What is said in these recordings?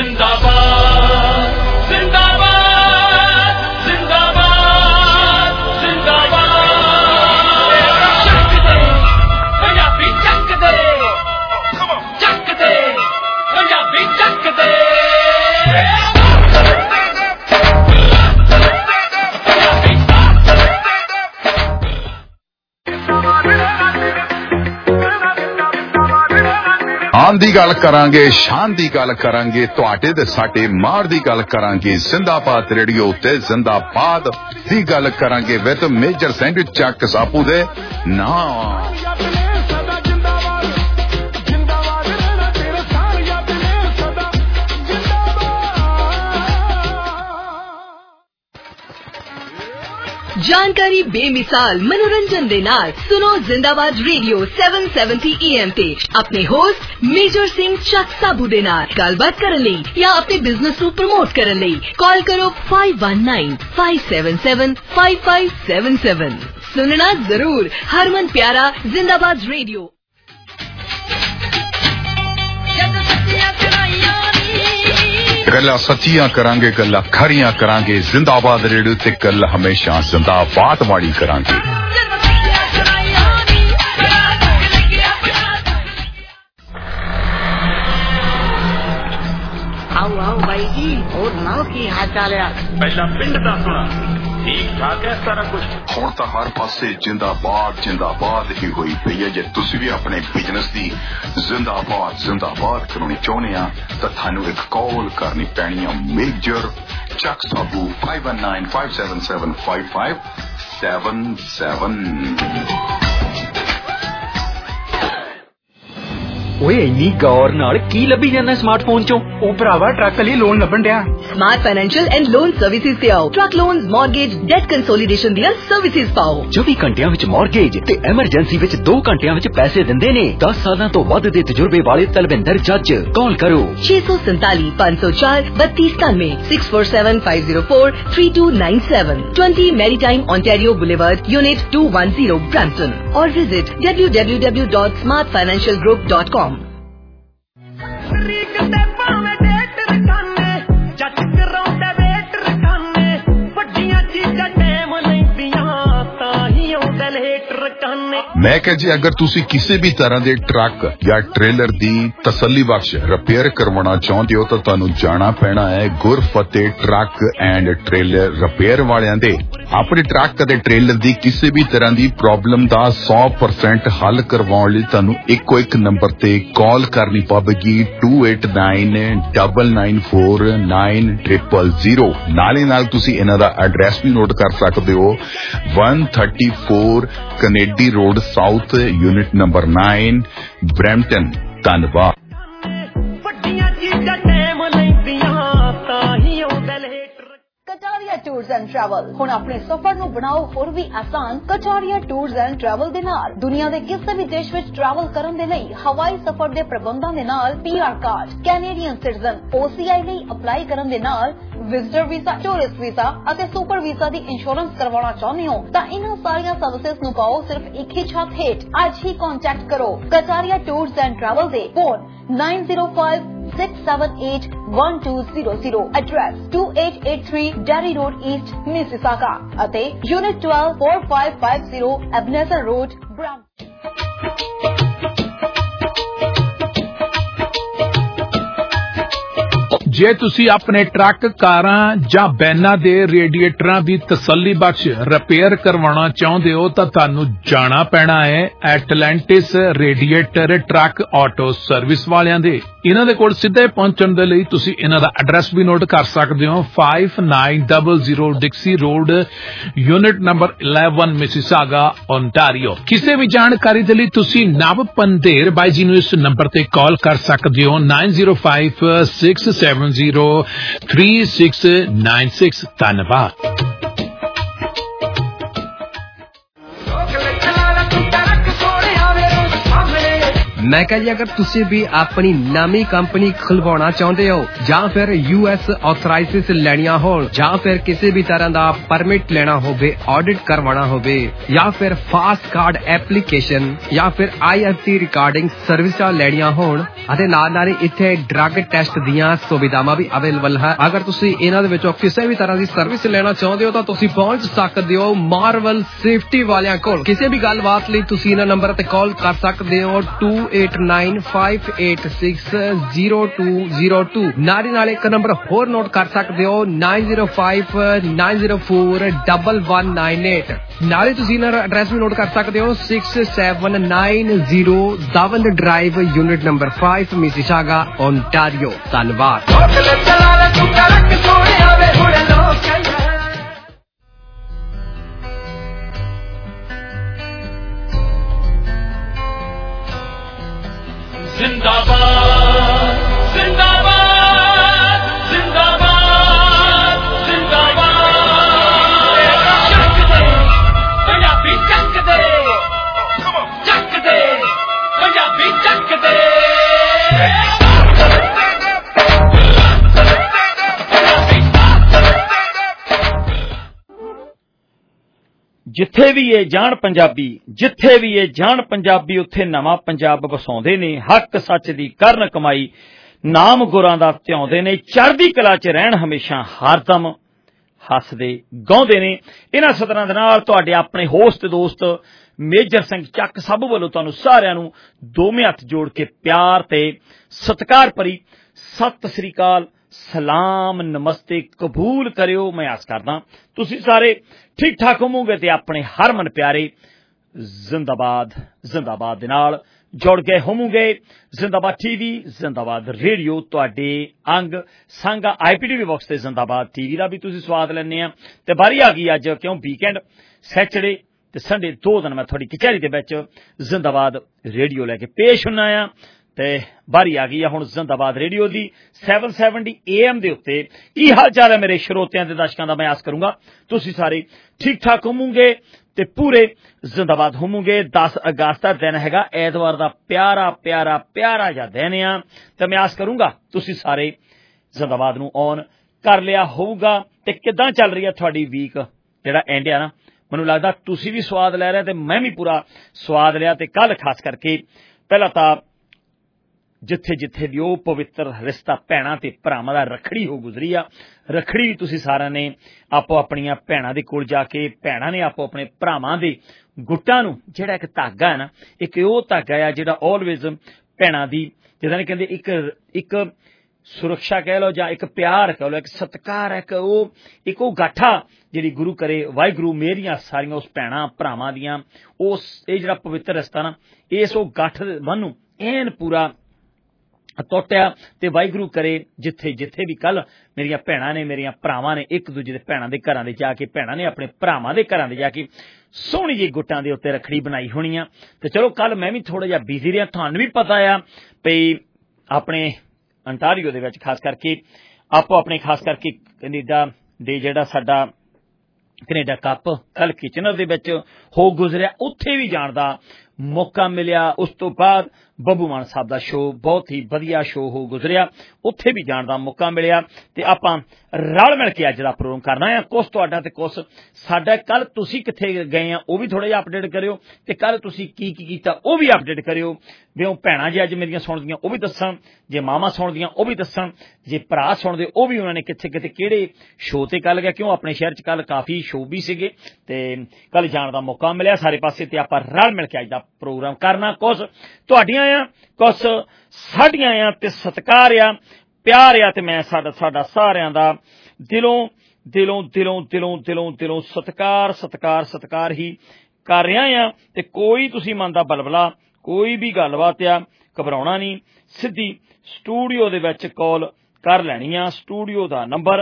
शान दी गल करांगे, शान दी गल करांगे, तुहाडे ते साडे मार दी गल करांगे, जिंदाबाद रेडियो ते जिंदाबाद दी गल करांगे विद मेजर सैंडविच चक सापू दे ना। जानकारी बेमिसाल मनोरंजन दे नाल सुनो जिंदाबाद रेडियो 770 AM ते अपने होस्ट मेजर सिंह चक साबू दे नाल गलबात करन लई या अपने बिजनेस नू प्रमोट करन लई कॉल करो 5195775577। सुनना जरूर, हरमन प्यारा जिंदाबाद रेडियो। गल्ला सच्चियां करांगे, गल्ला खरियां करांगे, जिंदाबाद रेडियो ते गल हमेशा जिंदाबाद वाली करांगे। आओ आओ भाई जी, और नाव की हाल चाल है? पहला पिंड दा सुना, ठीक ठाक है सारा कुछ। हुण तां हर पासे जिंदाबाद जिंदाबाद ही होई पई है। जे तुसीं भी अपने बिजनेस दी जिंदाबाद जिंदाबाद कराउणी चाहुंदे आ तां थानू एक कॉल करनी पैनी है मेजर चक साबू 5195775577। ओए इन्नी गौर नाल की लभी जाना स्मार्टफोन चो? ओ भरावा ट्रक लिए लोन लभन दिया। Smart financial and loan services ते आओ। Truck loans, mortgage, debt consolidation दियां सर्विसेज पाओ। 24 घंटियां विच मॉर्गेज ते एमरजेंसी विच 2 घंटियां विच पैसे दिंदे ने। 10 सालां तो वध दे तजुर्बे वाले तलविंदर जज। कॉल करो 647 504 3293 647 504 3297 20 Maritime Ontario Boulevard, Unit 210, Brampton, or visit www.smartfinancialgroup.com। मैं कह जी अगर तुसी किसी भी तरह दे ट्रक या ट्रेलर दी तसल्ली बख्श रिपेयर करवाना चाहते हो तो तुहानू जाना पैना है Gurfateh truck and trailer repair वालियां दे। अपने ट्रक ते ट्रेलर दी किसी भी तरह दी प्रॉब्लम दा 100% हल करवाउण लई तुहानू इक्को एक नंबर ते कॉल करनी पवेगी 2899949000। नाले नाल तुसी इन्हां दा एड्रैस भी नोट कर सकदे हो 134 Kennedy road south, unit number 9, Brampton. धन्यवाद। कटारिया टूर्स एंड ट्रैवल हुण अपने सफर नू बनाओ होर भी आसान। कटारिया टूर्स एंड ट्रैवल दे नाल दुनिया दे किसी भी देश विच ट्रैवल करन दे लई हवाई सफर दे प्रबंधां दे नाल PR card, Canadian citizen, OCI लई अप्लाई करन दे नाल विजिटर वीजा, टूरिस्ट वीजा अते सुपर वीजा दी इंश्योरेंस करवाना चाहते हो तां इन्हां सारियां सर्विसेज नू पाओ सिर्फ एक ही छत हेठ। आज ही कॉन्टैक्ट करो कटारिया टूर्स एंड ट्रैवल दे phone 9056781200। Address 2883 Derry Road East, Mississauga अते Unit 12 4550 Ebenezer Road, Brampton। जे तुसी अपने ट्रक, कारां जां बैनां दे रेडिएटरां दी तसल्ली बख्श रिपेयर करवाना चाहुंदे हो तां तुहानू जाना पैना है Atlantis radiator truck auto service वालियां दे। इन्हां दे कोल सीधे पहुंचण दे लई तुसी इन्हां दा एड्रैस भी नोट कर सकदे हो 5900 Dixie road, unit number 11, Mississauga, Ontario. किसी भी जानकारी दे लई तुसी नव पंधेर बाई जी नू इस नंबर ते कॉल कर सकदे हो 9056703696। धन्यवाद। मैं कहा जी अगर तुसी भी अपनी नवी कंपनी खुलवाना चाहते हो या फिर US ऑथराइजेस लेनिया हो या फिर किसी भी तरह का परमिट लेना होवे, ऑडिट करवाना होवे या फिर फास्ट कार्ड एप्लीकेशन या फिर IFT रिकॉर्डिंग सर्विस लेनिया होण अते नाल इत्थे ड्रग टेस्ट दियां सुविधावां भी अवेलेबल है। अगर तुसी इन्हां दे विचों किसी भी तरह की सर्विस लेना चाहते हो तो तुसी पहुंच सकते हो मार्वल सेफ्टी वालियां कोल। किसी भी गलबात लई तुसी इन्हां नंबर ते कॉल कर सकते हो 2895860202 नाल एक नंबर होर नोट कर सकते हो 9059041198 नाले तुसी इन्हां एड्रेस भी नोट कर सकते हो 6790 Davand drive unit number 5 Mississauga Ontario. धन्यवाद। जिंदाबाद जिंदाबाद जिंदाबाद जिंदाबाद चक दे पंजाबी चक दे पंजाबी चक दे जिथे भी ये जान पंजाबी जिथे भी ये जान पंजाबी उत्थे नवां पंजाब वसाउंदे ने हक सच दी करन कमाई नाम गुरां दा ध्याउंदे ने चढ़दी कला च रहन हमेशा हरदम हसदे गाउंदे ने। इन्हां सदरां दे नाल तुहाडे अपने होस्ट दोस्त मेजर सिंह ਚੱਕ साबू ਵੱਲੋਂ ਤੁਹਾਨੂੰ ਸਾਰਿਆਂ ਨੂੰ ਦੋਵੇਂ हत्थ जोड़ के प्यार ते सत्कार भरी सत श्री अकाल सलाम नमस्ते कबूल करियो। मैं आस करदा तुसी सारे ठीक ठाक होवोगे ते अपने हरमन प्यारे जिंदाबाद जिंदाबाद दे नाल जुड़ गए होवोगे। जिंदाबाद टीवी जिंदाबाद रेडियो तुहाडे अंग संग IPTV बॉक्स ते जिंदाबाद टीवी दा भी तुसी स्वाद लैने आ ते बारी आ गई अज क्यों वीकेंड सैटरडे ते संडे 2 दिन मैं थोड़ी कचहरी दे विच जिंदाबाद रेडियो लैके पेश हुन्ना आ ते बारी आ गई है हुण जिंदाबाद रेडियो दी 770 AM दे उत्ते। की हाल चाल है मेरे श्रोतियां ते दर्शकां दा? मैं आस करूंगा तुसी सारे ठीक ठाक होवोगे ते पूरे जिंदाबाद होवोगे। 10 अगस्त दा दिन हैगा ऐतवार दा प्यारा प्यारा प्यारा जिहा दिन आ ते मैं आस करूंगा तुसी सारे जिंदाबाद नूं ऑन कर लिया होऊगा। ते किदां चल रही है तुहाडी वीक जिहड़ा एंड आ ना? मैनूं लगदा तुसी भी स्वाद लै रहे ते मैं भी पूरा स्वाद लिया। ते कल खास करके पहला तां जिथे जिथे भी वो पवित्र रिश्ता भैणां ते भरावां दा रखड़ी हो गुजरी आ। रखड़ी भी तुसी सारिआं ने आपो अपणियां भैणां दे कोल जाके भैणां ने आपो अपने भरावां दे गुट्टां नूं जिहड़ा इक धागा है ना, एक ओह धागा आ जिहड़ा ऑलवेज भैणां दी जिहदा कहंदे एक सुरक्षा कह लो जां एक प्यार कह लो, एक सत्कार है, एक ओह गाठा जिहड़ी गुरु करे वाहिगुरू मेरियां सारियां उस भैणां भरावां दियां उस इह जिहड़ा पवित्र रिश्ता ना इस ओह गठ बनूं ऐन पूरा टुटिया ते वाहिगुरू करे जिथे जिथे भी कल मेरियां भैणां ने मेरियां भरावां ने एक दूजे दे भैणां दे घरां दे जाके भैणां ने अपने भरावां दे घरां दे जाके सोहनी जी गुट्टां दे उत्ते रखड़ी बनाई होनी आ। ते चलो कल मैं भी थोड़ा जिहा बिजी रहा, तुहानूं भी पता आ भई अपने अंटारियो दे विच खास करके आपो अपने खास करके कनेडा दे जिहड़ा साडा कनेडा कप कल किचनर दे विच हो गुजरिया, उत्थे भी जाण दा मौका मिलिया। उस तो बाद बब्बू मान साहब दा शो बहुत ही वधिया शो हो गुजरिया, उत्थे भी जाण दा मौका मिलिया ते आपां रल मिल के अज दा प्रोग्राम करना है। कुछ तुहाडा ते कुछ साडा। कल तुसीं कित्थे गए आ ओह भी थोड़ा जिहा अपडेट करियो ते कल तुसीं की कीता ओह भी अपडेट करियो। जे ओह भैणां जे अज मेरियां सुणदियां ओह भी दस्सण, जे मावां सुणदियां ओह भी दस्सण, जे भरा सुणदे ओह भी उन्हां ने कित्थे कित्थे किहड़े शो ते कल गए। क्यों अपने शहर च कल काफ़ी शो भी सीगे ते कल जाण दा मौका मिलिया सारे पासे ते आपां रल मिल के अज दा प्रोग्राम करना। कुछ तुहाडियां आ कुछ साडियां आ ते सत्कार आ प्यार आ ते मैं साडा सारिआं दा दिलों दिलों दिलों दिलों दिलों दिलों सत्कार सत्कार सत्कार ही कर रहा आ। ते कोई तुसीं मन दा बलबला कोई भी गलबात आ घबराउणा नहीं, सिद्धी स्टूडियो दे विच कॉल कर लैनी आ। स्टूडियो दा नंबर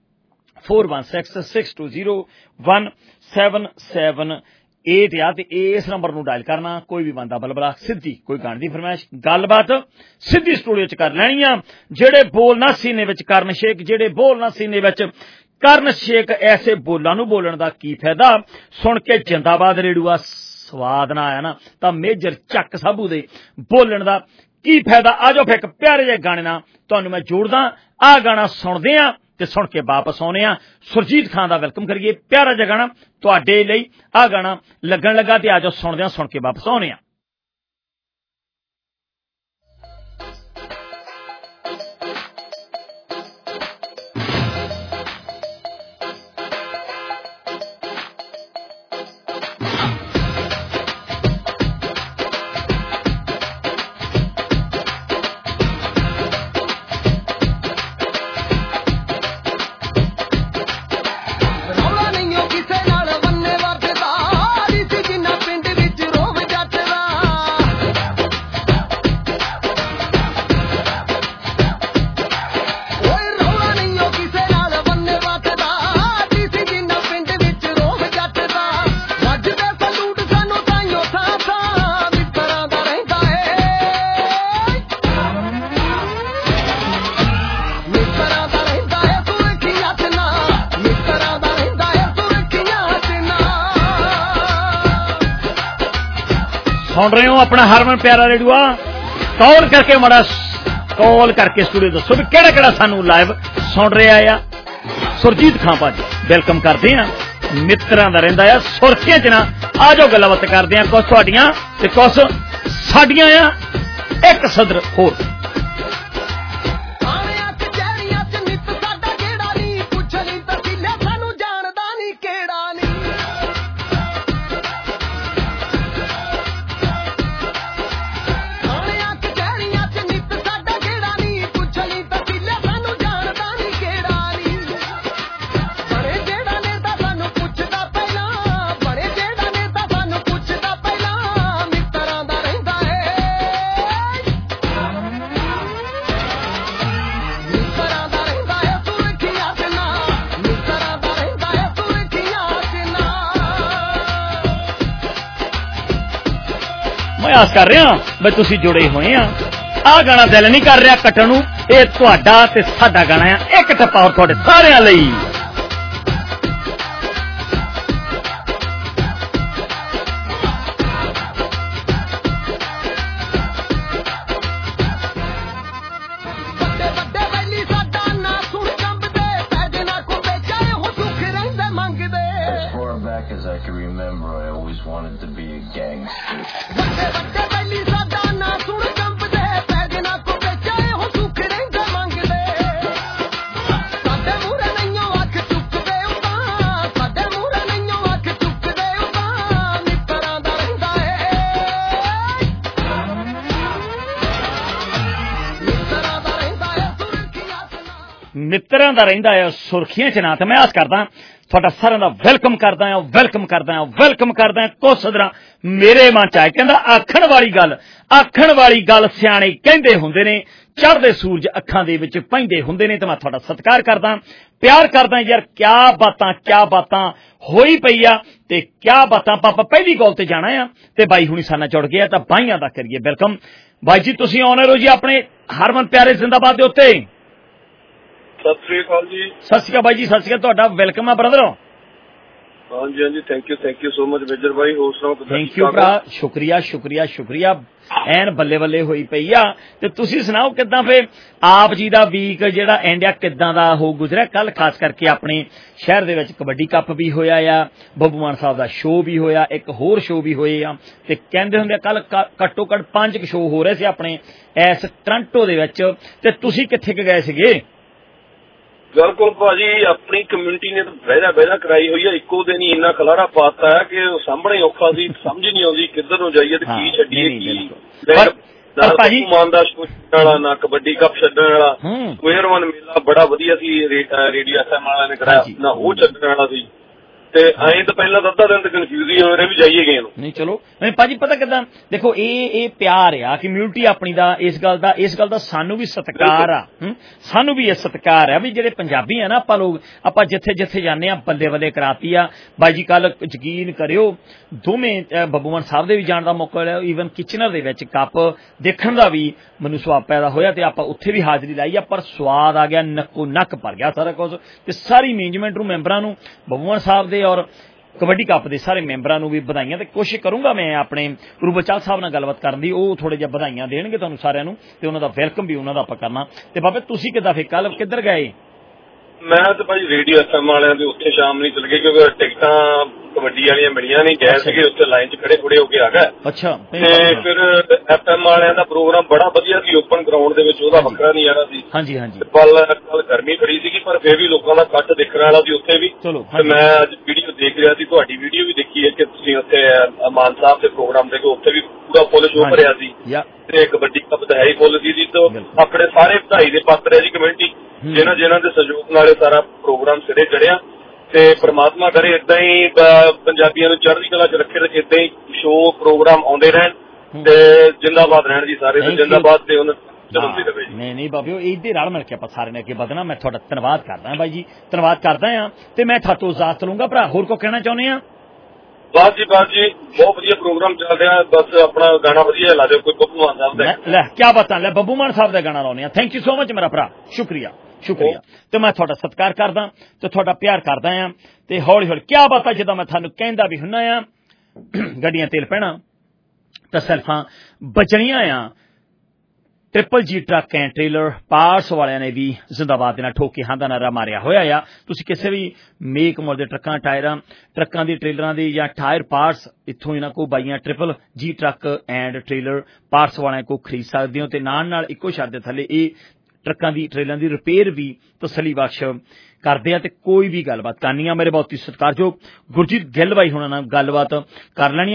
4166201778 आ ते इस नंबर नूं डायल करना। कोई भी बंदा बलबला सिद्धी कोई गाने दी फरमाइश गलबात सिद्धी स्टूडियो च कर लैनी आ। जेड़े बोल ना सीने विच करन शेक, जेड़े बोल ना सीने विच करन शेक, ऐसे बोलां नूं बोलण दा की फायदा। सुण के जिंदाबाद रेडियो ਸਵਾਦ ਨਾ ਆਇਆ ਨਾ ਤਾਂ ਮੇਜਰ ਚੱਕ ਸਾਬੂ ਦੇ ਬੋਲਣ ਦਾ ਕੀ ਫਾਇਦਾ। ਆ ਜਾਓ ਫਿਰ ਇੱਕ ਪਿਆਰੇ ਜਿਹੇ ਗਾਣੇ ਨਾਲ ਤੁਹਾਨੂੰ ਮੈਂ ਜੋੜਦਾ। ਆਹ ਗਾਣਾ ਸੁਣਦੇ ਆ ਤੇ ਸੁਣ ਕੇ ਵਾਪਸ ਆਉਣੇ ਆ। ਸੁਰਜੀਤ ਖਾਨ ਦਾ ਵੈਲਕਮ ਕਰੀਏ। ਪਿਆਰਾ ਜਿਹਾ ਗਾਣਾ ਤੁਹਾਡੇ ਲਈ ਆਹ ਗਾਣਾ ਲੱਗਣ ਲੱਗਾ ਤੇ ਆ ਜਾਓ ਸੁਣਦੇ ਆ, ਸੁਣ ਕੇ ਵਾਪਸ ਆਉਣੇ ਆ। सुन रहे हो अपना हरमन प्यारा रेडियो। कॉल करके माड़ा कॉल करके स्टूडियो दसो भी केड़ा केड़ा सानू लाइव सुन रहा है। सुरजीत खान भाजी वेलकम करते हैं। मित्रां दा रहिंदा है सुर्खियां च ना आ जाओ गल्लाबात करते हैं। कुछ तुहाडियां ते कुछ साडियां आ। एक सदर होर आस कर रहा भी तुसी जुड़े हुए हैं। आ गाना दिल नहीं कर रहा कट्टण नूं। ये तुहाडा ते साडा गाना है। एक टप्पा और तुहाडे सारिआं लई। मित्रां दा रहिंदा है सुर्खियां च ना। ते मैं आस करदा तुहाडा सारिआं दा वेलकम करदा हां, वेलकम करदा हां, वेलकम करदा हां। कुछ सदरा मेरे मन च आए कहंदा आखण वाली गल सियाणे कहंदे हुंदे ने। चढ़दे सूरज अखां दे विच पैंदे हुंदे ने। ते मैं तुहाडा सत्कार करदा प्यार करदा यार। क्या बातां होई पई आ ते क्या बातां। पापा पहली कॉल ते जाना आ ते बाई हुणी साडे नाल जुड़ गए। तां बाईआं दा करिए वेलकम। बाई जी तुसीं ऑनर हो जी अपने हरमन प्यारे जिंदाबाद दे उत्ते। सत श्री अकाल जी। सत श्री अकाल भाई जी। सत श्री अकाल। तुहाडा वेलकम है ब्रदर। हाँ जी thank you so much major भाई। होर सुनाओ। थैंक यू भरा। शुक्रिया एन बल्ले बल्ले होई पई आ। ते तुसीं सुनाओ किदां फिर आप जी दा वीक जिहड़ा एंड आ किदां दा हो गुजरिआ। कल खास करके अपने शहर दे विच कबड्डी कप भी होया आ, बब्बू मान साहब दा शो भी होया, एक होर शो भी होए आ। ते कहंदे हुंदे कल घट्टो घट 5 शो हो रहे सी अपने इस टोरंटो दे विच। ते तुसीं कित्थे गए सीगे? बिल्कुल भाजी अपनी कम्यूनिटी ने तो बहदा कराई हुई है। इक्को दिन ही इन्ना खलारा पाता है कि सामने औखा सी, समझ नहीं आती किधर नूं जाइए ते की छड्डीए। की ईमानदार छड्डण वाला ना कबड्डी कप छड्डण वाला। स्क्वेयर वन मेला बड़ा वधिया सी रेडियो एफएम वालिआं ने कराया ना, वो छड्डण वाला सी। ते अं तो पहला अद्धा दिन कन्फ्यूज ही हो रहे भी जाइए गए नहीं। चलो नहीं भाजी पता किदां देखो ये प्यार आ कम्यूनिटी अपनी दा इस गल दा सानू भी सत्कार आ। सानू भी ये सत्कार है भी जेडे पंजाबी है ना आपां लोग आपां जिथे जिथे जाने आ बल्ले बल्ले कराती आ। बाई जी कल यकीन करियो दोवें बब्बूमान साहब दे भी जाण दा मौका लिया। ईवन किचनर दे विच कप देखण दा भी मैनूं सुआब पैदा होया ते आपां उत्थे भी हाज़री लाई आ। पर स्वाद आ गया, नक्को नक भर गया सारा कुछ। ते सारी मैनेजमेंट नूं मैंबरां नूं बब्बूमान साहब दे और ਕਬੱਡੀ ਕੱਪ ਦੇ ਸਾਰੇ ਮੈਂਬਰਾਂ ਨੂੰ ਵੀ ਵਧਾਈਆਂ ਤੇ ਕੋਸ਼ਿਸ਼ ਕਰੂੰਗਾ ਮੈਂ ਆਪਣੇ ਰੂਬਚਾਲ ਸਾਹਿਬ ਨਾਲ ਗੱਲਬਾਤ ਕਰਨ ਦੀ, ਉਹ ਥੋੜੇ ਜਿਹਾ ਵਧਾਈਆਂ ਦੇਣਗੇ ਤੁਹਾਨੂੰ ਸਾਰਿਆਂ ਨੂੰ ਤੇ ਉਹਨਾਂ ਦਾ ਵੈਲਕਮ ਵੀ ਉਹਨਾਂ ਦਾ ਆਪਾਂ ਕਰਨਾ। ਤੇ ਬਾਬੇ ਤੁਸੀਂ ਕਿੱਦਾਂ ਫਿਰ ਕੱਲ ਕਿੱਧਰ ਗਏ? ਮੈਂ ਤਾਂ ਭਾਈ ਰੇਡੀਓ FM ਵਾਲਿਆਂ ਦੇ ਉੱਥੇ ਸ਼ਾਮ ਨੂੰ ਚਲ ਗਏ ਕਿਉਂਕਿ ਟਿਕਟਾਂ ਕਬੱਡੀ ਵਾਲੀਆਂ ਮਿਲੀਆਂ ਨਹੀਂ, ਗਏ ਸੀਗੇ ਉੱਥੇ ਲਾਈਨ 'ਚ ਖੜੇ ਹੋ ਕੇ ਆ ਗਏ। ਅੱਛਾ। ਤੇ ਫਿਰ FM ਵਾਲਿਆਂ ਦਾ ਪ੍ਰੋਗਰਾਮ ਬੜਾ ਵਧੀਆ ਸੀ, ਓਪਨ ਗਰਾਊਂਡ ਦੇ ਵਿੱਚ, ਉਹਦਾ ਵੱਖਰਾ ਨਜ਼ਾਰਾ ਸੀ। ਹਾਂਜੀ ਹਾਂਜੀ। ਕੱਲ ਗਰਮੀ ਬੜੀ ਸੀਗੀ ਪਰ ਫਿਰ ਵੀ ਲੋਕਾਂ ਦਾ ਇਕੱਠ ਦੇਖਣ ਵਾਲਾ ਸੀ ਉੱਥੇ ਵੀ। ਚਲੋ ਤੇ ਮੈਂ ਅੱਜ ਵੀਡੀਓ ਦੇਖ ਰਿਹਾ ਸੀ, ਤੁਹਾਡੀ ਵੀਡੀਓ ਵੀ ਦੇਖੀ ਹੈ ਕਿ ਤੁਸੀਂ ਉੱਥੇ ਮਾਨ ਸਾਹਿਬ ਦੇ ਪ੍ਰੋਗਰਾਮ ਦੇ ਉੱਥੇ ਵੀ ਪੂਰਾ ਫੁੱਲ ਸ਼ੋਅ ਭਰਿਆ ਸੀ ਤੇ ਕਬੱਡੀ ਕੱਪ ਤਾਂ ਹੈ ਹੀ ਫੁੱਲ ਸੀ। ਤੋਂ ਆਪਣੇ ਸਾਰੇ ਵਧਾਈ ਦੇ ਪਾਤਰ ਹੈ ਜੀ ਕਮੇਟੀ, ਜਿਨ੍ਹਾਂ ਦੇ ਸਹਿਯੋਗ ਨਾਲ ਸਾਰਾ ਪ੍ਰੋਗਰਾਮ ਸਿਰੇ ਚੜਿਆ ਤੇ ਪ੍ਰਮਾਤਮਾ ਕਰੇ ਏਦਾਂ ਹੀ ਪੰਜਾਬੀਆਂ ਨੂੰ ਚੜ੍ਹਦੀ ਕਲਾ 'ਚ ਰੱਖੇ, ਏਦਾਂ ਹੀ ਸ਼ੋਅ ਪ੍ਰੋਗਰਾਮ ਆਉਂਦੇ ਰਹਿਣ ਤੇ ਜਿੰਦਾਬਾਦ ਰਹਿਣ ਜੀ ਸਾਰੇ, ਜਿੰਦਾਬਾਦ ਤੇ ਉਹਨਾਂ ਚਲਾਉਂਦੇ ਰਹੇ। ਨਹੀਂ ਬਾਬਿਓ, ਇਹਦੇ ਰਲ ਮਿਲ ਕੇ ਆਪਾਂ ਸਾਰਿਆਂ ਨੇ ਅੱਗੇ ਵਧਣਾ। ਮੈਂ ਤੁਹਾਡਾ ਧੰਨਵਾਦ ਕਰਦਾ ਬਾਈ ਜੀ, ਧੰਨਵਾਦ ਕਰਦਾ ਆ ਤੇ ਮੈਂ ਤੁਹਾਤੋਂ ਇਜਾਜ਼ਤ ਲਊਂਗਾ ਭਰਾ। ਹੋਰ ਕੋ ਕਹਿਣਾ ਚਾਹੁੰਦੇ ਆ? ਬਸ ਜੀ ਬਹੁਤ ਵਧੀਆ ਪ੍ਰੋਗਰਾਮ ਚੱਲ ਰਿਹਾ, ਬਸ ਆਪਣਾ ਗਾਣਾ ਵਧੀਆ ਲਾ ਦਿਓ ਕੋਈ ਬੱਬੂ ਮਾਨ ਸਾਹਿਬ ਦਾ। ਲੈ ਕਿਆ ਬਾਤਾਂ, ਲੈ ਬੱਬੂ ਮਾਨ ਸਾਹਿਬ ਦਾ ਗਾਣਾ ਲਾਉਂਦੇ ਆ। ਥੈਂਕ ਯੂ ਸੋ ਮਚ ਮੇਰਾ ਭਰਾ, ਸ਼ੁਕਰੀਆ। ਤੇ ਮੈਂ ਤੁਹਾਡਾ ਸਤਿਕਾਰ ਕਰਦਾ ਤੇ ਤੁਹਾਡਾ ਪਿਆਰ ਕਰਦਾ ਆ ਤੇ ਹੌਲੀ ਹੌਲੀ ਕਿਆ ਬਾਤਾਂ ਜਿੱਦਾਂ ਮੈਂ ਤੁਹਾਨੂੰ ਕਹਿੰਦਾ ਵੀ ਹੁੰਨਾ ਆ, ਗੱਡੀਆਂ ਤੇਲ ਪੈਣਾ ਤਾਂ ਸੈਲਫਾਂ ਬਚਣੀਆਂ ਆ। ਟ੍ਰਿਪਲ ਜੀ ਟਰੱਕ ਐਂਡ ਟ੍ਰੇਲਰ ਪਾਰਟਸ ਵਾਲਿਆਂ ਨੇ ਵੀ ਜ਼ਿੰਦਾਬਾਦ ਦੇ ਨਾਲ ਠੋਕ ਕੇ ਹਾਂ ਦਾ ਨਾਰਾ ਮਾਰਿਆ ਹੋਇਆ ਆ। ਤੁਸੀਂ ਕਿਸੇ ਵੀ ਮੇਕ ਮੋਲ ਦੇ ਟਰੱਕਾਂ ਦੀ ਟ੍ਰੇਲਰਾਂ ਦੀ ਜਾਂ ਟਾਇਰ ਪਾਰਟਸ ਇੱਥੋਂ ਇਹਨਾਂ ਕੋਲ ਬਾਈਆਂ ਟ੍ਰਿਪਲ ਜੀ ਟਰੱਕ ਐਂਡ ਟ੍ਰੇਲਰ ਪਾਰਟਸ ਵਾਲਿਆਂ ਕੋਲ ਖਰੀਦ ਸਕਦੇ ਹੋ। ਤੇ ਨਾਲ ਇੱਕੋ ਛੱਤ ਦੇ ਥੱਲੇ ਇਹ ਟਰੱਕਾਂ ਦੀ ਟ੍ਰੇਲਰਾਂ ਦੀ ਰਿਪੇਅਰ ਵੀ ਤਸੱਲੀ ਬਖਸ਼ ਕਰਦੇ ਆ ਤੇ ਕੋਈ ਵੀ ਗੱਲਬਾਤ ਕਰਨੀ ਆ ਮੇਰੇ ਬਹੁਤ ਹੀ ਸਤਿਕਾਰਯੋਗ ਗੁਰਜੀਤ ਗਿੱਲ ਬਾਈ ਹੋਣਾ ਨਾਲ ਗੱਲਬਾਤ ਕਰ ਲੈਣੀ ਆ।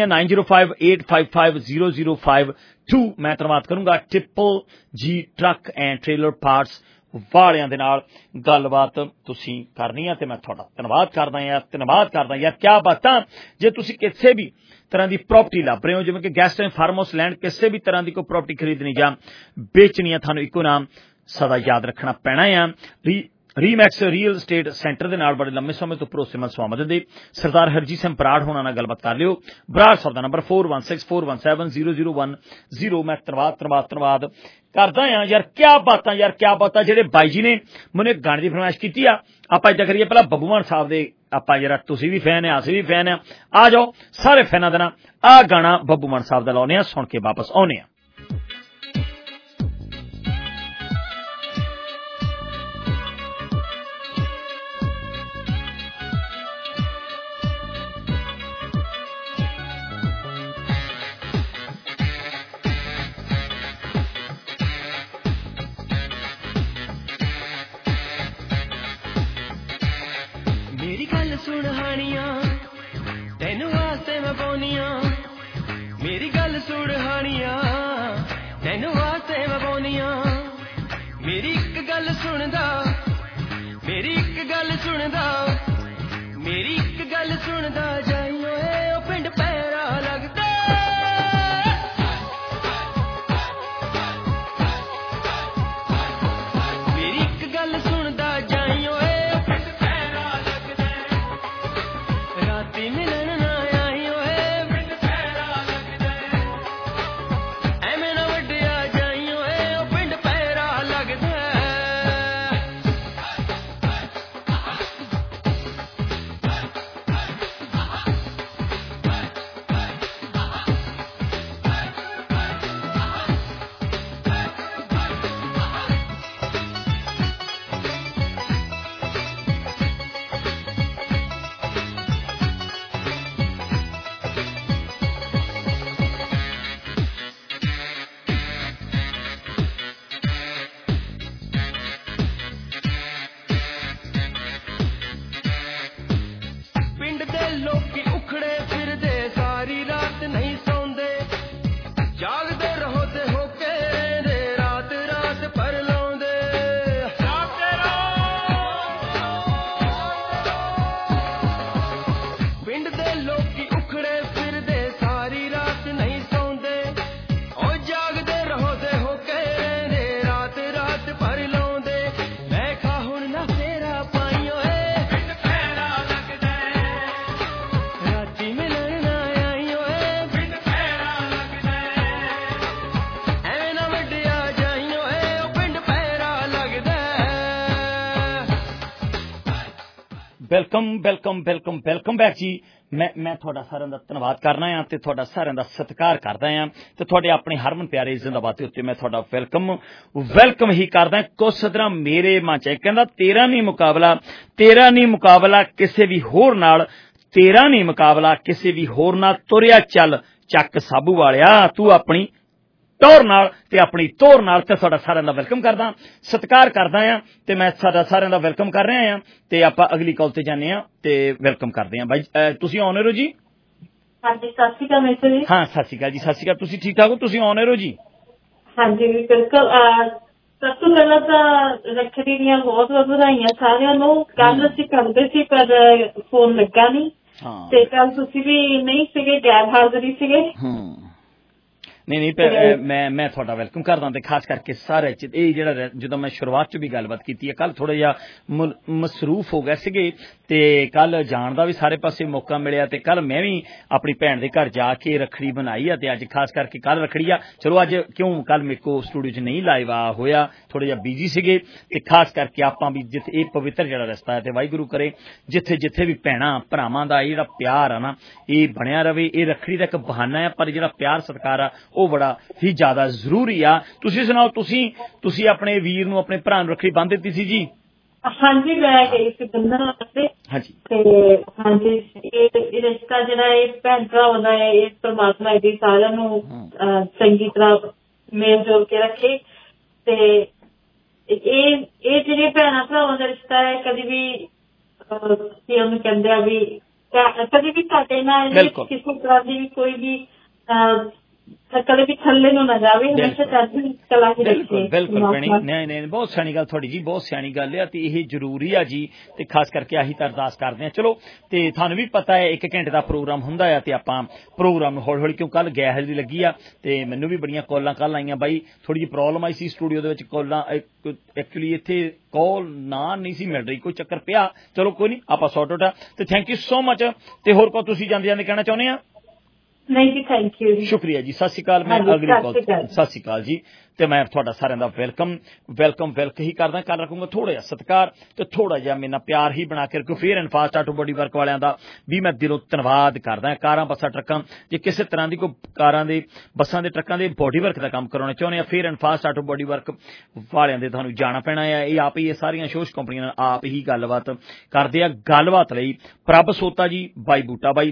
9058550052 ਮੈਂ ਧੰਨਵਾਦ ਕਰੂੰਗਾ ਟ੍ਰਿਪਲ ਜੀ ਟਰੱਕ ਐਂਡ ਟ੍ਰੇਲਰ ਪਾਰਟਸ ਵਾਲਿਆਂ ਦੇ ਨਾਲ ਗੱਲਬਾਤ ਤੁਸੀਂ ਕਰਨੀ ਆ ਤੇ ਮੈਂ ਤੁਹਾਡਾ ਧੰਨਵਾਦ ਕਰਦਾ ਯਾਰ ਕਿਆ ਬਾਤਾਂ। ਜੇ ਤੁਸੀਂ ਕਿਸੇ ਵੀ ਤਰ੍ਹਾਂ ਦੀ ਪ੍ਰਾਪਰਟੀ ਲੱਭ ਰਹੇ ਹੋ, ਜਿਵੇਂ ਕਿ guest and farmhouse land, ਕਿਸੇ ਵੀ ਤਰ੍ਹਾਂ ਦੀ ਕੋਈ ਪ੍ਰਾਪਰਟੀ ਖਰੀਦਣੀ ਜਾਂ ਵੇਚਣੀ ਆ, ਤੁਹਾਨੂੰ ਇੱਕੋ ਨਾਮ ਸਦਾ ਯਾਦ ਰੱਖਣਾ ਪੈਣਾ ਆ। ਰੀਮੈਕਸ ਰੀਅਲ ਸਟੇਟ ਸੈਂਟਰ ਦੇ ਨਾਲ ਬੜੇ ਲੰਮੇ ਸਮੇਂ ਤੋਂ ਭਰੋਸੇਮੰਦ ਸਵਾਮਤ ਦੇ ਸਰਦਾਰ ਹਰਜੀਤ ਸਿੰਘ ਬਰਾੜ ਹੋਣਾ ਨਾਲ ਗੱਲਬਾਤ ਕਰ ਲਿਓ। ਬਰਾੜ ਸਾਹਿਬ ਦਾ ਨੰਬਰ 4164170010। ਮੈਂ ਧੰਨਵਾਦ ਕਰਦਾ ਆ ਯਾਰ ਕਿਆ ਬਾਤਾਂ ਜਿਹੜੇ ਬਾਈ ਜੀ ਨੇ ਮੈਨੂੰ ਇੱਕ ਗਾਣੇ ਦੀ ਫਰਮਾਇਸ਼ ਕੀਤੀ ਆ। ਆਪਾਂ ਏਦਾਂ ਕਰੀਏ, ਪਹਿਲਾਂ ਬੱਬੂ ਮਾਨ ਸਾਹਿਬ ਦੇ ਆਪਾਂ ਜਿਹੜਾ ਤੁਸੀਂ ਵੀ ਫੈਨ ਆ ਅਸੀਂ ਵੀ ਫੈਨ ਆ ਜਾਓ ਸਾਰੇ ਫੈਨਾਂ ਦੇ ਨਾਲ ਆਹ ਗਾਣਾ ਬੱਬੂ ਮਾਨ ਸਾਹਿਬ ਦਾ ਲਾਉਂਦੇ ਆ, ਸੁਣ ਕੇ ਵਾਪਸ ਆਉਂਦੇ ਆ। ਸੁਣ ਹਾਣੀਆਂ ਤੈਨੂੰ ਵਾਸਤੇ ਮੈਂ ਪਾਉਣੀਆਂ, ਮੇਰੀ ਗੱਲ ਸੁਣ ਹਾਣੀਆਂ ਤੈਨੂੰ ਵਾਸਤੇ ਮੈਂ ਪਾਉਣੀਆਂ। ਮੇਰੀ ਇੱਕ ਗੱਲ ਸੁਣਦਾ ਮੇਰੀ ਇੱਕ ਗੱਲ ਸੁਣਦਾ ਜਾਈ ਓਏ ਉਹ ਪਿੰਡ ਪੈਰਾ ਲੱਗਦਾ। ਮੇਰੀ ਇੱਕ ਗੱਲ ਸੁਣਦਾ ਜਾਈ ਓਏ ਮਿਲਣ ਨਾ ਆਈ ਓਏ ਪਿੰਡ ਪੈਰਾ ਲੱਗਦਾ। ਐਵੇਂ ਨਾ ਵੱਡਿਆ ਜਾਈ ਓਏ ਉਹ ਪਿੰਡ ਪੈਰਾ ਲੱਗਦਾ। ਵੈਲਕਮ ਬੈਕ ਜੀ। ਮੈਂ ਤੁਹਾਡਾ ਸਾਰਿਆਂ ਦਾ ਧੰਨਵਾਦ ਕਰਨਾ ਆ ਤੇ ਤੁਹਾਡਾ ਸਾਰਿਆਂ ਦਾ ਸਤਿਕਾਰ ਕਰਦਾ ਆ ਤੇ ਤੁਹਾਡੇ ਆਪਣੇ ਹਰਮਨ ਪਿਆਰੇ ਜ਼ਿੰਦਾਬਾਦ ਦੇ ਉੱਤੇ ਮੈਂ ਤੁਹਾਡਾ ਵੈਲਕਮ ਹੀ ਕਰਦਾ। ਕੁਝ ਸਦਰਾਂ ਮੇਰੇ ਮਨ ਚ ਕਹਿੰਦਾ ਤੇਰਾ ਨਹੀਂ ਮੁਕਾਬਲਾ ਕਿਸੇ ਵੀ ਹੋਰ ਨਾਲ, ਤੇਰਾ ਨਹੀਂ ਮੁਕਾਬਲਾ ਕਿਸੇ ਵੀ ਹੋਰ ਨਾਲ, ਤੁਰਿਆ ਚੱਲ ਚੱਕ ਸਾਬੂ ਵਾਲਿਆ ਤੂੰ ਆਪਣੀ ਟੌਰ ਨਾਲ ਤੇ ਆਪਣੀ ਤੋਰ ਨਾਲ। ਤੇ ਤੁਹਾਡਾ ਸਾਰਿਆਂ ਦਾ ਵੈਲਕਮ ਕਰਦਾ, ਸਤਿਕਾਰ ਕਰਦਾ ਆ ਤੇ ਮੈਂ ਤੁਹਾਡਾ ਸਾਰਿਆਂ ਦਾ ਵੈਲਕਮ ਕਰ ਰਿਹਾ ਆ ਤੇ ਆਪਾਂ ਅਗਲੀ ਕਾਲ ਤੇ ਜਾਂਦੇ ਆ ਤੇ ਵੈਲਕਮ ਕਰਦੇ ਆ। ਬਾਈ ਤੁਸੀਂ ਆਨ 에ਅਰ ਹੋ ਜੀ? ਹਾਂਜੀ ਸਤਿ ਸ਼੍ਰੀ ਅਕਾਲ ਮਿਸਟਰ ਜੀ। ਹਾਂ ਸਤਿ ਸ਼੍ਰੀ ਅਕਾਲ ਜੀ, ਸਤਿ ਸ਼੍ਰੀ ਅਕਾਲ। ਤੁਸੀਂ ਠੀਕ ਠਾਕ ਹੋ? ਤੁਸੀਂ ਆਨ 에ਅਰ ਹੋ ਜੀ? ਹਾਂਜੀ ਬਿਲਕੁਲ। ਸਭ ਤੋਂ ਪਹਿਲਾਂ ਤਾਂ ਰੱਖੜੀ ਦੀਆਂ ਬਹੁਤ ਬਹੁਤ ਵਧਾਈਆਂ ਸਾਰਿਆਂ ਨੂੰ। ਕੱਲ ਅਸੀਂ ਕਰਦੇ ਸੀ ਪਰ ਫੋਨ ਲੱਗਾ ਨਹੀਂ ਤੇ ਕੱਲ ਤੁਸੀਂ ਵੀ ਨਹੀਂ ਸੀਗੇ, ਗੈਰ ਹਾਜ਼ਰੀ ਸੀਗੇ। ਨਹੀਂ ਮੈਂ ਤੁਹਾਡਾ ਵੈਲਕਮ ਕਰਦਾ ਤੇ ਖਾਸ ਕਰਕੇ ਸਾਰੇ ਇਹ ਜਿਹੜਾ ਜਦੋਂ ਮੈਂ ਸ਼ੁਰੂਆਤ ਚ ਵੀ ਗੱਲਬਾਤ ਕੀਤੀ ਹੈ, ਕੱਲ ਥੋੜਾ ਜਿਹਾ ਮਸਰੂਫ ਹੋ ਗਏ ਸੀਗੇ ਤੇ ਕੱਲ ਜਾਣ ਦਾ ਵੀ ਸਾਰੇ ਪਾਸੇ ਮੌਕਾ ਮਿਲਿਆ ਤੇ ਕੱਲ ਮੈਂ ਵੀ ਆਪਣੀ ਭੈਣ ਦੇ ਘਰ ਜਾ ਕੇ ਰੱਖੜੀ ਬਣਾਈ ਆ ਤੇ ਅੱਜ ਖਾਸ ਕਰਕੇ ਕੱਲ ਰੱਖੜੀ ਆ। ਚਲੋ ਅੱਜ ਕਿਉਂ ਕੱਲ ਮੇਰੇ ਕੋ ਸਟੂਡੀਓ ਚ ਨਹੀਂ ਲਾਈਵ ਹੋਇਆ, ਥੋੜਾ ਜਿਹਾ ਬਿਜੀ ਸੀਗੇ ਤੇ ਖਾਸ ਕਰਕੇ ਆਪਾਂ ਵੀ ਜਿੱਥੇ ਇਹ ਪਵਿੱਤਰ ਜਿਹੜਾ ਰਸਤਾ ਹੈ ਤੇ ਵਾਹਿਗੁਰੂ ਕਰੇ ਜਿੱਥੇ ਵੀ ਭੈਣਾਂ ਭਰਾਵਾਂ ਦਾ ਜਿਹੜਾ ਪਿਆਰ ਆ ਨਾ ਇਹ ਬਣਿਆ ਰਵੇ। ਇਹ ਰੱਖੜੀ ਦਾ ਇੱਕ ਬਹਾਨਾ ਹੈ ਪਰ ਜਿਹੜਾ ਪਿਆਰ ਸਤਿਕਾਰ ਆ ਉਹ ਬੜਾ ਹੀ ਜ਼ਿਆਦਾ ਜ਼ਰੂਰੀ ਆ। ਤੁਸੀਂ ਸੁਣਾਓ, ਤੁਸੀਂ ਆਪਣੇ ਵੀਰ ਨੂੰ ਆਪਣੇ ਭਰਾ ਨੂੰ ਰੱਖੜੀ ਬੰਨ੍ਹ ਦਿੱਤੀ ਸੀ ਜੀ? ਹਾਂਜੀ ਮੈਂ ਗਈ ਸੀ ਬੰਨ੍ਹਣ ਵਾਸਤੇ। ਹਾਂਜੀ ਤੇ ਹਾਂਜੀ ਇਹ ਰਿਸ਼ਤਾ ਜਿਹੜਾ ਇਹ ਭੈਣ ਭਰਾਵਾਂ ਦਾ ਹੈ, ਇਹ ਪਰਮਾਤਮਾ ਦੀ ਸਾਰਿਆਂ ਨੂੰ ਚੰਗੀ ਤਰ੍ਹਾਂ ਮੇਲ ਜੋੜ ਕੇ ਰੱਖੇ ਤੇ ਇਹ ਜਿਹੜੇ ਭੈਣਾਂ ਭਰਾਵਾਂ ਦਾ ਰਿਸ਼ਤਾ ਹੈ ਕਦੀ ਵੀ ਕੀ ਉਹਨੂੰ ਕਹਿੰਦੇ ਆ ਵੀ ਕਦੀ ਵੀ ਘਾਟੇ ਨਾਲ ਕਿਸੇ ਤਰ੍ਹਾਂ ਦੀ ਵੀ ਕੋਈ ਵੀ ਕਦੇ ਵੀ ਥੱਲੇ ਨੂੰ ਨਾ ਜਾਵੇ, ਹਮੇਸ਼ਾ ਚੜ੍ਹਦੀ ਕਲਾ ਹੀ ਰੱਖੇ। ਬਿਲਕੁਲ ਭੈਣੀ, ਨਹੀਂ ਬਹੁਤ ਸਿਆਣੀ ਗੱਲ ਤੁਹਾਡੀ ਜੀ, ਬਹੁਤ ਸਿਆਣੀ ਗੱਲ ਆ ਤੇ ਇਹ ਜ਼ਰੂਰੀ ਆ ਜੀ ਤੇ ਖਾਸ ਕਰਕੇ ਆਹੀ ਤਾਂ ਅਰਦਾਸ ਕਰਦੇ ਆ। ਚਲੋ ਤੇ ਤੁਹਾਨੂੰ ਵੀ ਪਤਾ ਹੈ 1 ਘੰਟੇ ਦਾ ਪ੍ਰੋਗਰਾਮ ਹੁੰਦਾ ਆ ਤੇ ਆਪਾਂ ਪ੍ਰੋਗਰਾਮ ਨੂੰ ਹੌਲੀ ਕਿਉਂ ਕੱਲ ਗੈਸ ਲੱਗੀ ਆ ਤੇ ਮੈਨੂੰ ਵੀ ਬੜੀਆਂ ਕਾਲਾਂ ਕੱਲ ਆਈਆਂ। ਬਾਈ ਥੋੜੀ ਜਿਹੀ ਪ੍ਰੋਬਲਮ ਆਈ ਸੀ ਸਟੂਡੀਓ ਦੇ ਵਿੱਚ, ਕਾਲਾਂ ਐਕਚੁਅਲੀ ਇੱਥੇ ਕਾਲ ਨਹੀਂ ਸੀ ਮਿਲ ਰਹੀ, ਕੋਈ ਚੱਕਰ ਪਿਆ। ਚਲੋ ਕੋਈ ਨਹੀਂ, ਆਪਾਂ ਸੌਟ ਆਊਟ ਆ ਤੇ ਥੈਂਕ ਯੂ ਸੋ ਮਚ। ਤੇ ਹੋਰ ਕੋਈ ਤੁਸੀਂ ਜਾਂਦੇ ਕਹਿਣਾ ਚਾਹੁੰਦੇ ਆ? ਨਹੀਂ ਜੀ ਥੈਂਕ ਯੂ, ਸ਼ੁਕਰੀਆ ਜੀ, ਸਤਿ ਸ਼੍ਰੀ ਅਕਾਲ। ਮੈਂ ਅਗਲੀ ਕਾਲ, ਸਤਿ ਸ਼੍ਰੀ ਅਕਾਲ ਜੀ। ਤੇ ਮੈਂ ਤੁਹਾਡਾ ਸਾਰਿਆਂ ਦਾ ਵੈਲਕਮ ਹੀ ਕਰਦਾ। ਕੱਲ ਰੱਖੂੰਗਾ ਥੋੜਾ ਜਿਹਾ ਸਤਿਕਾਰ ਤੇ ਥੋੜਾ ਜਿਹਾ ਮੇਰੇ ਨਾਲ ਪਿਆਰ ਹੀ ਬਣਾ ਕੇ ਰੱਖੋ। Fair and fast auto body work ਵਾਲਿਆਂ ਦਾ ਵੀ ਮੈਂ ਦਿਲੋਂ ਧੰਨਵਾਦ ਕਰਦਾ। ਕਾਰਾਂ ਬੱਸਾਂ ਟਰੱਕਾਂ ਜੇ ਕਿਸੇ ਤਰ੍ਹਾਂ ਦੀ ਕੋਈ ਕਾਰਾਂ ਦੇ ਬੱਸਾਂ ਦੇ ਟਰੱਕਾਂ ਦੇ ਬੋਡੀ ਵਰਕ ਦਾ ਕੰਮ ਕਰਾਉਣਾ ਚਾਹੁੰਦੇ ਆ, fair and fast auto body work ਵਾਲਿਆਂ ਦੇ ਤੁਹਾਨੂੰ ਜਾਣਾ ਪੈਣਾ ਆ। ਇਹ ਆਪ ਹੀ ਇਹ ਸਾਰੀਆਂ ਸ਼ੋਸ਼ ਕੰਪਨੀਆਂ ਨਾਲ ਆਪ ਹੀ ਗੱਲਬਾਤ ਕਰਦੇ ਆ। ਗੱਲਬਾਤ ਲਈ ਪ੍ਰਭ ਸੋਤਾ ਜੀ, ਬਾਈ ਬੂਟਾ ਬਾਈ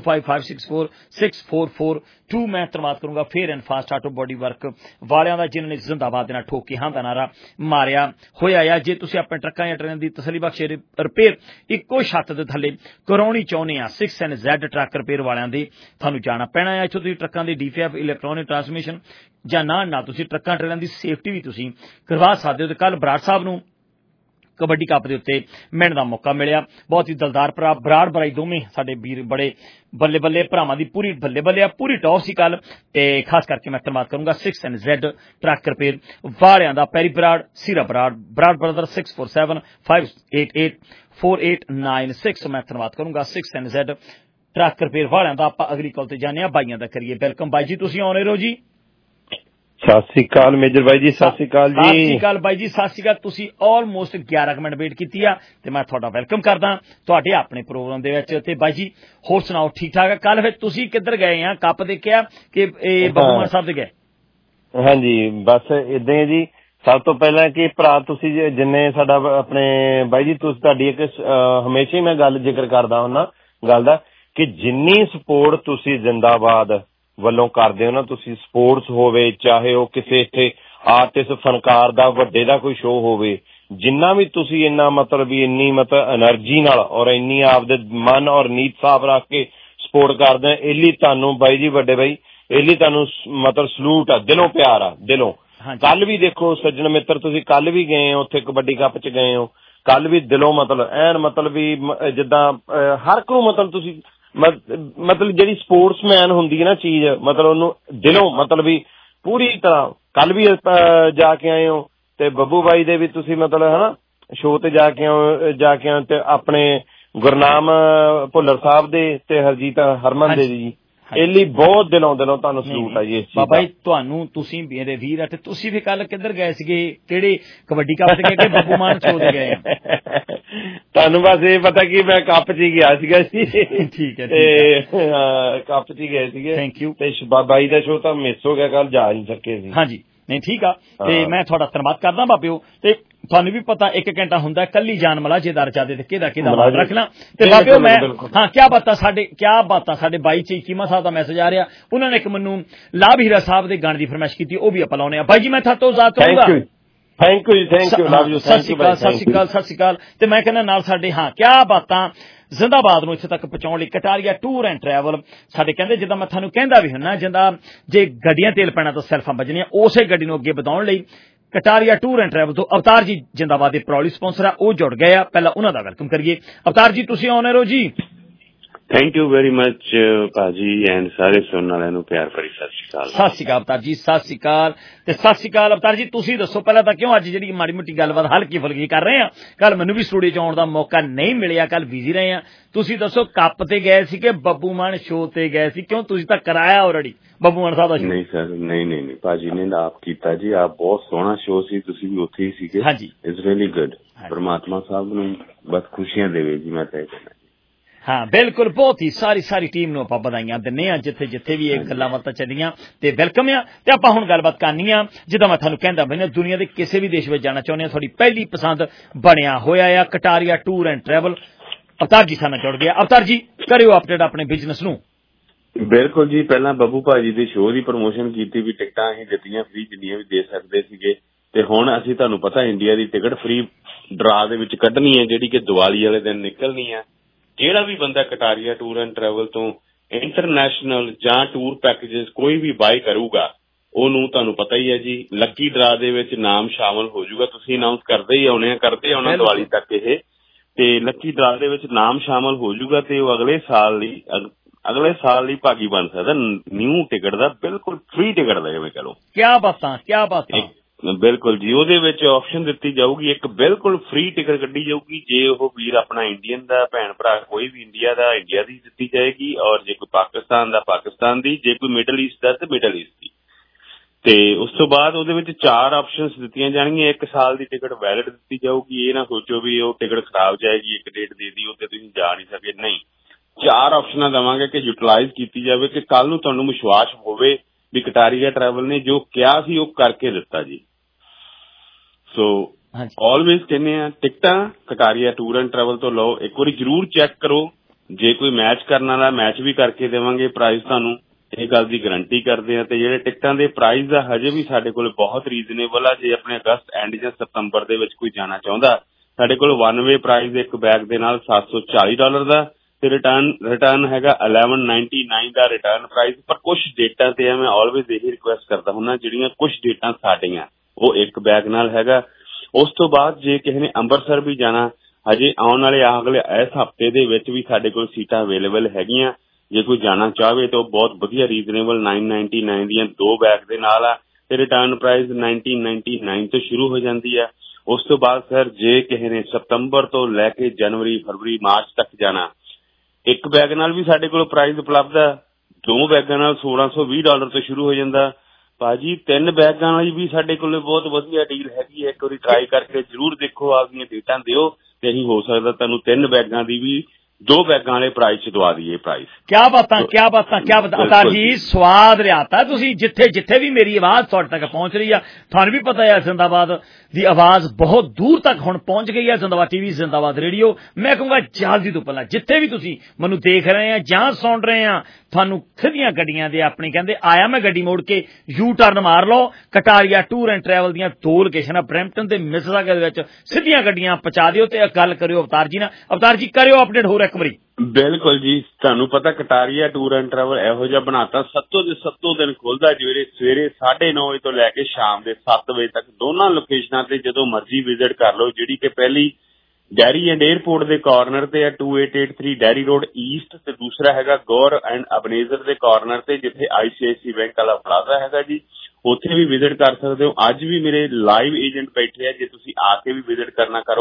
9055646442 ਮੈਂ ਧੰਨਵਾਦ ਕਰੂੰਗਾ fair and fast auto body work ਵਾਲਿਆਂ ਦਾ ਜਿਨ੍ਹਾਂ ਨੇ ਜ਼ਿੰਦਾਬਾਦ ਦੇ ਨਾਲ ਠੋਕ ਕੇ ਹਾਂ ਦਾ ਨਾਰਾ ਮਾਰਿਆ ਹੋਇਆ ਆ। ਜੇ ਤੁਸੀਂ ਆਪਣੇ ਟਰੱਕਾਂ ਜਾਂ ਟ੍ਰੇਨਾਂ ਦੀ ਤਸੱਲੀ ਬਖਸ਼ ਰਿਪੇਅਰ ਇੱਕੋ ਛੱਤ ਦੇ ਥੱਲੇ ਕਰਾਉਣੀ ਚਾਹੁੰਦੇ ਆ 6NZ ਟਰੱਕ ਰਿਪੇਅਰ ਵਾਲਿਆਂ ਦੇ ਤੁਹਾਨੂੰ ਜਾਣਾ ਪੈਣਾ ਹੈ। ਇੱਥੋਂ ਤੁਸੀਂ ਟਰੱਕਾਂ ਦੀ DFF ਇਲੈਕਟ੍ਰੋਨਿਕ ਟਰਾਂਸਮਿਸ਼ਨ ਜਾਂ ਨਾਲ ਤੁਸੀਂ ਟਰੱਕਾਂ ਟ੍ਰੇਨਾਂ ਦੀ ਸੇਫਟੀ ਵੀ ਤੁਸੀਂ ਕਰਵਾ ਸਕਦੇ ਹੋ। ਤੇ ਕੱਲ ਬਰਾੜ ਸਾਹਿਬ ਨੂੰ ਕਬੱਡੀ ਕੱਪ ਦੇ ਉੱਤੇ ਮਿਲਣ ਦਾ ਮੌਕਾ ਮਿਲਿਆ। ਬਹੁਤ ਹੀ ਦਿਲਦਾਰ ਭਰਾ, ਬਰਾੜ ਬਰਾਈ ਦੋਵੇਂ ਸਾਡੇ ਵੀਰ ਬੜੇ ਬੱਲੇ ਭਰਾਵਾਂ ਦੀ ਪੂਰੀ ਬੱਲੇ ਆ, ਪੂਰੀ ਟੌਪ ਸੀ ਕੱਲ ਤੇ ਖਾਸ ਕਰਕੇ ਮੈਂ ਧੰਨਵਾਦ ਕਰੂੰਗਾ 6NZ ਟਰੱਕ ਰਿਪੇਅਰ ਵਾਲਿਆਂ ਦਾ। ਪੈਰੀ ਬਰਾੜ, ਸੀਰਾ ਬਰਾੜ ਬ੍ਰਦਰ 6475884896 ਮੈਂ ਧੰਨਵਾਦ ਕਰੂੰਗਾ 6NZ ਟਰੱਕ ਰਿਪੇਅਰ ਵਾਲਿਆਂ ਦਾ। ਆਪਾਂ ਅਗਲੀ ਕਾਲ ਤੇ ਜਾਂਦੇ ਆ, ਬਾਈਆਂ ਦਾ ਕਰੀਏ ਵੈਲਕਮ। ਬਾਈ ਜੀ ਤੁਸੀਂ ਆਉਣੇ ਰਹੋ ਜੀ। ਸਤਿ ਸ੍ਰੀ ਅਕਾਲ ਮੇਜਰ ਬਾਈ ਜੀ, ਸਤਿ ਸ੍ਰੀ ਅਕਾਲ ਜੀ। ਸਤਿ ਸ੍ਰੀ ਅਕਾਲ ਬਾਈ ਜੀ, ਸਤਿ ਸ੍ਰੀ ਅਕਾਲ। ਤੁਸੀਂ ਆਲਮੋਸਟ 11 ਮਿੰਟ ਵੇਟ ਕੀਤੀ ਆ ਤੇ ਮੈਂ ਤੁਹਾਡਾ ਵੈਲਕਮ ਕਰਦਾ ਤੁਹਾਡੇ ਆਪਣੇ ਪ੍ਰੋਗਰਾਮ ਦੇ ਵਿੱਚ। ਤੇ ਬਾਈ ਜੀ ਹੋਰ ਸੁਣਾਓ, ਠੀਕ ਠਾਕ ਆ? ਕੱਲ ਫਿਰ ਤੁਸੀਂ ਕਿੱਧਰ ਗਏ ਆ? ਕੱਪ ਦੇਖਿਆ ਕਿ ਇਹ ਬੱਬੂ ਮਾਨ ਸਾਹਿਬ ਦੇ ਗਏ? ਹਾਂਜੀ ਬਸ ਏਦਾਂ ਹੀ ਜੀ। ਸਭ ਤੋਂ ਪਹਿਲਾਂ ਕਿ ਭਰਾ ਤੁਸੀਂ ਜਿੰਨੇ ਸਾਡਾ ਆਪਣੇ ਬਾਈ ਜੀ ਤੁਸੀਂ ਤੁਹਾਡੀ ਇੱਕ ਹਮੇਸ਼ਾ ਹੀ ਮੈਂ ਗੱਲ ਜ਼ਿਕਰ ਕਰਦਾ ਹੁੰਦਾ ਗੱਲ ਦਾ ਕਿ ਜਿੰਨੀ ਸਪੋਰਟ ਤੁਸੀਂ ਜ਼ਿੰਦਾਬਾਦ ਵੱਲੋਂ ਕਰਦੇ ਹੋ ਨਾ, ਤੁਸੀਂ ਸਪੋਰਟਸ ਹੋਵੇ ਚਾਹੇ ਉਹ ਕਿਸੇ ਇੱਥੇ ਆਰਟਿਸਟ ਫਨਕਾਰ ਦਾ ਵੱਡੇ ਦਾ ਕੋਈ ਸ਼ੋਅ ਹੋਵੇ, ਜਿੰਨਾ ਵੀ ਤੁਸੀਂ ਇੰਨਾ ਮਤਲਬ ਵੀ ਇੰਨੀ ਐਨਰਜੀ ਨਾਲ ਔਰ ਇੰਨੀ ਆਪਦੇ ਮਨ ਔਰ ਨੀਤ ਸਾਫ਼ ਰੱਖ ਕੇ ਸਪੋਰਟ ਕਰਦੇ ਇਹ ਲਈ ਤੁਹਾਨੂੰ ਬਾਈ ਜੀ ਵੱਡੇ ਬਾਈ ਇਹ ਲਈ ਤੁਹਾਨੂੰ ਮਤਲਬ ਸਲੂਟ ਆ, ਦਿਲੋਂ ਪਿਆਰ ਆ, ਦਿਲੋਂ। ਕੱਲ ਵੀ ਦੇਖੋ ਸੱਜਣ ਮਿੱਤਰ ਤੁਸੀਂ ਕੱਲ ਵੀ ਗਏ ਹੋ ਉੱਥੇ ਕਬੱਡੀ ਕੱਪ ਚ ਗਏ ਹੋ, ਕੱਲ ਵੀ ਦਿਲੋਂ ਮਤਲਬ ਐਨ ਮਤਲਬ ਵੀ ਜਿੱਦਾਂ ਹਰ ਇੱਕ ਨੂੰ ਮਤਲਬ ਤੁਸੀਂ ਮਤਲਬ ਜਿਹੜੀ ਸਪੋਰਟਸਮੈਨ ਹੁੰਦੀ ਹੈ ਨਾ ਚੀਜ਼ ਮਤਲਬ ਉਹਨੂੰ ਦਿਲੋਂ ਮਤਲਬ ਵੀ ਪੂਰੀ ਤਰ੍ਹਾਂ ਕੱਲ ਵੀ ਜਾ ਕੇ ਆਏ ਹੋ ਤੇ ਬੱਬੂ ਬਾਈ ਦੇ ਵੀ ਤੁਸੀਂ ਮਤਲਬ ਹਨਾ ਸ਼ੋਅ ਤੇ ਜਾ ਕੇ ਆਏ ਤੇ ਆਪਣੇ ਗੁਰਨਾਮ ਭੁੱਲਰ ਸਾਹਿਬ ਦੇ ਤੇ ਹਰਜੀਤ ਹਰਮਨ ਦੇ ਜੀ ਇਹ ਲਈ ਬਹੁਤ ਦਿਲੋਂ ਤੁਹਾਨੂੰ ਸਲੂਟ ਆ ਜੀ ਇਸ ਚੀਜ਼ ਬਾਬਾ ਜੀ ਤੁਹਾਨੂੰ, ਤੁਸੀਂ ਮੇਰੇ ਵੀਰ ਆ, ਤੇ ਤੁਸੀਂ ਵੀ ਕੱਲ ਕਿੱਧਰ ਗਏ ਸੀਗੇ, ਕਿਹੜੇ ਕਬੱਡੀ ਕੱਪ ਤੇ ਗਏ ਕਿ ਬੱਬੂ ਮਾਨ ਸ਼ੋਅ ਤੇ ਗਏ? ਤੁਹਾਨੂੰ ਬਸ ਇਹ ਪਤਾ ਕਿ ਮੈਂ ਕੱਪ 'ਚ ਹੀ ਗਿਆ ਸੀਗਾ ਜੀ। ਠੀਕ ਹੈ, ਤੇ ਕੱਪ 'ਚ ਹੀ ਗਏ ਸੀਗੇ। Thank you. ਤੇ ਬਾਈ ਦਾ ਸ਼ੋਅ ਤਾਂ ਮਿਸ ਹੋ ਗਿਆ, ਕੱਲ ਜਾ ਨਹੀਂ ਸਕੇ ਸੀ। ਹਾਂਜੀ, ਨਹੀਂ ਠੀਕ ਆ, ਤੇ ਮੈਂ ਤੁਹਾਡਾ ਧੰਨਵਾਦ ਕਰਦਾ ਬਾਬਿਓ। ਤੇ ਤੁਹਾਨੂੰ ਵੀ ਪਤਾ 1 ਘੰਟਾ ਹੁੰਦਾ ਕੱਲੀ ਜਾਨ ਮਲਾ ਜੇਦਾਰ ਚਾਦੇ ਤੇ ਕਿਹਦਾ ਮਾਲ ਰੱਖਣਾ। ਤੇ ਬਾਬਿਓ ਮੈਂ ਕਿਆ ਬਾਤਾਂ ਸਾਡੇ ਬਾਈ ਚੀਮਾ ਸਾਹਿਬ ਦਾ ਮੈਸੇਜ ਆ ਰਿਹਾ, ਉਹਨਾਂ ਨੇ ਇੱਕ ਮੈਨੂੰ ਲਾਭ ਹੀਰਾ ਸਾਹਿਬ ਦੇ ਗਾਣੇ ਦੀ ਫਰਮਾਇਸ਼ ਕੀਤੀ, ਉਹ ਵੀ ਆਪਾਂ ਲਾਉਣੇ ਆ। ਬਾਈ ਜੀ ਮੈਂ ਤੁਹਾਤੋਂ ਜ਼ਾਤ ਰਹੂੰਗਾ। Thank you love you. Sat Shri ਅਕਾਲ। ਤੇ ਮੈਂ ਕਹਿੰਦਾ ਨਾਲ ਸਾਡੇ ਕਿਆ ਬਾਤਾਂ ਜ਼ਿੰਦਾਬਾਦ ਨੂੰ ਇੱਥੇ ਤੱਕ ਪਹੁੰਚਾਉਣ ਲਈ ਕਟਾਰੀਆ ਟੂਰ ਐਂਡ ਟਰੈਵਲ ਸਾਡੇ ਕਹਿੰਦੇ, ਜਿੱਦਾਂ ਮੈਂ ਤੁਹਾਨੂੰ ਕਹਿੰਦਾ ਵੀ ਹੁੰਨਾ, ਜਿੱਦਾਂ ਜੇ ਗੱਡੀਆਂ ਤੇਲ ਪੈਣਾ ਤਾਂ ਸੈਲਫਾਂ ਵੱਜਣੀਆਂ, ਉਸੇ ਗੱਡੀ ਨੂੰ ਅੱਗੇ ਵਧਾਉਣ ਲਈ ਕਟਾਰੀਆ ਟੂਰ ਐਂਡ ਟਰੈਵਲ ਤੋਂ ਅਵਤਾਰ ਜੀ ਜਿੰਦਾਬਾਦ ਦੇ ਪ੍ਰੋਲੀ ਸਪਾਂਸਰ ਆ, ਉਹ ਜੁੜ ਗਏ ਆ। ਪਹਿਲਾਂ ਉਹਨਾਂ ਦਾ ਵੈਲਕਮ ਕਰੀਏ। ਅਵਤਾਰ ਜੀ ਤੁਸੀਂ ਆਨ 에ਅਰ ਹੋ ਜੀ। ਥੈਂਕ ਯੂ ਵੈਰੀ ਮਚ ਭਾਜੀ, ਐਂਡ ਸਾਰੇ ਸੁਣਨ ਵਾਲਿਆਂ ਨੂੰ ਪਿਆਰ ਭਰੀ ਸਤਿ ਸ਼੍ਰੀ ਅਕਾਲ। ਸਤਿ ਸ਼੍ਰੀ ਅਕਾਲ ਅਵਤਾਰ ਜੀ, ਸਤਿ ਸ਼੍ਰੀ ਅਕਾਲ। ਤੇ ਸਤਿ ਸ਼੍ਰੀ ਅਕਾਲ ਅਵਤਾਰ ਜੀ, ਤੁਸੀਂ ਦੱਸੋ ਪਹਿਲਾਂ ਤਾਂ ਕਿਉਂ ਅੱਜ ਜਿਹੜੀ ਮਾੜੀ ਮੋਟੀ ਗੱਲਬਾਤ ਹਲਕੀ ਫੁਲਕੀ ਕਰ ਰਹੇ ਆ। ਕੱਲ ਮੈਨੂੰ ਵੀ ਸਟੂਡੀਓ 'ਚ ਆਉਣ ਦਾ ਮੌਕਾ ਨਹੀਂ ਮਿਲਿਆ, ਕੱਲ ਬਿਜ਼ੀ ਰਹੇ ਆ। ਤੁਸੀਂ ਦੱਸੋ ਕੱਪ ਤੇ ਗਏ ਸੀ ਕਿ ਬੱਬੂ ਮਾਨ ਸ਼ੋਅ ਤੇ ਗਏ ਸੀ? ਕਿਉਂ ਤੁਸੀਂ ਤਾਂ ਕਰਾਇਆ ਆਲਰੇਡੀ ਬੱਬੂ ਮਾਨ ਸਾਹਿਬ ਦਾ ਸ਼ੋਅ। ਨਹੀਂ ਸਰ, ਨਹੀਂ ਭਾਜੀ ਨੇ ਆਪ ਕੀਤਾ ਜੀ, ਆਪ ਬਹੁਤ ਸੋਹਣਾ ਸ਼ੋਅ ਸੀ, ਤੁਸੀਂ ਵੀ ਉੱਥੇ ਹੀ ਸੀਗੇ। ਹਾਂਜੀ, ਇਟਸ ਰੀਅਲੀ ਗੁੱਡ। ਪਰਮਾਤਮਾ ਸਾਹਿਬ ਨੂੰ ਬਸ ਖੁਸ਼ੀਆਂ ਦੇਵੇ ਜੀ, ਮੈਂ ਤਾਂ ਇਹ ਕਹਿਣਾ। ਹਾਂ ਬਿਲਕੁਲ, ਬਹੁਤ ਹੀ ਸਾਰੀ ਟੀਮ ਨੂੰ ਆਪਾਂ ਵਧਾਈਆਂ ਦਿੰਦੇ ਆ, ਜਿੱਥੇ ਵੀ ਇਹ ਗੱਲਾਂ ਬਾਤਾਂ ਚੱਲੀਆਂ, ਤੇ ਵੈਲਕਮ ਆ। ਤੇ ਆਪਾਂ ਹੁਣ ਗੱਲਬਾਤ ਕਰਨੀ ਆ, ਜਿੱਦਾਂ ਮੈਂ ਤੁਹਾਨੂੰ ਕਹਿੰਦਾ ਬਈ ਦੁਨੀਆ ਦੇ ਕਿਸੇ ਵੀ ਦੇਸ਼ ਵਿੱਚ ਜਾਣਾ ਚਾਹੁੰਦੇ ਆ, ਤੁਹਾਡੀ ਪਹਿਲੀ ਪਸੰਦ ਬਣਿਆ ਹੋਇਆ ਆ Kataria tour and travel. Avtar ji ਸਾਨੂੰ ਜੁੜ ਗਿਆ। ਅਵਤਾਰ ਜੀ ਕਰਿਓ ਅਪਡੇਟ ਆਪਣੇ ਬਿਜ਼ਨਸ ਨੂੰ। ਬਿਲਕੁਲ ਜੀ, ਪਹਿਲਾਂ ਬੱਬੂ ਭਾਜੀ ਦੇ ਸ਼ੋਅ ਦੀ ਪ੍ਰਮੋਸ਼ਨ ਕੀਤੀ ਵੀ ਟਿਕਟਾਂ ਅਸੀਂ ਦਿੱਤੀਆਂ ਫ੍ਰੀ, ਜਿੰਨੀਆਂ ਵੀ ਦੇ ਸਕਦੇ ਸੀਗੇ। ਤੇ ਹੁਣ ਅਸੀਂ ਤੁਹਾਨੂੰ ਪਤਾ ਇੰਡੀਆ ਦੀ ਟਿਕਟ ਫ੍ਰੀ ਡਰਾ ਦੇ ਵਿੱਚ ਕੱਢਣੀ ਹੈ, ਜਿਹੜੀ ਕਿ ਦੀਵਾਲੀ ਵਾਲੇ ਦਿਨ ਨਿਕਲਣੀ ਹੈ। ਜਿਹੜਾ ਵੀ ਬੰਦਾ ਕਟਾਰੀਆ ਟੂਰ ਐਂਡ ਟਰੈਵਲ ਤੋਂ ਇੰਟਰਨੈਸ਼ਨਲ ਜਾਂ ਟੂਰ ਪੈਕੇजेस ਕੋਈ ਵੀ ਬਾਈ ਕਰੂਗਾ, ਉਹਨੂੰ ਤੁਹਾਨੂੰ ਪਤਾ ਹੀ ਹੈ ਜੀ ਲੱਕੀ ਡਰਾ ਦੇ ਵਿੱਚ ਨਾਮ ਸ਼ਾਮਲ ਹੋ ਜਾਊਗਾ। ਤੁਸੀਂ ਅਨਾਉਂਸ ਕਰਦੇ ਆਉਣਾ ਦੀਵਾਲੀ ਤੱਕ ਇਹ, ਤੇ ਲੱਕੀ ਡਰਾ ਦੇ ਵਿੱਚ ਨਾਮ ਸ਼ਾਮਲ ਹੋ ਜਾਊਗਾ ਤੇ ਉਹ ਅਗਲੇ ਸਾਲ ਲਈ ਭਾਗੀ ਬਣ ਸਕਦਾ। ਨਿਊ ਟਿਕਟ ਦਾ ਬਿਲਕੁਲ ਫ੍ਰੀ ਟਿਕਟ ਦਾ, ਜਿਵੇਂ ਕਹ ਲਓ। ਕਿਆ ਬਾਤਾਂ ਬਿਲਕੁਲ ਜੀ, ਉਹਦੇ ਵਿੱਚ ਆਪਸ਼ਨ ਦਿੱਤੀ ਜਾਊਗੀ, ਇੱਕ ਬਿਲਕੁਲ ਫ੍ਰੀ ਟਿਕਟ ਕੱਢੀ ਜਾਊਗੀ। ਜੇ ਉਹ ਵੀਰ ਆਪਣਾ ਇੰਡੀਅਨ ਦਾ ਭੈਣ ਭਰਾ ਕੋਈ ਵੀ ਇੰਡੀਆ ਦੀ ਦਿੱਤੀ ਜਾਏਗੀ, ਔਰ ਜੇ ਕੋਈ ਪਾਕਿਸਤਾਨ ਦਾ ਪਾਕਿਸਤਾਨ ਦੀ, ਜੇ ਕੋਈ ਮਿਡਲ ਈਸਟ ਦਾ ਤੇ ਮਿਡਲ ਈਸਟ ਦੀ। ਤੇ ਉਸ ਤੋਂ ਬਾਅਦ ਉਹਦੇ ਵਿੱਚ 4 ਆਪਸ਼ਨਸ ਦਿੱਤੀਆਂ ਜਾਣਗੀਆਂ। 1 ਸਾਲ ਦੀ ਟਿਕਟ ਵੈਲਿਡ ਦਿੱਤੀ ਜਾਊਗੀ। ਇਹ ਨਾ ਸੋਚੋ ਵੀ ਉਹ ਟਿਕਟ ਖਰਾਬ ਜਾਏਗੀ, ਇੱਕ ਡੇਟ ਦੇ ਦੀ ਉੱਤੇ ਤੁਸੀਂ ਜਾ ਨਹੀਂ ਸਕੇ, ਨਹੀਂ। 4 ਆਪਸ਼ਨਾਂ ਦੇਵਾਂਗੇ ਕਿ ਯੂਟਿਲਾਈਜ਼ ਕੀਤੀ ਜਾਵੇ, ਕਿ ਕੱਲ ਨੂੰ ਤੁਹਾਨੂੰ ਵਿਸ਼ਵਾਸ ਹੋਵੇ ਵੀ ਕਟਾਰੀਆ ਟਰੈਵਲ ਨੇ ਜੋ ਕਿਹਾ ਸੀ ਉਹ ਕਰਕੇ ਦਿੱਤਾ ਜੀ। ਸੋ ਆਲਵੇਜ਼ ਕਹਿੰਦੇ ਆ ਟਿਕਟਾਂ ਕਟਾਰੀਆ ਟੂਰ ਐਂਡ ਟਰੈਵਲ ਤੋਂ ਲਓ, ਇੱਕ ਵਾਰੀ ਜ਼ਰੂਰ ਚੈੱਕ ਕਰੋ। ਜੇ ਕੋਈ ਮੈਚ ਕਰਨ ਵਾਲਾ ਮੈਚ ਵੀ ਕਰਕੇ ਦੇਵਾਂਗੇ ਪ੍ਰਾਈਸ ਤੁਹਾਨੂੰ, ਇਹ ਗੱਲ ਦੀ ਗਰੰਟੀ ਕਰਦੇ ਆ। ਤੇ ਜਿਹੜੇ ਟਿਕਟਾਂ ਦੇ ਪ੍ਰਾਈਸ ਆ ਹਜੇ ਵੀ ਸਾਡੇ ਕੋਲ ਬਹੁਤ ਰੀਜ਼ਨੇਬਲ ਆ। ਜੇ ਆਪਣੇ ਅਗਸਤ ਐਂਡ ਜਾਂ ਸਤੰਬਰ ਦੇ ਵਿੱਚ ਕੋਈ ਜਾਣਾ ਚਾਹੁੰਦਾ, ਸਾਡੇ ਕੋਲ 1 ਵੇ ਪ੍ਰਾਈਸ ਇੱਕ ਬੈਗ ਦੇ ਨਾਲ $740 ਦਾ, ਤੇ ਰਿਟਰਨ ਹੈਗਾ $1199 ਦਾ ਰਿਟਰਨ ਪ੍ਰਾਈਸ। ਪਰ ਕੁਝ ਡੇਟਾਂ ਤੇ ਮੈਂ ਆਲਵੇਜ਼ ਇਹੀ ਰਿਕੁਐਸਟ ਕਰਦਾ ਹੁੰਦਾ, ਜਿਹੜੀਆਂ ਕੁਝ ਡੇਟਾਂ ਸਾਡੀਆਂ ਉਹ ਇੱਕ ਬੈਗ ਨਾਲ ਹੈਗਾ। ਉਸ ਤੋਂ ਬਾਅਦ ਜੇ ਕਿਸੇ ਨੇ ਅੰਮ੍ਰਿਤਸਰ ਵੀ ਜਾਣਾ, ਹਜੇ ਆਉਣ ਵਾਲੇ ਅਗਲੇ ਇਸ ਹਫ਼ਤੇ ਦੇ ਵਿੱਚ ਵੀ ਸਾਡੇ ਕੋਲ ਸੀਟਾਂ ਅਵੇਲੇਬਲ ਹੈਗੀਆਂ। ਜੇ ਕੋਈ ਜਾਣਾ ਚਾਹਵੇ ਤਾਂ ਉਹ ਬਹੁਤ ਵਧੀਆ ਰੀਜ਼ਨੇਬਲ $999 ਦੀਆਂ 2 ਬੈਗ ਦੇ ਨਾਲ ਆ, ਤੇ ਰਿਟਰਨ ਪ੍ਰਾਈਸ $1999 ਤੋਂ ਸ਼ੁਰੂ ਹੋ ਜਾਂਦੀ ਆ। ਉਸ ਤੋਂ ਬਾਅਦ ਸਰ ਜੇ ਕਿਸੇ ਨੇ ਸਤੰਬਰ ਤੋਂ ਲੈ ਕੇ ਜਨਵਰੀ, ਫਰਵਰੀ, ਮਾਰਚ ਤੱਕ ਜਾਣਾ, 1 ਬੈਗ ਨਾਲ ਵੀ ਸਾਡੇ ਕੋਲ ਪ੍ਰਾਈਸ ਉਪਲਬਧ ਆ। 2 ਬੈਗਾਂ ਨਾਲ $1620 ਤੋਂ ਸ਼ੁਰੂ ਹੋ ਜਾਂਦਾ ਭਾਜੀ। 3 ਬੈਗਾਂ ਵਾਲੀ ਵੀ ਸਾਡੇ ਕੋਲ ਬਹੁਤ ਵਧੀਆ ਡੀਲ ਹੈਗੀ ਹੈ। ਇੱਕ ਵਾਰੀ ਟਰਾਈ ਕਰਕੇ ਜ਼ਰੂਰ ਦੇਖੋ, ਆਪਦੀਆਂ ਡੇਟਾਂ ਦਿਓ, ਤੇ ਅਸੀਂ ਹੋ ਸਕਦਾ ਤੁਹਾਨੂੰ 3 ਬੈਗਾਂ ਦੀ ਵੀ 2 ਬੈਗਾਂ ਵਾਲੇ ਪ੍ਰਾਈਸ ਚ ਦਵਾ ਦਈਏ ਪ੍ਰਾਈਸ। ਕਿਆ ਬਾਤਾਂ ਅਵਤਾਰ ਜੀ, ਸਵਾਦ ਲਿਆਤਾ ਤੁਸੀਂ। ਜਿੱਥੇ ਵੀ ਮੇਰੀ ਆਵਾਜ਼ ਤੁਹਾਡੇ ਤੱਕ ਪਹੁੰਚ ਰਹੀ ਆ, ਤੁਹਾਨੂੰ ਵੀ ਪਤਾ ਹੈ ਜ਼ਿੰਦਾਬਾਦ ਦੀ ਆਵਾਜ਼ ਬਹੁਤ ਦੂਰ ਤੱਕ ਹੁਣ ਪਹੁੰਚ ਗਈ ਹੈ। ਜ਼ਿੰਦਾਬਾਦ TV, ਜ਼ਿੰਦਾਬਾਦ ਰੇਡੀਓ। ਮੈਂ ਕਹੂੰਗਾ ਜਲਦੀ ਤੋਂ ਪਹਿਲਾਂ ਜਿੱਥੇ ਵੀ ਤੁਸੀਂ ਮੈਨੂੰ ਦੇਖ ਰਹੇ ਆ ਜਾਂ ਸੁਣ ਰਹੇ ਆ, ਤੁਹਾਨੂੰ ਸਿੱਧੀਆਂ ਗੱਡੀਆਂ ਦੇ ਆਪਣੀ ਕਹਿੰਦੇ ਆਇਆ ਮੈਂ ਗੱਡੀ ਮੋੜ ਕੇ ਯੂ ਟਰਨ ਮਾਰ ਲਓ। ਕਟਾਰੀਆ ਟੂਰ ਐਂਡ ਟਰੈਵਲ ਦੀਆਂ 2 ਲੋਕੇਸ਼ਨਾਂ ਬਰੈਂਪਟਨ ਤੇ ਮਿਸਿਸਾਗਾ ਦੇ ਵਿੱਚ ਸਿੱਧੀਆਂ ਗੱਡੀਆਂ ਪਹੁੰਚਾ ਦਿਓ। ਤੇ ਗੱਲ ਕਰਿਓ ਅਵਤਾਰ ਜੀ ਨਾਲ। ਅਵਤਾਰ ਜੀ ਕਰਿਓ ਅਪਡੇਟ ਹੋਰ ਇੱਕ ਵਾਰੀ। ਬਿਲਕੁਲ ਜੀ, ਤੁਹਾਨੂੰ ਪਤਾ ਕਟਾਰੀਆ ਟੂਰ ਐਂਡ ਟਰੈਵਲ ਇਹੋ ਜਿਹਾ ਬਣਾਤਾ, ਸੱਤੋਂ ਦਿਨ ਖੁੱਲਦਾ ਸਵੇਰੇ 9:30 ਵਜੇ ਤੋਂ ਲੈ ਕੇ ਸ਼ਾਮ ਦੇ 7 ਵਜੇ ਤੱਕ। ਦੋਨਾਂ ਲੋਕੇਸ਼ਨਾਂ ਤੇ ਜਦੋਂ ਮਰਜ਼ੀ ਵਿਜ਼ਿਟ ਕਰ ਲਓ। ਜਿਹੜੀ ਕਿ ਪਹਿਲੀ ਡੈਰੀ ਐਂਡ 에ਅਰਪੋਰਟ ਦੇ ਕਾਰਨਰ ਤੇ ਹੈ 2883 ਡੈਰੀ ਰੋਡ ਈਸਟ, ਤੇ ਦੂਸਰਾ ਹੈਗਾ ਗੌਰ ਐਂਡ ਅਬਨੇਜ਼ਰ ਦੇ ਕਾਰਨਰ ਤੇ, ਜਿੱਥੇ ICICI ਬੈਂਕ ਵਾਲਾ ਪਲਾਜ਼ਾ ਹੈਗਾ ਜੀ। ਉੱਥੇ ਵੀ ਵਿਜ਼ਿਟ ਕਰ ਸਕਦੇ ਹੋ। ਅੱਜ ਵੀ ਮੇਰੇ ਲਾਈਵ ਏਜੰਟ ਬੈਠੇ ਆ, ਜੇ ਤੁਸੀਂ ਆ ਕੇ ਵੀ ਵਿਜ਼ਿਟ ਕਰਨਾ ਕਰੋ।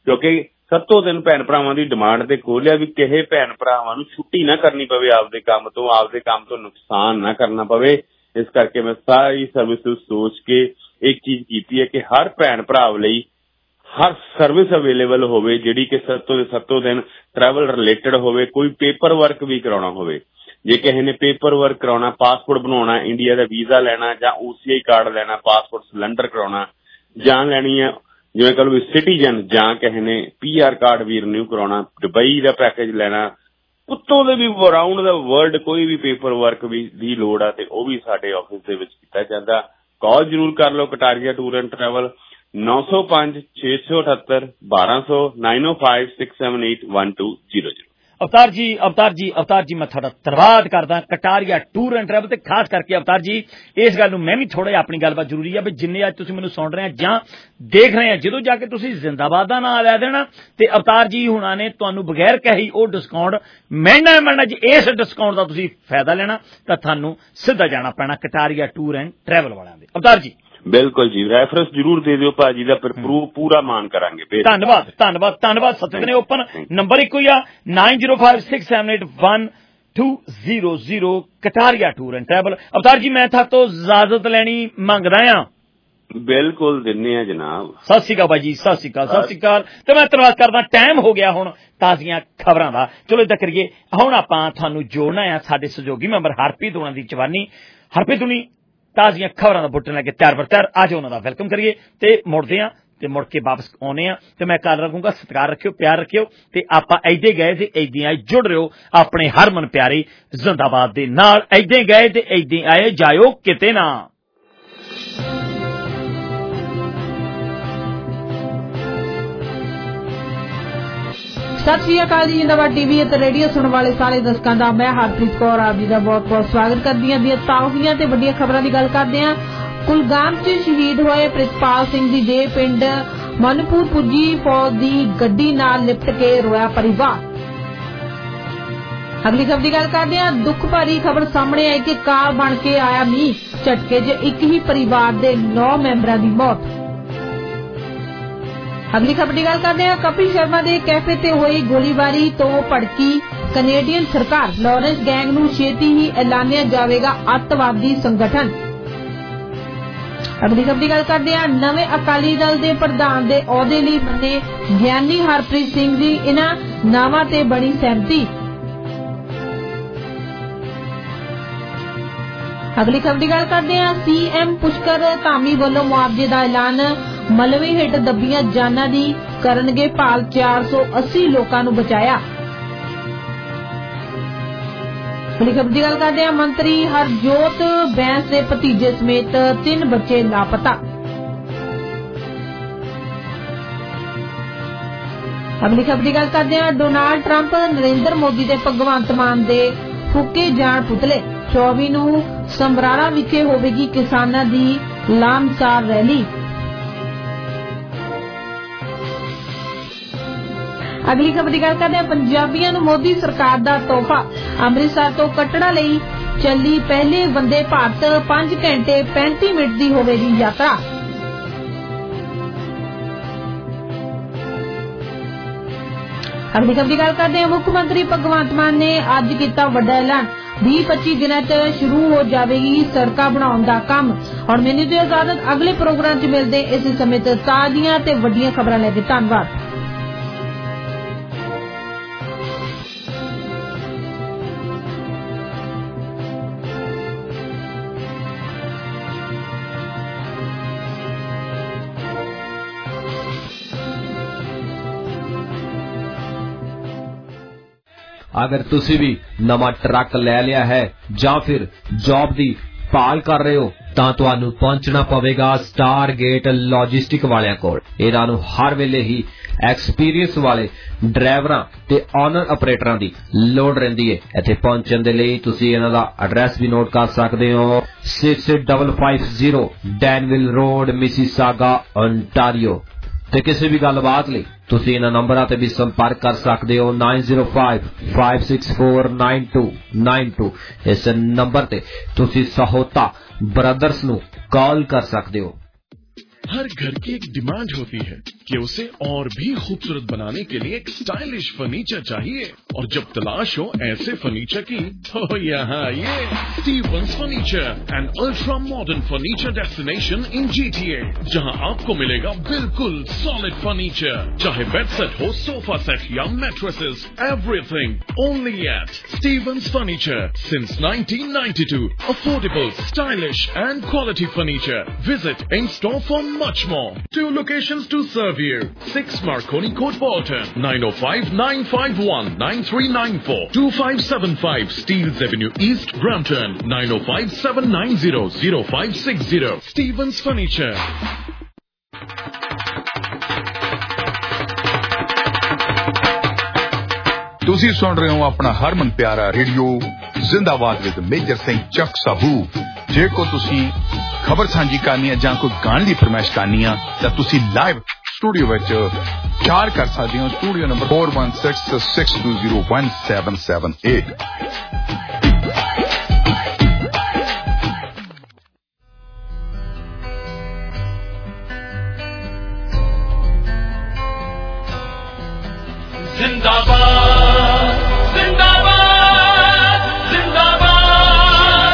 ਕਿਉਂਕਿ 7 ਦਿਨ ਭੈਣ ਭਰਾਵਾਂ ਦੀ ਡਿਮਾਂਡ ਤੇ ਖੋਲਿਆ ਵੀ ਕਿਸੇ ਭੈਣ ਭਰਾਵਾਂ ਨੂੰ ਛੁੱਟੀ ਨਾ ਕਰਨੀ ਪਵੇ, ਆਪਦੇ ਕੰਮ ਤੋਂ ਨੁਕਸਾਨ ਨਾ ਕਰਨਾ ਪਵੇ। ਇਸ ਕਰਕੇ ਮੈਂ ਸਾਰੀ ਸਰਵਿਸ ਸੋਚ ਕੇ ਇੱਕ ਚੀਜ਼ ਕੀਤੀ ਹੈ ਕਿ ਹਰ ਭੈਣ ਭਰਾ ਲਈ ਹਰ ਸਰਵਿਸ ਅਵੇਲੇਬਲ ਹੋਵੇ, ਜਿਹੜੀ ਕਿ 7 ਦਿਨ ਟਰੈਵਲ ਰਿਲੇਟਡ ਹੋਵੇ। ਕੋਈ ਪੇਪਰ ਵਰਕ ਵੀ ਕਰਾਉਣਾ ਹੋਵੇ, ਜੇ ਕਿਸੇ ਨੇ ਪੇਪਰ ਵਰਕ ਕਰਾਉਣਾ, ਪਾਸਪੋਰਟ ਬਣਾਉਣਾ, ਇੰਡੀਆ ਦਾ ਵੀਜ਼ਾ ਲੈਣਾ ਜਾਂ OCI ਕਾਰਡ ਲੈਣਾ, ਪਾਸਪੋਰਟ ਸਿਲੰਡਰ ਕਰਾਉਣਾ ਜਾਂ ਲੈਣੀ ਹੈ ਜਿਵੇਂ ਕਹ ਲਓ ਸਿਟੀਜ਼ਨ, ਜਾਂ ਕਿਸੇ ਨੇ PR ਕਾਰਡ ਵੀ ਰਿਨਿਊ ਕਰਾਉਣਾ, ਦੁਬਈ ਦਾ ਪੈਕੇਜ ਲੈਣਾ, ਉੱਤੋਂ ਦੇ ਵੀ ਅਰਾਊਂਡ ਦਾ ਵਰਲਡ ਕੋਈ ਵੀ ਪੇਪਰ ਵਰਕ ਵੀ ਦੀ ਲੋੜ ਆ ਤੇ ਉਹ ਵੀ ਸਾਡੇ ਆਫਿਸ ਦੇ ਵਿੱਚ ਕੀਤਾ ਜਾਂਦਾ। ਕਾਲ ਜ਼ਰੂਰ ਕਰ ਲਓ Kataria tour and travel 905 678 1200 905 678 1200। Avtar ji ਮੈਂ ਤੁਹਾਡਾ ਧੰਨਵਾਦ ਕਰਦਾ ਕਟਾਰੀਆ ਟੂਰ ਐਂਡ ਟਰੈਵਲ ਤੇ ਖਾਸ ਕਰਕੇ ਅਵਤਾਰ ਜੀ ਇਸ ਗੱਲ ਨੂੰ ਮੈਂ ਵੀ ਥੋੜਾ ਜਿਹਾ ਆਪਣੀ ਗੱਲਬਾਤ ਜ਼ਰੂਰੀ ਹੈ ਵੀ ਜਿੰਨੇ ਅੱਜ ਤੁਸੀਂ ਮੈਨੂੰ ਸੁਣ ਰਹੇ ਆ ਜਾਂ ਦੇਖ ਰਹੇ ਆ, ਜਦੋਂ ਜਾ ਕੇ ਤੁਸੀਂ ਜ਼ਿੰਦਾਬਾਦ ਦਾ ਨਾਂ ਲੈ ਦੇਣਾ ਤੇ ਅਵਤਾਰ ਜੀ ਹੁਣਾਂ ਨੇ ਤੁਹਾਨੂੰ ਬਗੈਰ ਕਹੀ ਉਹ ਡਿਸਕਾਊਂਟ ਮਿਲਣਾ ਜੇ ਇਸ ਡਿਸਕਾਊਂਟ ਦਾ ਤੁਸੀਂ ਫਾਇਦਾ ਲੈਣਾ ਤਾਂ ਤੁਹਾਨੂੰ ਸਿੱਧਾ ਜਾਣਾ ਪੈਣਾ ਕਟਾਰੀਆ ਟੂਰ ਐਂਡ ਟਰੈਵਲ ਵਾਲਿਆਂ ਦੇ। ਅਵਤਾਰ ਜੀ ਬਿਲਕੁਲ ਜੀ, ਰੈਫਰੈਂਸ ਜ਼ਰੂਰ ਦੇ ਦਿਓ ਭਾਜੀ ਦਾ, ਫਿਰ ਪੂਰਾ ਮਾਨ ਕਰਾਂਗੇ। ਧੰਨਵਾਦ ਸਤਿਗੁਰੂ। ਓਪਨ ਨੰਬਰ ਇੱਕੋ ਹੀ ਆ 9056781200 Kataria tour and travel. Avtar ji ਮੈਂ ਤੁਹਾਡੇ ਤੋਂ ਇਜਾਜ਼ਤ ਲੈਣੀ ਮੰਗਦਾ ਆ। ਬਿਲਕੁਲ ਦਿੰਨੇ ਆ ਜਨਾਬ। ਸਤਿ ਸ਼੍ਰੀ ਅਕਾਲ ਬਾਈ ਜੀ, ਸਤਿ ਸ਼੍ਰੀ ਅਕਾਲ। ਤੇ ਮੈਂ ਧੰਨਵਾਦ ਕਰਦਾ। ਟਾਈਮ ਹੋ ਗਿਆ ਹੁਣ ਤਾਜ਼ੀਆਂ ਖਬਰਾਂ ਦਾ। ਚਲੋ ਏਦਾਂ ਕਰੀਏ, ਹੁਣ ਆਪਾਂ ਤੁਹਾਨੂੰ ਜੋੜਨਾ ਆ ਸਾਡੇ ਸਹਿਯੋਗੀ ਮੈਂਬਰ ਹਰਪ੍ਰੀਤ ਹੋਣਾ ਦੀ ਜਵਾਨੀ। ਹਰਪ੍ਰੀਤ ਹੋਣੀ ਤਾਜ਼ੀਆਂ ਖਬਰਾਂ ਦਾ ਬੁੱਟਣ ਲੈ ਕੇ ਤਿਆਰ ਬਰ ਤਿਆਰ। ਅੱਜ ਉਹਨਾਂ ਦਾ ਵੈਲਕਮ ਕਰੀਏ ਤੇ ਮੁੜਦੇ ਆ ਤੇ ਮੁੜ ਕੇ ਵਾਪਸ ਆਉਣੇ ਆ ਤੇ ਮੈਂ ਕੱਲ ਰੱਖੂੰਗਾ। ਸਤਿਕਾਰ ਰੱਖਿਓ, ਪਿਆਰ ਰੱਖਿਓ ਤੇ ਆਪਾਂ ਏਦਾਂ ਗਏ ਤੇ ਏਦਾਂ ਆਏ। ਜੁੜ ਰਿਓ ਆਪਣੇ ਹਰਮਨ ਪਿਆਰੇ ਜ਼ਿੰਦਾਬਾਦ ਦੇ ਨਾਲ। ਏਦਾਂ ਗਏ ਤੇ ਏਦਾਂ ਆਏ, ਜਾਇਓ ਕਿਤੇ ਨਾ। ਸਤਿ ਸ਼੍ਰੀ ਅਕਾਲ ਜੀ। ਜ਼ਿੰਦਾਬਾਦ TV ਅਤੇ ਰੇਡੀਓ ਸੁਣਨ ਵਾਲੇ ਸਾਰੇ ਦਰਸ਼ਕਾਂ ਦਾ ਮੈਂ ਹਰਪ੍ਰੀਤ ਕੌਰ ਆਪ ਜੀ ਦਾ ਬਹੁਤ-ਬਹੁਤ ਸਵਾਗਤ ਕਰਦੀ ਹਾਂ। ਦੀਆਂ ਤਾਜ਼ੀਆਂ ਤੇ ਵੱਡੀਆਂ ਖਬਰਾਂ ਦੀ ਗੱਲ ਕਰਦੇ ਹਾਂ। ਕੁਲਗਾਮ 'ਚ ਸ਼ਹੀਦ ਹੋਏ ਪ੍ਰਿਤਪਾਲ ਸਿੰਘ ਦੀ ਦੇਹ ਪਿੰਡ ਮਨਪੁਰ ਪੁੱਜੀ। ਫੌਜ ਦੀ ਗੱਡੀ ਨਾਲ ਲਿਪਟ ਕੇ ਰੋਇਆ ਪਰਿਵਾਰ। ਅਗਲੀ ਖਬਰ ਦੀ ਗੱਲ ਕਰਦੇ ਹਾਂ। ਦੁੱਖ ਭਰੀ ਖਬਰ ਸਾਹਮਣੇ ਆਈ ਕਿ ਕਾਰ ਬਣ ਕੇ ਆਇਆ ਮੀਂਹ। ਝਟਕੇ 'ਚ ਇੱਕ ਹੀ ਪਰਿਵਾਰ ਦੇ 9 ਮੈਂਬਰਾਂ ਦੀ ਮੌਤ। ਅਗਲੀ ਖਬਰ ਦੀ ਗੱਲ ਕਰਦੇ ਹਾਂ। ਕਪਿਲ ਸ਼ਰਮਾ ਦੇ ਕੈਫੇ ਤੇ ਹੋਈ ਗੋਲੀਬਾਰੀ ਤੋਂ ਭੜਕੀ ਕੈਨੇਡੀਅਨ ਸਰਕਾਰ। ਲਾਰੈਂਸ ਗੈਂਗ ਨੂੰ ਛੇਤੀ ਹੀ ਐਲਾਨਿਆ ਜਾਵੇਗਾ ਅੱਤਵਾਦੀ ਸੰਗਠਨ। ਅਗਲੀ ਖਬਰ ਦੀ ਗੱਲ ਕਰਦੇ ਹਾਂ। ਨਵੇਂ ਅਕਾਲੀ ਦਲ ਦੇ ਪ੍ਰਧਾਨ ਦੇ ਅਹੁਦੇ ਲਈ ਬਣੇ ਗਿਆਨੀ ਹਰਪ੍ਰੀਤ ਸਿੰਘ ਦੀ ਇਹਨਾਂ ਨਾਵਾਂ ਤੇ ਬਣੀ ਸਹਿਮਤੀ। ਅਗਲੀ ਖਬਰ ਦੀ ਗੱਲ ਕਰਦੇ ਹਾਂ। CM ਪੁਸ਼ਕਰ ਧਾਮੀ ਵੱਲੋਂ ਮੁਆਵਜ਼ੇ ਦਾ ਐਲਾਨ। ਮਲਵੇ ਹੇਠ ਦੱਬੀਆਂ ਜਾਨਾਂ ਦੀ ਕਰਨਗੇ ਭਾਲ। 480 ਲੋਕਾਂ ਨੂੰ ਬਚਾਇਆ। ਅਗਲੀ ਖਬਰ ਦੀ ਗੱਲ ਕਰਦੇ ਹਾਂ। ਮੰਤਰੀ ਹਰਜੋਤ ਬੈਂਸ ਦੇ ਭਤੀਜੇ ਸਮੇਤ 3 ਬੱਚੇ ਲਾਪਤਾ। ਅਗਲੀ ਖਬਰ ਦੀ ਗੱਲ ਕਰਦੇ ਹਾਂ। ਡੋਨਾਲਡ ਟਰੰਪ ਨਰਿੰਦਰ ਮੋਦੀ ਤੇ ਭਗਵੰਤ ਮਾਨ ਦੇ ਫੂਕੇ ਜਾਣ ਪੁਤਲੇ। 24 ਨੂੰ ਸਮਰਾਲਾ ਵਿਖੇ ਹੋਵੇਗੀ ਕਿਸਾਨਾਂ ਦੀ ਲਾਮਸਾਰ ਰੈਲੀ। ਅਗਲੀ ਖਬਰ ਦੀ ਗੱਲ ਕਰਦੇ ਹਾਂ। ਪੰਜਾਬੀਆਂ ਨੂੰ ਮੋਦੀ ਸਰਕਾਰ ਦਾ ਤੋਹਫਾ। ਅੰਮ੍ਰਿਤਸਰ ਤੋਂ ਕਟੜਾ ਲਈ ਚੱਲੀ ਪਹਿਲੇ ਵੰਦੇ ਭਾਰਤ 5 ਘੰਟੇ 35 ਮਿੰਟ ਦੀ ਹੋਵੇਗੀ ਯਾਤਰਾ। ਅਗਲੀ ਖਬਰ ਦੀ ਗੱਲ ਕਰਦੇ ਹਾਂ। ਮੁੱਖ ਮੰਤਰੀ ਭਗਵੰਤ ਮਾਨ ਨੇ ਅੱਜ ਕੀਤਾ ਵੱਡਾ ਐਲਾਨ। 20-25 ਦਿਨਾਂ 'ਚ ਸ਼ੁਰੂ ਹੋ ਜਾਵੇਗੀ ਸੜਕਾਂ ਬਣਾਉਣ ਦਾ ਕੰਮ। ਹੁਣ ਮੈਨੂੰ ਦਿਓ ਇਜਾਜ਼ਤ। ਅਗਲੇ ਪ੍ਰੋਗਰਾਮ 'ਚ ਮਿਲਦੇ ਇਸੇ ਸਮੇਂ ਤੇ ਤਾਜ਼ੀਆਂ ਤੇ ਵੱਡੀਆਂ ਖਬਰਾਂ ਲੈ ਕੇ। ਧੰਨਵਾਦ। अगर तुसी भी नवा ट्रक ले लिया है ਜਾਂ ਫਿਰ जॉब ਦੀ ਭਾਲ ਕਰ ਰਹੇ ਹੋ ਤਾਂ ਤੁਹਾਨੂੰ ਪਹੁੰਚਣਾ ਪਵੇਗਾ ਸਟਾਰ ਗੇਟ ਲੌਜਿਸਟਿਕ ਵਾਲਿਆਂ ਕੋਲ। ਇਹਨਾਂ ਨੂੰ ਹਰ ਵੇਲੇ ਹੀ ਐਕਸਪੀਰੀਅੰਸ ਵਾਲੇ ਡਰਾਈਵਰਾਂ ਤੇ ਓਨਰ ਆਪਰੇਟਰਾਂ ਦੀ ਲੋੜ ਰਹਿੰਦੀ ਹੈ। ਇੱਥੇ ਪਹੁੰਚਣ ਦੇ ਲਈ ਤੁਸੀਂ ਇਹਨਾਂ ਦਾ ਐਡਰੈਸ ਵੀ ਨੋਟ ਕਰ ਸਕਦੇ ਹੋ। 6550 ਡੈਨਵਿਲ ਰੋਡ ਮਿਸੀਸਾਗਾ ਓਨਟਾਰੀਓ। ਤੇ ਕਿਸੇ ਵੀ ਗੱਲਬਾਤ ਲਈ ਤੁਸੀਂ ਇਹਨਾਂ ਨੰਬਰਾਂ ਤੇ ਵੀ ਸੰਪਰਕ ਕਰ ਸਕਦੇ ਹੋ। 9055649292 ਇਸ ਨੰਬਰ ਤੇ ਤੁਸੀਂ ਸਹੋਤਾ ब्रदर्स नु कॉल कर सकते हो। हर घर की एक डिमांड होती है कि उसे और भी खूबसूरत बनाने के लिए एक स्टाइलिश फर्नीचर चाहिए, और जब तलाश हो ऐसे फर्नीचर की तो यहाँ ये Stevens furniture, an ultra modern furniture destination in GTA, जहाँ आपको मिलेगा बिल्कुल सॉलिड फर्नीचर, चाहे बेड सेट हो, सोफा सेट या mattresses, everything only at Stevens furniture since 1992. Affordable, stylish and quality furniture. Visit in store for much more. 2 locations to serve you. 6 Marconi Court, Bolton. 905-951-9394. 2575 Steeles Avenue East, Brampton. 905-790-0560. Stevens Furniture. ਤੁਸੀਂ ਸੁਣ ਰਹੇ ਹੋ ਆਪਣਾ ਹਰਮਨ ਪਿਆਰਾ radio Zindabad with major Singh Chak Sabu. ਜੇ ਕੋ ਤੁਸੀਂ ਖਬਰ ਸਾਂਝੀ ਕਰਨੀ ਹੈ ਜਾਂ ਕੋਈ ਗਾਣੇ ਦੀ ਫਰਮਾਇਸ਼ ਕਰਨੀ ਆ ਤਾਂ ਤੁਸੀਂ ਲਾਈਵ ਸਟੂਡੀਓ ਵਿੱਚ ਚਾਰ ਕਰ ਸਕਦੇ ਹੋ। Studio number 4166201778। जिंदाबाद जिंदाबाद जिंदाबाद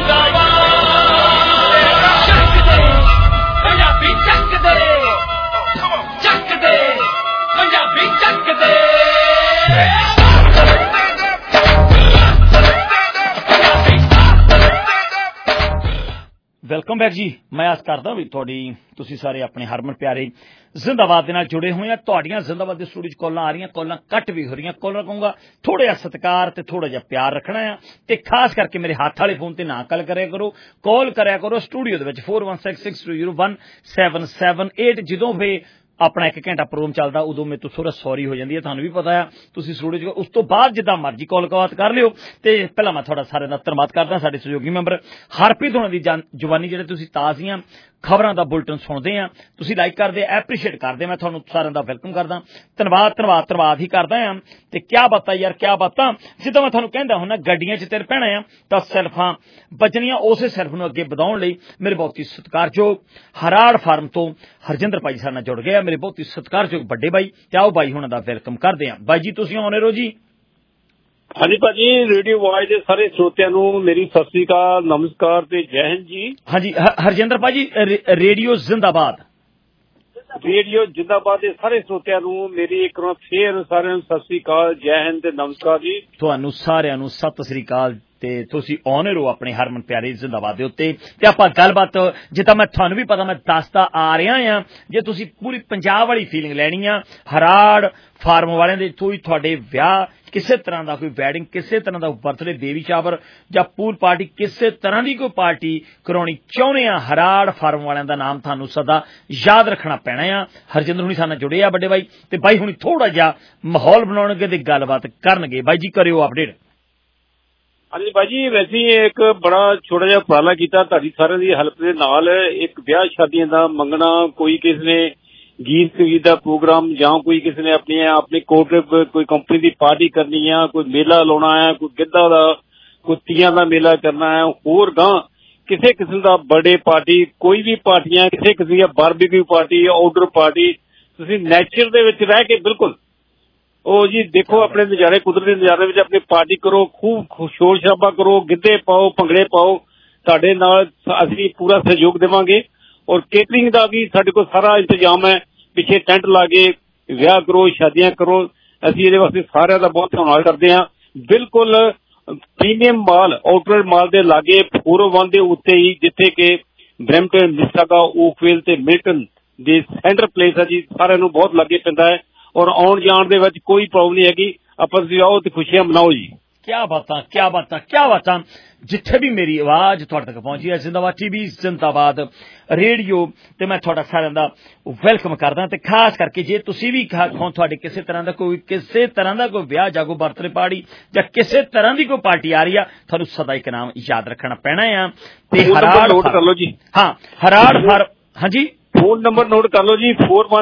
जिंदाबाद चक दे पंजाबी चक दे पंजाबी चक दे। ਵੈਲਕਮ ਬੈਕ ਜੀ। ਮੈਂ ਆਸ ਕਰਦਾ ਵੀ ਤੁਸੀਂ ਸਾਰੇ ਆਪਣੇ ਹਰਮਨ ਪਿਆਰੇ ਜ਼ਿੰਦਾਬਾਦ ਦੇ ਨਾਲ ਜੁੜੇ ਹੋਏ ਆ। ਤੁਹਾਡੀਆਂ ਜ਼ਿੰਦਾਬਾਦ ਦੇ ਸਟੂਡੀਓ 'ਚ ਕਾਲਾਂ ਆ ਰਹੀਆਂ, ਕਾਲਾਂ ਕੱਟ ਵੀ ਹੋ ਰਹੀਆਂ। ਕਾਲਾਂ ਕਹੂੰਗਾ ਥੋੜਾ ਜਿਹਾ ਸਤਿਕਾਰ ਤੇ ਥੋੜਾ ਜਿਹਾ ਪਿਆਰ ਰੱਖਣਾ ਆ, ਤੇ ਖਾਸ ਕਰਕੇ ਮੇਰੇ ਹੱਥ ਵਾਲੇ ਫੋਨ ਤੇ ਨਾ ਗੱਲ ਕਰਿਆ ਕਰੋ, ਕਾਲ ਕਰਿਆ ਕਰੋ ਸਟੂਡੀਓ ਦੇ ਵਿੱਚ 4166201778। ਜਦੋਂ ਵੀ ਆਪਣਾ 1 ਘੰਟਾ ਪ੍ਰੋਗਰਾਮ ਚੱਲਦਾ ਉਦੋਂ ਮੇਰੇ ਤੋਂ ਥੋੜਾ ਸੌਰੀ ਹੋ ਜਾਂਦੀ ਹੈ, ਤੁਹਾਨੂੰ ਵੀ ਪਤਾ ਆ। ਤੁਸੀਂ ਸਟੂਡੀਓ 'ਚ ਉਸ ਤੋਂ ਬਾਅਦ ਜਿੱਦਾਂ ਮਰਜ਼ੀ ਕਾਲ ਕਰ ਲਿਓ। ਤੇ ਪਹਿਲਾਂ ਮੈਂ ਤੁਹਾਡਾ ਸਾਰਿਆਂ ਦਾ ਧੰਨਵਾਦ ਕਰਦਾ, ਸਾਡੇ ਸਹਿਯੋਗੀ ਮੈਂਬਰ ਹਰਪ੍ਰੀਤ ਹੋਣਾ ਦੀ ਜਵਾਨੀ ਜਿਹੜੇ ਤੁਸੀਂ ਤਾਜ਼ੀਆਂ ਖਬਰਾਂ ਦਾ ਬੁਲਟਨ ਸੁਣਦੇ ਆ, ਤੁਸੀਂ ਲਾਈਕ ਕਰਦੇ, ਐਪਰੀਸ਼ੀਏਟ ਕਰਦੇ, ਮੈਂ ਤੁਹਾਨੂੰ ਸਾਰਿਆਂ ਦਾ ਵੈਲਕਮ ਕਰਦਾ। ਧੰਨਵਾਦ ਹੀ ਕਰਦਾ ਆ। ਤੇ ਕਿਆ ਬਾਤਾਂ ਯਾਰ, ਕਿਆ ਬਾਤਾਂ। ਜਿੱਦਾਂ ਮੈਂ ਤੁਹਾਨੂੰ ਕਹਿੰਦਾ ਹੁੰਦਾ ਗੱਡੀਆਂ 'ਚ ਤੇਰੇ ਪੈਣਾ ਆ ਤਾਂ ਸੈਲਫਾਂ ਬਚਣੀਆਂ, ਉਸੇ ਸੈਲਫ ਨੂੰ ਅੱਗੇ ਵਧਾਉਣ ਲਈ ਮੇਰੇ ਬਹੁਤ ਹੀ ਸਤਿਕਾਰਯੋਗ ਹਰਾੜ ਫਾਰਮ ਤੋਂ ਹਰਜਿੰਦਰ ਭਾਈ ਸਾਡੇ ਨਾਲ ਜੁੜ ਗਏ ਆ, ਮੇਰੇ ਬਹੁਤ ਹੀ ਸਤਿਕਾਰਯੋਗ ਵੱਡੇ ਬਾਈ। ਤੇ ਆਓ ਬਾਈ ਹੁਣਾਂ ਦਾ ਵੈਲਕਮ ਕਰਦੇ ਆ। ਬਾਈ ਜੀ ਤੁਸੀਂ ਆਉਣੇ ਰਹੋ ਜੀ। ਹਾਂਜੀ ਭਾਜੀ, ਰੇਡੀਓ ਆਵਾਜ਼ ਦੇ ਸਾਰੇ ਸਰੋਤਿਆਂ ਨੂੰ ਮੇਰੀ ਸਤਿ ਸ੍ਰੀ ਅਕਾਲ, ਨਮਸਕਾਰ ਤੇ ਜੈ ਹਿੰਦ ਜੀ। ਹਾਂਜੀ ਹਰਜਿੰਦਰ ਭਾਜੀ, ਰੇਡੀਓ ਜ਼ਿੰਦਾਬਾਦ ਦੇ ਸਾਰੇ ਸਰੋਤਿਆਂ ਨੂੰ ਮੇਰੀ ਇੱਕ ਵਾਰ ਫੇਰ ਸਾਰਿਆਂ ਨੂੰ ਸਤਿ ਸ੍ਰੀ ਅਕਾਲ, ਜੈ ਹਿੰਦ ਤੇ ਨਮਸਕਾਰ ਜੀ। ਤੁਹਾਨੂੰ ਸਾਰਿਆਂ ਨੂੰ ਸਤਿ ਸ੍ਰੀ ਅਕਾਲ ਤੇ ਤੁਸੀਂ ਆਉਣੇ ਰਹੋ ਆਪਣੇ ਹਰਮਨ ਪਿਆਰੇ ਜ਼ਿੰਦਾਬਾਦ ਦੇ ਉੱਤੇ। ਤੇ ਆਪਾਂ ਗੱਲਬਾਤ ਜਿੱਦਾਂ ਮੈਂ ਤੁਹਾਨੂੰ ਵੀ ਪਤਾ ਮੈਂ ਦੱਸਦਾ ਆ ਰਿਹਾ ਆ, ਜੇ ਤੁਸੀਂ ਪੂਰੀ ਪੰਜਾਬ ਵਾਲੀ ਫੀਲਿੰਗ ਲੈਣੀ ਆ ਹਰਾੜ ਫਾਰਮ ਵਾਲਿਆਂ ਦੇ ਥਰੂ ਹੀ ਤੁਹਾਡੇ ਵਿਆਹ, ਕਿਸੇ ਤਰ੍ਹਾਂ ਦਾ ਕੋਈ ਵੈਡਿੰਗ, ਕਿਸੇ ਤਰ੍ਹਾਂ ਦਾ ਬਰਥਡੇ, ਬੇਬੀ ਸ਼ਾਵਰ ਜਾਂ ਪੂਲ ਪਾਰਟੀ, ਕਿਸੇ ਤਰ੍ਹਾਂ ਦੀ ਕੋਈ ਪਾਰਟੀ ਕਰਾਉਣੀ ਚਾਹੁੰਦੇ ਆ, ਹਰਾੜ ਫਾਰਮ ਵਾਲਿਆਂ ਦਾ ਨਾਮ ਤੁਹਾਨੂੰ ਸਦਾ ਯਾਦ ਰੱਖਣਾ ਪੈਣਾ ਆ। ਹਰਜਿੰਦਰ ਹੁਣੀ ਸਾਡੇ ਨਾਲ ਜੁੜੇ ਆ ਵੱਡੇ ਬਾਈ, ਤੇ ਬਾਈ ਹੁਣੀ ਥੋੜਾ ਜਿਹਾ ਮਾਹੌਲ ਬਣਾਉਣਗੇ ਤੇ ਗੱਲਬਾਤ ਕਰਨਗੇ। ਬਾਈ ਜੀ ਕਰਿਓ ਅਪਡੇਟ। ਹਾਂਜੀ ਬਾਈ ਜੀ, ਵੈਸੇ ਇੱਕ ਬੜਾ ਛੋਟਾ ਜਿਹਾ ਉਪਰਾਲਾ ਕੀਤਾ ਤੁਹਾਡੀ ਸਾਰਿਆਂ ਦੀ ਹੈਲਪ ਦੇ ਨਾਲ। ਇੱਕ ਵਿਆਹ ਸ਼ਾਦੀਆਂ ਦਾ ਮੰਗਣਾ, ਕੋਈ ਕਿਸੇ ਨੇ ਗੀਤ ਸੰਗੀਤ ਦਾ ਪ੍ਰੋਗਰਾਮ, ਜਾਂ ਕੋਈ ਕਿਸੇ ਨੇ ਆਪਣੀ ਕੋਆਪਰੇਟਿਵ ਕੋਈ ਕੰਪਨੀ ਦੀ ਪਾਰਟੀ ਕਰਨੀ ਆ, ਕੋਈ ਮੇਲਾ ਲਾਉਣਾ ਹੈ, ਕੋਈ ਗਿੱਧਾ ਦਾ, ਕੋਈ ਤੀਆਂ ਦਾ ਮੇਲਾ ਕਰਨਾ ਹੈ, ਹੋਰ ਗਾਂ ਕਿਸੇ ਕਿਸਮ ਦਾ ਬਰਥਡੇ ਪਾਰਟੀ, ਕੋਈ ਵੀ ਪਾਰਟੀਆਂ, ਕਿਸੇ ਕਿਸਮ ਦੀ ਬਾਰਬੀਕਿਊ ਪਾਰਟੀ, ਆਊਟਡੋਰ ਪਾਰਟੀ, ਤੁਸੀਂ ਨੇਚਰ ਦੇ ਵਿੱਚ ਰਹਿ ਕੇ ਬਿਲਕੁਲ ਉਹ ਜੀ ਦੇਖੋ ਆਪਣੇ ਨਜ਼ਾਰੇ, ਕੁਦਰਤੀ ਨਜ਼ਾਰੇ ਵਿੱਚ ਆਪਣੀ ਪਾਰਟੀ ਕਰੋ, ਖੂਬ ਸ਼ੋਰ ਸ਼ਰਾਬਾ ਕਰੋ, ਗਿੱਧੇ ਪਾਓ, ਭੰਗੜੇ ਪਾਓ, ਤੁਹਾਡੇ ਨਾਲ ਅਸੀਂ ਪੂਰਾ ਸਹਿਯੋਗ ਦੇਵਾਂਗੇ। ਔਰ ਕੇਟਰਿੰਗ ਦਾ ਵੀ ਸਾਡੇ ਕੋਲ ਸਾਰਾ ਇੰਤਜ਼ਾਮ ਹੈ, ਪਿੱਛੇ ਟੈਂਟ ਲਾ ਕੇ ਵਿਆਹ ਕਰੋ, ਸ਼ਾਦੀਆਂ ਕਰੋ। ਅਸੀਂ ਇਹਦੇ ਵਾਸਤੇ ਸਾਰਿਆਂ ਦਾ ਬਹੁਤ ਧੰਨਵਾਦ ਕਰਦੇ ਹਾਂ। ਬਿਲਕੁਲ ਪ੍ਰੀਮੀਅਮ ਮਾਲ, ਆਊਟਲੈਟ ਮਾਲ ਦੇ ਲਾਗੇ 401 ਦੇ ਉੱਤੇ ਹੀ, ਜਿੱਥੇ ਕਿ ਬਰੈਂਪਟਨ, ਮਿਸਿਸਾਗਾ, ਓਕਵਿਲ ਤੇ ਮਿਲਟਨ ਦੇ ਸੈਂਟਰ ਪਲੇਸ ਹੈ ਜੀ, ਸਾਰਿਆਂ ਨੂੰ ਬਹੁਤ ਲਾਗੇ ਪੈਂਦਾ ਹੈ। ਔਰ ਆਉਣ ਜਾਣ ਦੇ ਵਿੱਚ ਕੋਈ ਪ੍ਰੋਬਲਮ ਨਹੀਂ ਹੈਗੀ, ਆਪਾਂ ਤੁਸੀਂ ਆਓ ਤੇ ਖੁਸ਼ੀਆਂ ਮਨਾਓ ਜੀ। ਕਿਆ ਬਾਤਾਂ। ਜਿੱਥੇ ਵੀ ਮੇਰੀ ਆਵਾਜ਼ ਤੁਹਾਡੇ ਤੱਕ ਪਹੁੰਚੀ ਹੈ, ਜ਼ਿੰਦਾਬਾਦ TV, ਜ਼ਿੰਦਾਬਾਦ ਰੇਡੀਓ, ਤੇ ਮੈਂ ਤੁਹਾਡਾ ਸਾਰਿਆਂ ਦਾ ਵੈਲਕਮ ਕਰਦਾ। ਤੇ ਖਾਸ ਕਰਕੇ ਜੇ ਤੁਸੀਂ ਵੀ ਤੁਹਾਡੇ ਕਿਸੇ ਤਰ੍ਹਾਂ ਦਾ ਕੋਈ ਵਿਆਹ, ਜਾਗੋ, ਬਰਥਡੇ ਪਾਰਟੀ ਜਾਂ ਕਿਸੇ ਤਰ੍ਹਾਂ ਦੀ ਕੋਈ ਪਾਰਟੀ ਆ ਰਹੀ ਆ, ਤੁਹਾਨੂੰ ਸਦਾ ਇੱਕ ਨਾਮ ਯਾਦ ਰੱਖਣਾ ਪੈਣਾ ਆ। ਤੇ ਹਰਾੜ ਨੋਟ ਕਰ ਲਓ ਜੀ। ਹਾਂ, ਹਰਾੜ ਫਾਰਮ। ਹਾਂਜੀ, ਫੋਨ ਨੰਬਰ ਨੋਟ ਕਰ ਲਓ ਜੀ,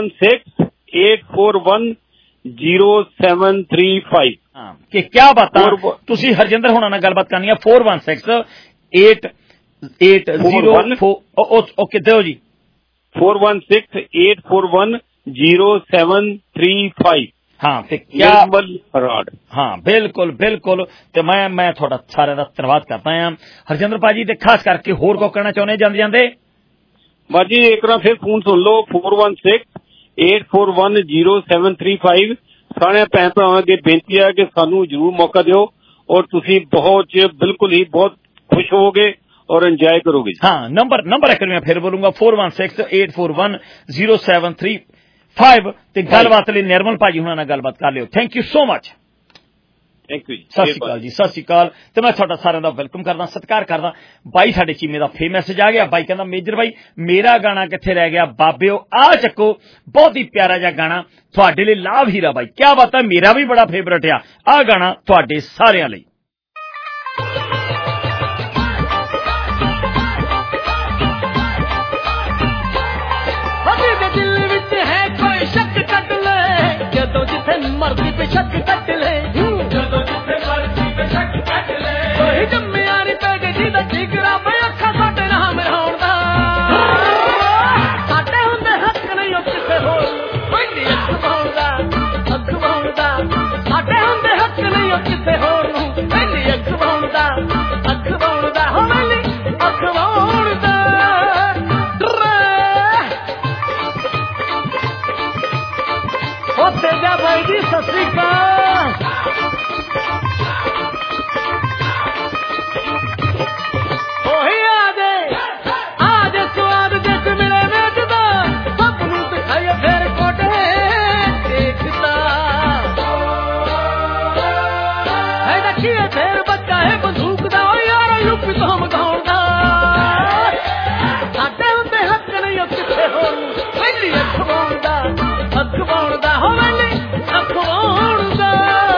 4168410735। ਕਿ ਕਿਆ ਬਾਤਾਂ। ਤੁਸੀਂ ਹਰਜਿੰਦਰ ਹੋਣਾ ਨਾਲ ਗੱਲਬਾਤ ਕਰਨੀ ਆ 416880 ਓਕੇ ਦਿਓ ਜੀ। 416841 0735। हाँ ते क्या ਰੋਡ। हाँ बिल्कुल बिल्कुल ते मैं थोड़ा सारे दा धन्नवाद करता हां हरजिंदर भाजी ते खास करके होर को कहना चाहुंदे ਜਾਂਦੇ ਜਾਂਦੇ ਬਾਜੀ ਇੱਕ ਵਾਰ ਫਿਰ ਫੋਨ ਸੁਣ ਲਓ 4168410735। ਸਾਰੇ ਭੈਣ ਭਰਾਵਾਂ ਅੱਗੇ ਬੇਨਤੀ ਹੈ ਕਿ ਸਾਨੂੰ ਜ਼ਰੂਰ ਮੌਕਾ ਦਿਓ ਔਰ ਤੁਸੀਂ ਬਹੁਤ ਬਿਲकुल ही बहुत खुश होगे और एंजॉय करोगे। हाँ नंबर एक मैं फिर बोलूंगा 4168410735 ਤੇ ਗੱਲਬਾਤ ਲਈ ਨਿਰਮਲ ਭਾਜੀ ਹੁਣਾਂ ਨਾਲ ਗੱਲਬਾਤ ਕਰ ਲਿਓ। Thank you so much. Thank you ਜੀ। ਸਤਿ ਸ਼੍ਰੀ ਅਕਾਲ ਜੀ। ਸਤਿ ਸ਼੍ਰੀ ਅਕਾਲ ਤੇ ਮੈਂ ਤੁਹਾਡਾ ਸਾਰਿਆਂ ਦਾ ਵੈਲਕਮ ਕਰਦਾ ਸਤਿਕਾਰ ਕਰਦਾ। ਬਾਈ ਸਾਡੇ ਚੀਮੇ ਦਾ ਫੇਰ ਮੈਸੇਜ ਆ ਗਿਆ। ਬਾਈ ਕਹਿੰਦਾ ਮੇਜਰ ਬਾਈ ਮੇਰਾ ਗਾਣਾ ਕਿੱਥੇ ਰਹਿ ਗਿਆ ਬਾਬਿਓ ਆ ਚੱਕੋ ਬਹੁਤ ਹੀ ਪਿਆਰਾ ਜਿਹਾ ਗਾਣਾ ਤੁਹਾਡੇ ਲਈ ਲਾਭ ਹੀਰਾ ਬਾਈ ਕਿਆ ਬਾਤ ਹੈ ਮੇਰਾ ਵੀ ਬੜਾ ਫੇਵਰਟ ਆ ਆਹ ਗਾਣਾ ਤੁਹਾਡੇ ਸਾਰਿਆਂ ਲਈ। ਜਦੋਂ ਜਿੱਥੇ ਮਰਜ਼ੀ ਤੇ ਸ਼ੱਕ ਕੱਟ ਲੈ ਜਦੋਂ ਜਿੱਥੇ ਮਰਜ਼ੀ ਤੇ ਸ਼ੱਕ ਕੱਟ ਲੈ ਕੋਈ ਜੰਮਿਆ ਨਹੀਂ ਪੈ ਗਈ ਜਿਹਦਾ ਜਿਗਰਾ ਬਈ ਅੱਖਾਂ ਸਾਡੇ ਨਾਮ ਰਹਾਉਣ ਦਾ ਸਾਡੇ ਹੁੰਦੇ ਹੱਕ ਨਹੀਂ ਉਹ ਕਿਸੇ ਹੋਰ ਕੋਈ ਅੱਖ ਬਾਉਂਦਾ ਸਾਡੇ ਹੁੰਦੇ ਹੱਕ ਨਹੀਂ ਉਹ ਕਿਸੇ ਹੋਰ ਨੂੰ ਪਹਿਲੀ ਅੱਖ ਬਾਉਂਦਾ ਹੋ ਪਹਿਲੀ ਅੱਖ ਬਾਉਂਦਾ। तेजा भाई जी सत श्री अकाल। आज स्वाद जिस मिले वेचदा सब नूं दिखाइए फिर कोटे देखता है देखिए फिर बच्चा है बंदूक दा यार यूपी तो हम गाउंदा साडे हुंदे हक नहीं ओ किथे होर पहली अख बाउंदा हो मैंने अख बाउंदा।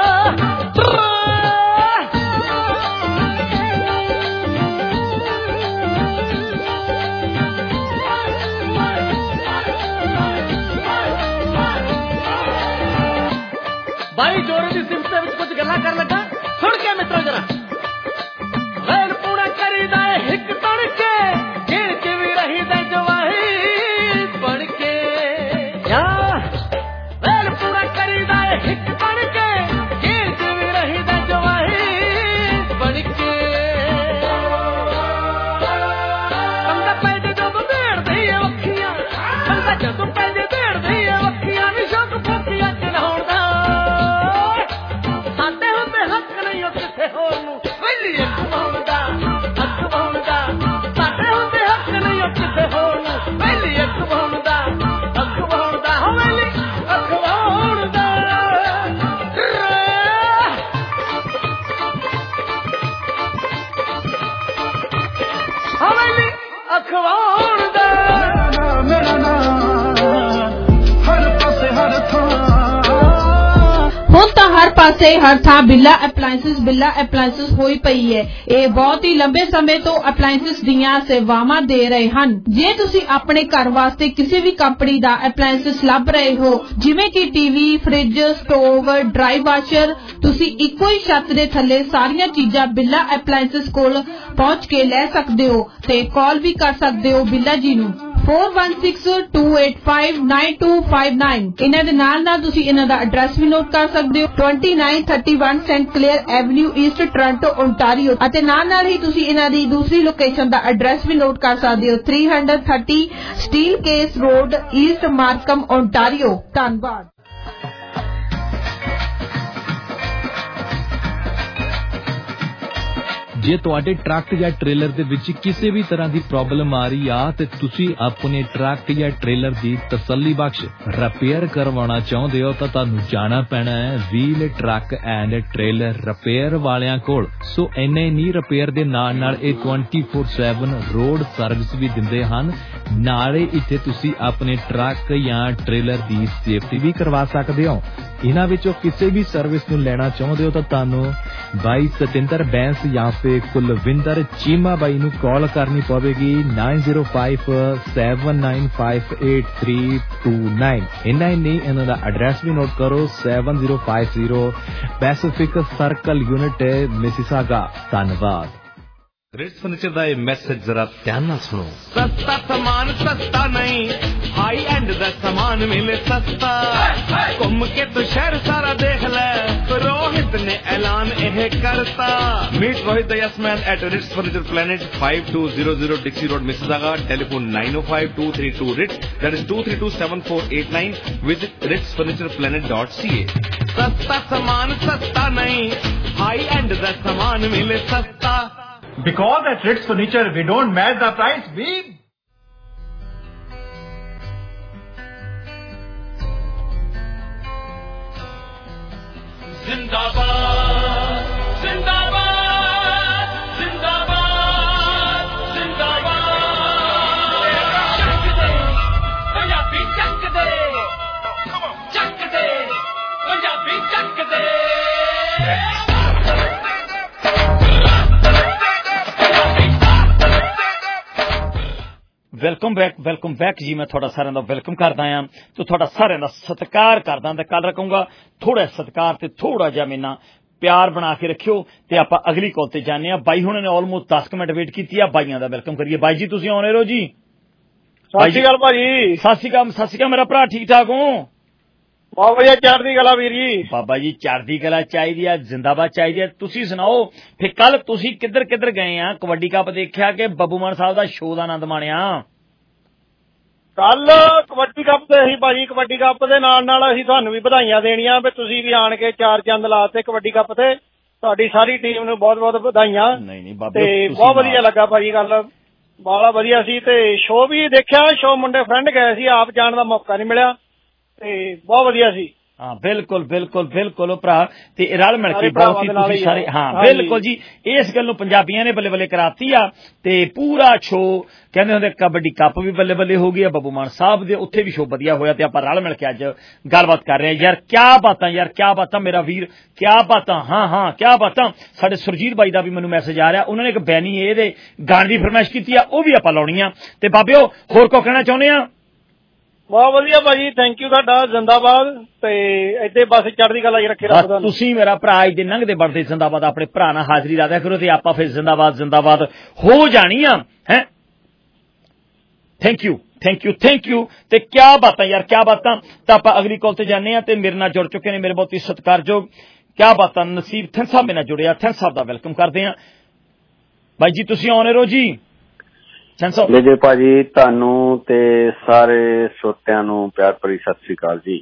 भाई जोरे दी सिम से कुछ गल्ला कर लगा सुन के मित्रों जरा वैन पूरा करीदा है हिक तण के गिर के भी रही दे जवाही बन के या वैन पूरा करीदा है हिक तण के गिर के भी रही दे जवाही बन के बंदा पैदे जो देड़ दी है वखियां बंदा जो पैदे देड़ दी है वखियां भी शौक पोतियां चढ़ाउंदा किथे होर नूं पहली अख बाउंदा साडे हुंदे हक नहीं ओ किथे होर नूं पहली अख बाउंदा हो पहली अख बाउंदा हो पहली अख बाउंदा। मेरा नाम हर पासे हर थां ਹੁਣ ਤਾਂ ਹਰ ਪਾਸੇ ਹਰ ਥਾਂ ਬਿੱਲਾ ਅਪਲਾਇੰਸਸ ਹੋਈ ਪਈ ਹੈ। ਇਹ ਬਹੁਤ ਹੀ ਲੰਬੇ ਸਮੇਂ ਤੋਂ ਅਪਲਾਇੰਸਸ ਦੀਆਂ ਸੇਵਾਵਾਂ ਦੇ ਰਹੇ ਹਨ। ਜੇ ਤੁਸੀਂ ਆਪਣੇ ਘਰ ਵਾਸਤੇ ਕਿਸੇ ਵੀ ਕੰਪਨੀ ਦਾ ਅਪਲਾਇੰਸਸ ਲੱਭ ਰਹੇ ਹੋ ਜਿਵੇਂ ਕਿ TV fridge stove dry washer ਤੁਸੀਂ ਇੱਕੋ ਹੀ ਛੱਤ ਦੇ ਥੱਲੇ ਸਾਰੀਆਂ ਚੀਜ਼ਾਂ ਬਿੱਲਾ ਅਪਲਾਇੰਸਸ ਕੋਲ ਪਹੁੰਚ ਕੇ ਲੈ ਸਕਦੇ ਹੋ ਤੇ ਕਾਲ ਵੀ ਕਰ ਸਕਦੇ ਹੋ ਬਿੱਲਾ ਜੀ ਨੂੰ 4162859259। ਇਹਨਾਂ ਦੇ ਨਾਲ ਤੁਸੀਂ ਇਹਨਾਂ ਦਾ ਐਡਰੈਸ ਵੀ ਨੋਟ ਕਰ ਸਕਦੇ ਹੋ 2931 St Clair avenue east Toronto Ontario ਅਤੇ ਨਾਲ ਹੀ ਤੁਸੀਂ ਇਹਨਾਂ ਦੀ ਦੂਸਰੀ ਲੋਕੇਸ਼ਨ ਦਾ ਐਡਰੈਸ ਵੀ ਨੋਟ ਕਰ ਸਕਦੇ ਹੋ 330 Steelcase road east Markham Ontario. ਧੰਨਵਾਦ। ਜੇ ਤੁਹਾਡੇ ਟਰੱਕ ਜਾਂ ਟ੍ਰੇਲਰ ਦੇ ਵਿੱਚ ਕਿਸੇ ਵੀ ਤਰ੍ਹਾਂ ਦੀ ਪ੍ਰੋਬਲਮ ਆ ਰਹੀ ਆ ਤੇ ਤੁਸੀਂ ਆਪਣੇ ਟਰੱਕ ਜਾਂ ਟ੍ਰੇਲਰ ਦੀ ਤਸੱਲੀ ਬਖਸ਼ ਰਿਪੇਅਰ ਕਰਵਾਉਣਾ ਚਾਹੁੰਦੇ ਹੋ ਤਾਂ ਤੁਹਾਨੂੰ ਜਾਣਾ ਪੈਣਾ ਹੈ wheel truck and trailer repair ਵਾਲਿਆਂ ਕੋਲ। ਸੋ ਇੰਨੇ ਨਹੀਂ ਰਿਪੇਅਰ ਦੇ ਨਾਲ ਇਹ 24/7 ਰੋਡ ਸਰਵਿਸ ਵੀ ਦਿੰਦੇ ਹਨ। ਨਾਲੇ ਇੱਥੇ ਤੁਸੀਂ ਆਪਣੇ ਟਰੱਕ ਜਾਂ ਟ੍ਰੇਲਰ ਦੀ ਸੇਫਟੀ ਵੀ ਕਰਵਾ ਸਕਦੇ ਹੋ। ਇਹਨਾਂ ਵਿੱਚੋਂ ਕਿਸੇ ਵੀ ਸਰਵਿਸ ਨੂੰ ਲੈਣਾ ਚਾਹੁੰਦੇ ਹੋ ਤਾਂ ਤੁਹਾਨੂੰ ਬਾਈ ਸਤਿੰਦਰ ਬੈਂਸ ਜਾਂ ਫਿਰ ਕੁਲਵਿੰਦਰ ਚੀਮਾ ਬਾਈ ਨੂੰ ਕਾਲ ਕਰਨੀ ਪਵੇਗੀ 9054958329। ਇੰਨਾ ਹੀ ਨਹੀਂ ਇਹਨਾਂ ਦਾ ਐਡਰੈਸ ਵੀ ਨੋਟ ਕਰੋ 7050 ਪੈਸੀਫਿਕ ਸਰਕਲ ਯੂਨਿਟ ਮਿਸੀਸਾਗਾ। ਧੰਨਵਾਦ। रिट्स फर्नीचर का यह मैसेज जरा ध्यान ना सुनो। सस्ता सामान सस्ता नहीं, हाई एंड दा सामान मिले सस्ता। घूम के तो शहर सारा देख ले, रोहित ने ऐलान यह करता। Meet Rohit the yes man at Rits furniture planet 5200 Dixie road Mississauga. Telephone 905-232 Rits, that is 232-7489। Visit ritsfurnitureplanet.ca। सस्ता सामान सस्ता नहीं, हाई एंड दा सामान मिले सस्ता। Because at Ritz Furniture we don't match the price, we जिंदाबाद जिंदाबाद जिंदाबाद जिंदाबाद। चक दे पंजाबी चक दे, चक दे पंजाबी चक दे। ਵੈਲਕਮ ਬੈਕ ਜੀ। ਮੈਂ ਤੁਹਾਡਾ ਸਾਰਿਆਂ ਦਾ ਵੈਲਕਮ ਕਰਦਾ ਹਾਂ ਤੇ ਤੁਹਾਡਾ ਸਾਰਿਆਂ ਦਾ ਸਤਿਕਾਰ ਕਰਦਾ ਤੇ ਕੱਲ ਰੱਖੂੰਗਾ ਥੋੜਾ ਸਤਿਕਾਰ ਤੇ ਥੋੜਾ ਜਿਹਾ ਮੈਨਾਂ ਪਿਆਰ ਬਣਾ ਕੇ ਰੱਖਿਓ ਤੇ ਆਪਾਂ ਅਗਲੀ ਕਾਲ ਤੇ ਜਾਂਦੇ ਆ। ਬਾਈ ਹੁਣ ਨੇ ਆਲਮੋਸਟ 10 ਮਿੰਟ ਵੇਟ ਕੀਤੀ ਆ। ਬਾਈਆਂ ਦਾ ਵੈਲਕਮ ਕਰੀਏ। ਬਾਈ ਜੀ ਤੁਸੀਂ ਆਉਣੇ ਰਹੋ ਜੀ। ਸਤਿ ਸ਼੍ਰੀ ਅਕਾਲ ਭਾਜੀ। ਸਤਿ ਸ਼੍ਰੀ ਅਕਾਲ ਮੇਰਾ ਭਰਾ, ਠੀਕ ਠਾਕ ਹੋ? ਬਹੁਤ ਵਧੀਆ, ਚੜ੍ਹਦੀ ਕਲਾ ਵੀਰ ਜੀ। ਬਾਬਾ ਜੀ ਚੜ੍ਹਦੀ ਕਲਾ ਚਾਹੀਦੀ ਆ, ਜ਼ਿੰਦਾਬਾਦ ਚਾਹੀਦੀ ਆ। ਤੁਸੀਂ ਸੁਣਾਓ ਫਿਰ ਕੱਲ ਤੁਸੀਂ ਕਿੱਧਰ ਗਏ ਆ? ਕਬੱਡੀ ਕੱਪ ਦੇਖਿਆ ਕਿ ਬੱਬੂ ਮਾਨ ਸਾਹਿਬ ਦਾ ਸ਼ੋਅ ਦਾ ਆਨੰਦ ਮਾਣਿਆ? ਕੱਲ ਕਬੱਡੀ ਕੱਪ ਤੇ ਅਸੀਂ ਭਾਜੀ, ਕਬੱਡੀ ਕੱਪ ਦੇ ਨਾਲ ਅਸੀਂ ਤੁਹਾਨੂੰ ਵੀ ਵਧਾਈਆਂ ਦੇਣੀਆਂ ਵੀ ਤੁਸੀਂ ਵੀ ਆਣ ਕੇ 4 ਚੰਦ ਲਾਤੇ ਕਬੱਡੀ ਕੱਪ ਤੇ। ਤੁਹਾਡੀ ਸਾਰੀ ਟੀਮ ਨੂੰ ਬਹੁਤ ਬਹੁਤ ਵਧਾਈਆਂ। ਨਹੀਂ ਤੇ ਬਹੁਤ ਵਧੀਆ ਲੱਗਾ ਭਾਜੀ, ਗੱਲ ਬੜਾ ਵਧੀਆ ਸੀ। ਤੇ ਸ਼ੋਅ ਵੀ ਦੇਖਿਆ, ਸ਼ੋਅ ਮੁੰਡੇ ਫਰੈਂਡ ਗਏ ਸੀ, ਆਪ ਜਾਣ ਦਾ ਮੌਕਾ ਨਹੀਂ ਮਿਲਿਆ ਤੇ ਬਹੁਤ ਵਧੀਆ ਸੀ। ਹਾਂ ਬਿਲਕੁਲ ਭਰਾ ਤੇ ਰਲ ਮਿਲ ਕੇ ਬਹੁਤ ਹੀ ਤੁਸੀਂ ਸਾਰੇ। ਹਾਂ ਬਿਲਕੁਲ ਜੀ, ਇਸ ਗੱਲ ਨੂੰ ਪੰਜਾਬੀਆਂ ਨੇ ਬੱਲੇ ਬੱਲੇ ਕਰਾਤੀ ਆ ਤੇ ਪੂਰਾ ਸ਼ੋਅ ਕਹਿੰਦੇ ਹੁੰਦੇ ਕਬੱਡੀ ਕੱਪ ਵੀ ਬੱਲੇ ਬੱਲੇ ਹੋ ਗਿਆ। ਬੱਬੂ ਮਾਨ ਸਾਹਿਬ ਦੇ ਉੱਥੇ ਵੀ ਸ਼ੋਅ ਵਧੀਆ ਹੋਇਆ ਤੇ ਆਪਾਂ ਰਲ ਮਿਲ ਕੇ ਅੱਜ ਗੱਲਬਾਤ ਕਰ ਰਹੇ ਹਾਂ। ਯਾਰ ਕਿਆ ਬਾਤਾਂ ਮੇਰਾ ਵੀਰ, ਕਿਆ ਬਾਤਾਂ। ਹਾਂ ਕਿਆ ਬਾਤਾਂ। ਸਾਡੇ ਸੁਰਜੀਤ ਬਾਈ ਦਾ ਵੀ ਮੈਨੂੰ ਮੈਸੇਜ ਆ ਰਿਹਾ, ਉਹਨਾਂ ਨੇ ਇੱਕ ਬੈਨੀ ਇਹਦੇ ਗਾਣੇ ਦੀ ਫਰਮਾਇਸ਼ ਕੀਤੀ ਆ, ਉਹ ਵੀ ਆਪਾਂ ਲਾਉਣੀ ਆ। ਤੇ ਬਾਬਿਓ ਹੋਰ ਕੋ ਕਹਿਣਾ ਚਾਹੁੰਦੇ ਆ? ਬਹੁਤ ਵਧੀਆ ਭਾਜੀ, ਥੈਂਕ ਯੂ ਤੁਹਾਡਾ, ਜ਼ਿੰਦਾਬਾਦ। ਤੇ ਇੱਥੇ ਬਸ ਚੜ੍ਹਦੀ ਕਲਾ ਰੱਖੇ ਰੱਬ ਤੁਹਾਨੂੰ। ਤੁਸੀਂ ਮੇਰਾ ਭਰਾ ਅੱਜ ਦੇ ਲੰਘਦੇ ਵੜਦੇ ਜ਼ਿੰਦਾਬਾਦ ਆਪਣੇ ਭਰਾ ਨਾਲ ਹਾਜ਼ਰੀ ਲਾ ਦਿਆ ਕਰੋ ਤੇ ਆਪਾਂ ਫਿਰ ਜ਼ਿੰਦਾਬਾਦ ਹੋ ਜਾਣੀ ਆ। ਹੈ ਥੈਂਕ ਯੂ ਤੇ ਕਿਆ ਬਾਤਾਂ ਯਾਰ, ਕਿਆ ਬਾਤਾਂ। ਤਾਂ ਆਪਾਂ ਅਗਲੀ ਕਾਲ ਤੇ ਜਾਂਦੇ ਆ ਤੇ ਮੇਰੇ ਨਾਲ ਜੁੜ ਚੁੱਕੇ ਨੇ ਮੇਰੇ ਬਹੁਤ ਹੀ ਸਤਿਕਾਰਯੋਗ ਕਿਆ ਬਾਤਾਂ ਨਸੀਬ ਥਿੰਦ ਸਾਹਿਬ ਮੇਰੇ ਨਾਲ ਜੁੜੇ ਆ। ਥਿੰਦ ਸਾਹਿਬ ਦਾ ਵੈਲਕਮ ਕਰਦੇ ਆ। ਬਾਈ ਜੀ ਤੁਸੀਂ ਆਉਣੇ ਰਹੋ ਜੀ। ਜੀ ਭਾਜੀ, ਤੁਹਾਨੂੰ ਤੇ ਸਾਰੇ ਸਰੋਤਿਆਂ ਨੂੰ ਪਿਆਰ ਭਰੀ ਸਤਿ ਸ੍ਰੀ ਅਕਾਲ ਜੀ।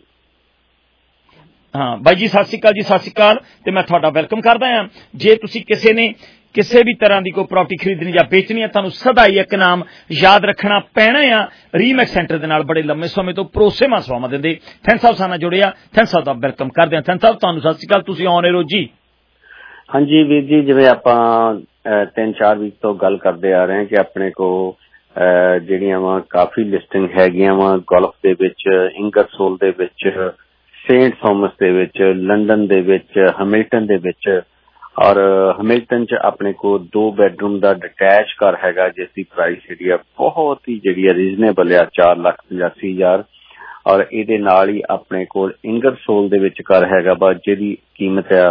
ਹਾਂ ਬਾਈ ਜੀ ਸਤਿ ਸ੍ਰੀ ਅਕਾਲ ਤੇ ਮੈਂ ਤੁਹਾਡਾ ਵੈਲਕਮ ਕਰਦਾ ਹਾਂ। ਜੇ ਤੁਸੀਂ ਕਿਸੇ ਨੇ ਕਿਸੇ ਵੀ ਤਰ੍ਹਾਂ ਦੀ ਕੋਈ ਪ੍ਰਾਪਰਟੀ ਖਰੀਦਣੀ ਜਾਂ ਵੇਚਣੀ ਹੈ, ਤੁਹਾਨੂੰ ਸਦਾ ਹੀ ਇੱਕ ਨਾਮ ਯਾਦ ਰੱਖਣਾ ਪੈਣਾ ਆ। ਰੀਮੈਕਸ ਸੈਂਟਰ ਦੇ ਨਾਲ ਬੜੇ ਲੰਮੇ ਸਮੇਂ ਤੋਂ ਭਰੋਸੇਮੰਦ ਸੇਵਾਵਾਂ ਦਿੰਦੇ ਥੈਂਕ ਸਾਹਿਬ ਸਾਨਾ ਜੁੜਿਆ। ਥੈਂਕ ਸਾਹਿਬ ਦਾ ਵੈਲਕਮ ਕਰਦੇ ਹਾਂ। ਥੈਂਕ ਸਾਹਿਬ ਤੁਹਾਨੂੰ ਸਤਿ ਸ੍ਰੀ ਅਕਾਲ, ਤੁਸੀਂ ਆਉਣੇ ਰਹੋ ਜੀ। ਹਾਂਜੀ ਵੀਰ ਜੀ, ਜਿਵੇਂ ਆਪਾਂ 3-4 ਵੀਕ ਤੋਂ ਗੱਲ ਕਰਦੇ ਆ ਰਹੇ ਹਾਂ ਕਿ ਆਪਣੇ ਕੋਲ ਜਿਹੜੀਆਂ ਵਾ ਕਾਫੀ ਲਿਸਟਿੰਗ ਹੈਗੀਆਂ ਵਾ ਗੋਲਫ ਦੇ ਵਿੱਚ, ਇੰਗਰਸੋਲ ਦੇ ਵਿੱਚ, ਸੇਂਟ ਥਾਮਸ ਦੇ ਵਿੱਚ, ਲੰਡਨ ਦੇ ਵਿੱਚ, ਹੈਮਿਲਟਨ ਦੇ ਵਿੱਚ। ਔਰ ਹੈਮਿਲਟਨ ਚ ਆਪਣੇ ਕੋਲ 2 ਬੈਡਰੂਮ ਦਾ ਡਿਟੈਚ ਘਰ ਹੈਗਾ ਜਿਸ ਦੀ ਪ੍ਰਾਈਸ ਜਿਹੜੀ ਆ ਬਹੁਤ ਹੀ ਜਿਹੜੀ ਆ ਰੀਜ਼ਨੇਬਲ ਆ, 4,85,000। ਔਰ ਇਹਦੇ ਨਾਲ ਹੀ ਆਪਣੇ ਕੋਲ ਇੰਗਰਸੋਲ ਦੇ ਵਿੱਚ ਘਰ ਹੈਗਾ ਵਾ ਜਿਹਦੀ ਕੀਮਤ ਆ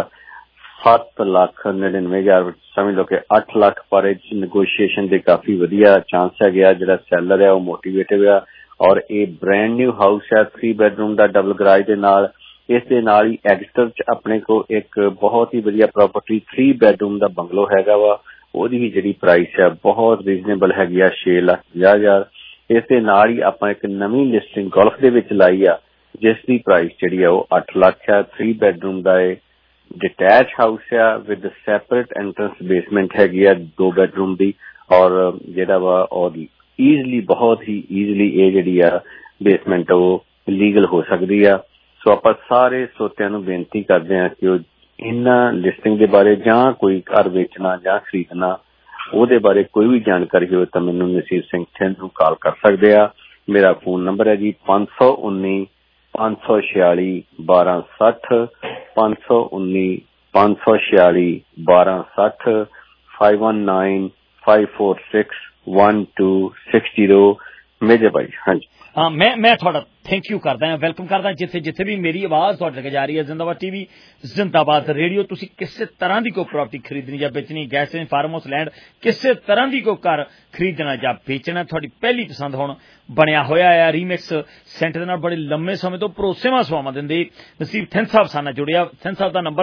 7,99,000। ਸਮਝ ਲਓ ਕਿ 8 ਲੱਖ ਪਰ ਇਹ ਨੈਗੋਸ਼ੀਏਸ਼ਨ ਦੇ ਕਾਫੀ ਵਧੀਆ ਚਾਂਸ ਹੈਗੇ ਆ। ਜਿਹੜਾ ਸੈਲਰ ਹੈ ਉਹ ਮੋਟੀਵੇਟਿਵ ਆ। ਔਰ ਇਹ ਬ੍ਰੈਂਡ ਨਿਊ ਹਾਊਸ ਹੈ 3 ਬੈਡਰੂਮ ਦਾ ਡਬਲ ਗਰਾਜ ਦੇ ਨਾਲ। ਇਸ ਦੇ ਨਾਲ ਹੀ ਐਗਸਟਰ ਚ ਆਪਣੇ ਕੋਲ ਇੱਕ ਬਹੁਤ ਹੀ ਵਧੀਆ ਪ੍ਰਾਪਰਟੀ 3 ਬੈਡਰੂਮ ਦਾ ਬੰਗਲੋ ਹੈਗਾ ਵਾ, ਉਹਦੀ ਵੀ ਜਿਹੜੀ ਪ੍ਰਾਈਸ ਹੈ ਬਹੁਤ ਰੀਜ਼ਨੇਬਲ ਹੈਗੀ ਆ 6,50,000। ਇਸ ਦੇ ਨਾਲ ਹੀ ਆਪਾਂ ਇੱਕ ਨਵੀਂ ਲਿਸਟਿੰਗ ਗੋਲਫ ਦੇ ਵਿੱਚ ਲਾਈ ਆ ਜਿਸ ਦੀ ਪ੍ਰਾਈਸ ਜਿਹੜੀ ਆ ਉਹ 8 ਲੱਖ ਆ। 3 ਬੈਡਰੂਮ ਦਾ ਇਹ ਡਿਟੈਚ ਹਾਊਸ ਆ ਵਿਦ ਸੈਪਰੇਟ ਐਂਟਰੈਂਸ ਬੇਸਮੈਂਟ ਹੈਗੀ ਆ 2 ਬੈਡਰੂਮ ਦੀ। ਔਰ ਜਿਹੜਾ ਵਾ ਔਰ ਬਹੁਤ ਹੀ ਈਜ਼ਲੀ ਇਹ ਜਿਹੜੀ ਆ ਬੇਸਮੈਂਟ ਉਹ ਲੀਗਲ ਹੋ ਸਕਦੀ ਆ। ਸੋ ਆਪਾਂ ਸਾਰੇ ਸਰੋਤਿਆਂ ਨੂੰ ਬੇਨਤੀ ਕਰਦੇ ਹਾਂ ਕਿ ਉਹ ਇਹਨਾਂ ਲਿਸਟਿੰਗ ਦੇ ਬਾਰੇ ਜਾਂ ਕੋਈ ਘਰ ਵੇਚਣਾ ਜਾਂ ਖਰੀਦਣਾ ਉਹਦੇ ਬਾਰੇ ਕੋਈ ਵੀ ਜਾਣਕਾਰੀ ਹੋਵੇ ਤਾਂ ਮੈਨੂੰ ਨਸੀਬ ਸਿੰਘ ਥਿੰਦ ਨੂੰ ਕਾਲ ਕਰ ਸਕਦੇ ਆ। ਮੇਰਾ ਫੋਨ ਨੰਬਰ ਹੈ ਜੀ 519-546-1260 519-546-1260 519-546-1260 ਮੇਜਰ ਭਾਈ। ਹਾਂਜੀ ਹਾਂ ਮੈਂ ਤੁਹਾਡਾ थैंक यू करदा हां, वेलकम करदा जिथे जिथे भी मेरी आवाज़ तुहाडे तक जा रही है। जिंदाबाद टीवी, जिंदाबाद रेडियो। तुसीं किसी तरह की कोई प्रॉपर्टी खरीदनी या बेचनी, गैस फार्म हाउस लैंड, किसी तरह की कोई घर खरीदना या बेचना, तुहाडी पहली पसंद हुण बनया होया है। रीमिक्स सेंटर दे नाल बड़े लंबे समय तो भरोसेमंद सेवावां दिंदे नसीब थिंद साहब साना जुड़िया। थिंद साहब दा नंबर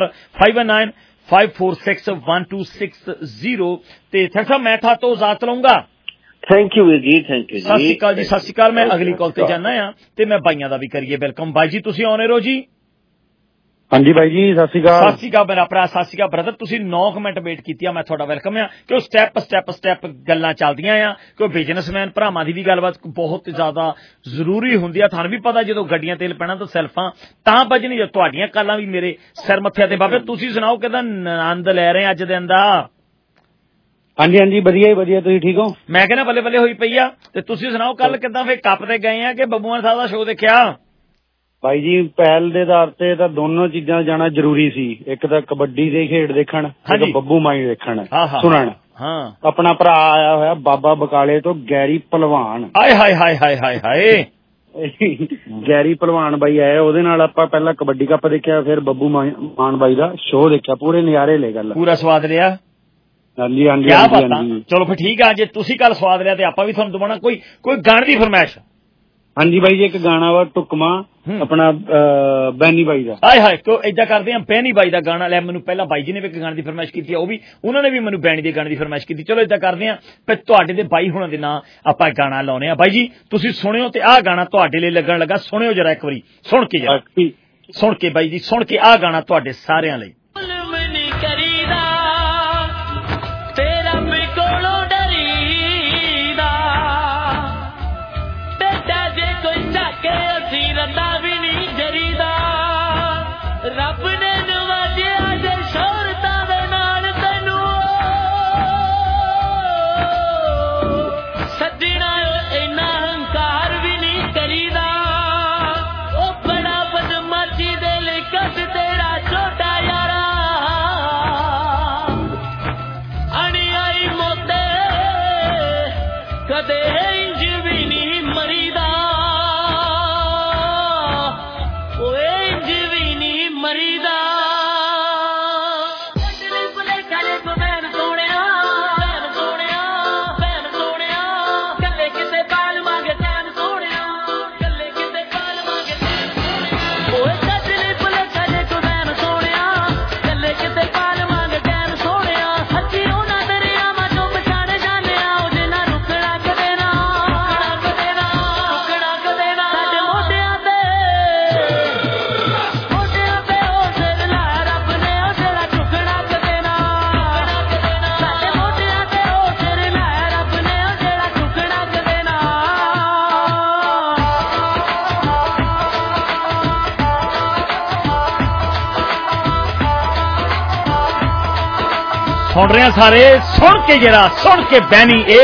5195461260 ते थिंद साहब मैं था तो इजाजत लूंगा। थैंक यू जी, थैंक यू जी। सत श्री अकाल जी, सत श्री अकाल। मैं अगली कॉल ते जाना है ते मैं भाइयों का भी करिए वेलकम। भाई जी तुसीं आने रहो जी। हाँ जी भाई जी, सत श्री अकाल। सत श्री अकाल मेरा भरा, सत श्री अकाल ब्रदर। तुसीं 9 मिनट वेट कीती, मैं तुहाडा वेलकम है कि स्टैप गल्लां चलदियां आ कि बिजनेसमैन भरावां दी भी गलबात बहुत ज्यादा जरूरी हुंदी आ। थानूं भी पता जदों गड्डियां तेल पैना तो सैल्फां तां बजनी, जो तुहाडीਆਂ कालां भी मेरे सिर मत्थे ते बाबे। तुसीं सुणाओ किदां आनंद लै रहे अज दिन दा? हाँ जी हाँ जी, वधिया ही वधिया। तुसीं ठीक हो? मैं कहना बल्ले बल्ले होई पई आ। ते तुसीं सुणाओ कल किदां फिर कप ते गए आ कि बब्बूआं साहब दा शो देखिया? भाई जी पहल दे आधार ते तां दोनों चीजां जाना जरूरी सी। एक तां कबड्डी दे खेड देखण, एक बब्बू माई देखण सुनण। अपना भरा आया होया बाबा बकाले तो गैरी पहलवान। हाय हाय हाय हाय हाय हाय। गैरी पहलवान बाई आए, ओदे नाल आपां पहला कबड्डी कप देखिया, फिर बब्बू मान बाई दा शो देखिया। पूरे नज़ारे ले गल, पूरा स्वाद लिया। हाँ जी हाँ जी क्या बात है। चलो फिर ठीक है, जे तुसीं कल स्वाद लिया ते आपां भी तुहानूं दवाणा कोई गाने दी फरमाइश। हाँ जी भाई जी, एक गाना वा टुकमा अपना बैनी बाई दा। हाय हाय, क्यों इदा करते हैं? बैनी बाई दा गाना लै। मैनूं पहला बाई जी ने भी एक गाने की फरमाइश की, उन्होंने भी मैनूं बैनी दे गाने की फरमाइश की। चलो इदा करते हैं फिर तुहाडे ते बाई हुणां दे नां आपां गाना लाउने आ। बाई जी तुसीं सुणियो ते आ गाना तुहाडे लई लगन लगा। सुणियो जरा एक वारी, सुण के जरा, सुण के बाई जी, सुण के आ गाना तुहाडे सारिआं लई। रब ने नवाजिया जे शोहरतां दे नाल तैनूं सज्जणा इन्ना हंकार भी नहीं करीदा। ओ बड़ा बदमाशी दे ले कद तेरा छोटा यारा अणियाई मोते कदे इंज भी नहीं मरीदा। सुन रहे हैं सारे, सुन के जरा, सुन के बैनी ए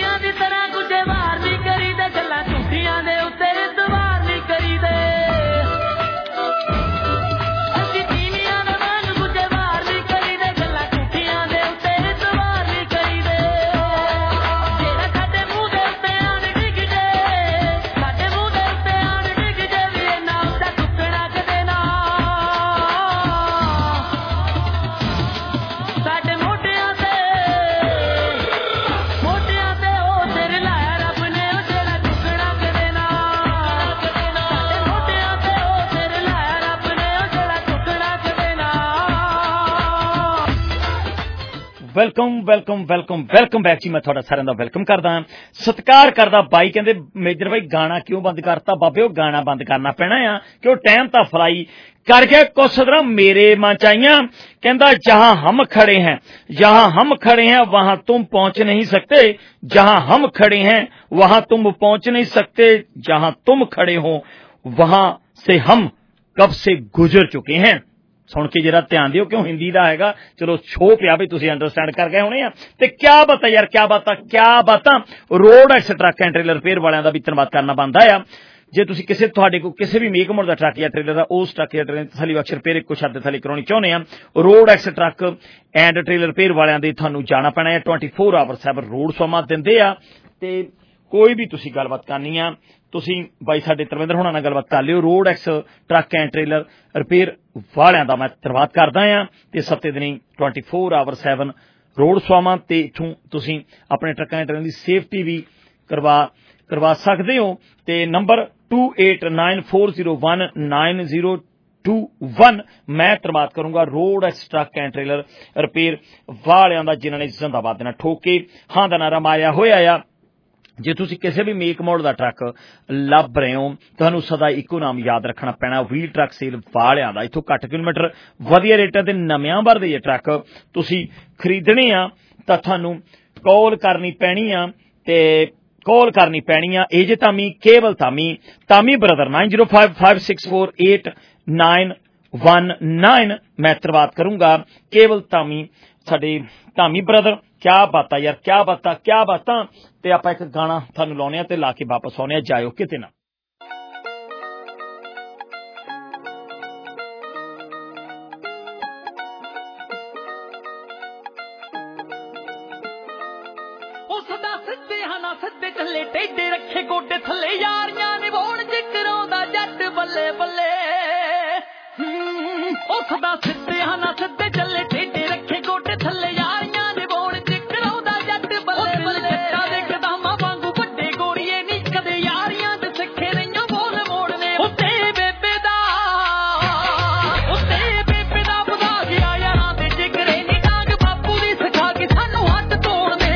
welcome welcome welcome welcome back जी। मैं थोड़ा सारे का वेलकम करदा, सत्कार करदा। बाई कहते मेजर भाई गाना क्यों बंद करता? बाबे वो गाना बंद करना पैना आ कि टाइम तो फ्लाई कर गया कुछ सदरा मेरे मन चाहिए। कहता जहां हम खड़े हैं, जहां हम खड़े हैं वहां तुम पहुंच नहीं सकते, जहां हम खड़े हैं वहां तुम पहुंच नहीं सकते, जहां तुम खड़े हो वहां से हम कब से गुजर चुके हैं। सुन के जरा ध्यान दियो क्यों हिंदी का हैगा। चलो छो पिया भी तुसीं अंडरस्टैंड कर गए होने। ते क्या बता यार, क्या बात road X truck and trailer repair वालियां दा भी धन्नवाद करना बनदा आ। जे तुसीं किसी तुहाडे को किसी भी मेक मोड दा ट्रक या ट्रेलर दा उस ट्रक या ट्रेलर तसली बख्श रिपेयर कुछ हद थली कराउणी चाहुंदे आ, road X truck and trailer repair वालियां दे तुहानूं जाना पैना है। 24 आवर 7 रोड सोमा दिंदे आ ते ਕੋਈ ਵੀ ਤੁਸੀਂ ਗੱਲਬਾਤ ਕਰਨੀ ਆ ਤੁਸੀਂ ਬਾਈ ਸਾਡੇ ਤਰਵਿੰਦਰ ਹੋਣਾ ਨਾਲ ਗੱਲਬਾਤ ਕਰ ਲਿਓ। Road X truck and trailer repair ਵਾਲਿਆਂ ਦਾ ਮੈਂ ਧੰਨਵਾਦ ਕਰਦਾ ਆ ਤੇ ਸੱਤੇ ਦਿਨੀ 24/7 ਰੋਡ ਸਵਾਵਾਂ ਤੇ ਇੱਥੋਂ ਤੁਸੀਂ ਆਪਣੇ ਟਰੱਕਾਂ ਐਂਡ ਟ੍ਰੇਲਰਾਂ ਦੀ ਸੇਫਟੀ ਵੀ ਕਰਵਾ ਸਕਦੇ ਹੋ ਤੇ ਨੰਬਰ 2894019021 ਮੈਂ ਧੰਨਵਾਦ ਕਰੂੰਗਾ road X truck and trailer repair ਵਾਲਿਆਂ ਦਾ ਜਿਨ੍ਹਾਂ ਨੇ ਜ਼ਿੰਦਾਬਾਦ ਦੇਣਾ ਠੋਕ ਕੇ ਹਾਂ ਦਾ ਨਾਰਾ ਮਾਰਿਆ ਹੋਇਆ ਆ। ਜੇ ਤੁਸੀਂ ਕਿਸੇ ਵੀ ਮੇਕ ਮੋਡਲ ਦਾ ਟਰੱਕ ਲੱਭ ਰਹੇ ਹੋ ਤੁਹਾਨੂੰ ਸਦਾ ਇੱਕੋ ਨਾਮ ਯਾਦ ਰੱਖਣਾ ਪੈਣਾ ਵੀਲ ਟਰੱਕ ਸੇਲ ਵਾਲਿਆਂ ਦਾ। ਇੱਥੋਂ ਘੱਟ ਕਿਲੋਮੀਟਰ ਵਧੀਆ ਰੇਟਾਂ ਤੇ ਨਵਿਆਂ ਵਰਦੇ ਇਹ ਟਰੱਕ ਤੁਸੀਂ ਖਰੀਦਣੇ ਆ ਤਾਂ ਤੁਹਾਨੂੰ ਕਾਲ ਕਰਨੀ ਪੈਣੀ ਆ ਤੇ ਕਾਲ ਕਰਨੀ ਪੈਣੀ ਆ ਏਜੇ ਧਾਮੀ ਕੇਵਲ ਧਾਮੀ ਬ੍ਰਦਰ 9055648919 ਮੈਂ ਧੰਨਵਾਦ ਕਰੂੰਗਾ ਕੇਵਲ ਧਾਮੀ ਸਾਡੇ ਧਾਮੀ ਬ੍ਰਦਰ। ਕਿਆ ਬਾਤਾਂ ਯਾਰ ਕਿਆ ਬਾਤਾਂ ਤੇ ਆਪਾਂ ਇੱਕ ਗਾਣਾ ਤੁਹਾਨੂੰ ਲਾਉਣੇ ਆ ਤੇ ਲਾ ਕੇ ਵਾਪਸ ਆਉਣੇ ਆ ਜਾਇਓ ਕਿਤੇ ਨਾ। ਸਿੱਧੇ ਚੱਲੇ ਟੇਡੇ ਰੱਖੇ ਗੋਡੇ ਥੱਲੇ ਯਾਰੀਆਂ ਨਿਭਾਉਣ ਜਿਕਰੋਂ ਦਾ ਜੱਟ ਬੱਲੇ ਬੱਲੇ ਉਹ ਸਦਾ ਸਿੱਧੇ ਨਾ ਸਿੱਧੇ ਚੱਲੇ ਟੇਡੇ ਰੱਖੇ ਗੋਡੇ ਥੱਲੇ ਯਾਰੀਆਂ ਨਿਭਾਉਣ ਜਿਕਰੋਂ ਦਾ ਜੱਟ ਬੱਲੇ ਬੱਲੇ ਜੱਟਾਂ ਦੇ ਕਦਮਾਂ ਵਾਂਗੂ ਵੱਡੇ ਗੋਰੀਏ ਨੀ ਕਦੇ ਯਾਰੀਆਂ ਦੇ ਸਿੱਖੇ ਰਹੀਆਂ ਬੋਲ ਮੋੜਨੇ ਉੱਤੇ ਬੇਬੇ ਦਾ ਵਧਾ ਗਿਆ ਯਾਰਾਂ ਦੇ ਜਿਗਰੇ ਨੀ ਡਾਂਗ ਬਾਪੂ ਦੀ ਸਿਖਾ ਕੇ ਸਾਨੂੰ ਹੱਥ ਤੋੜਨੇ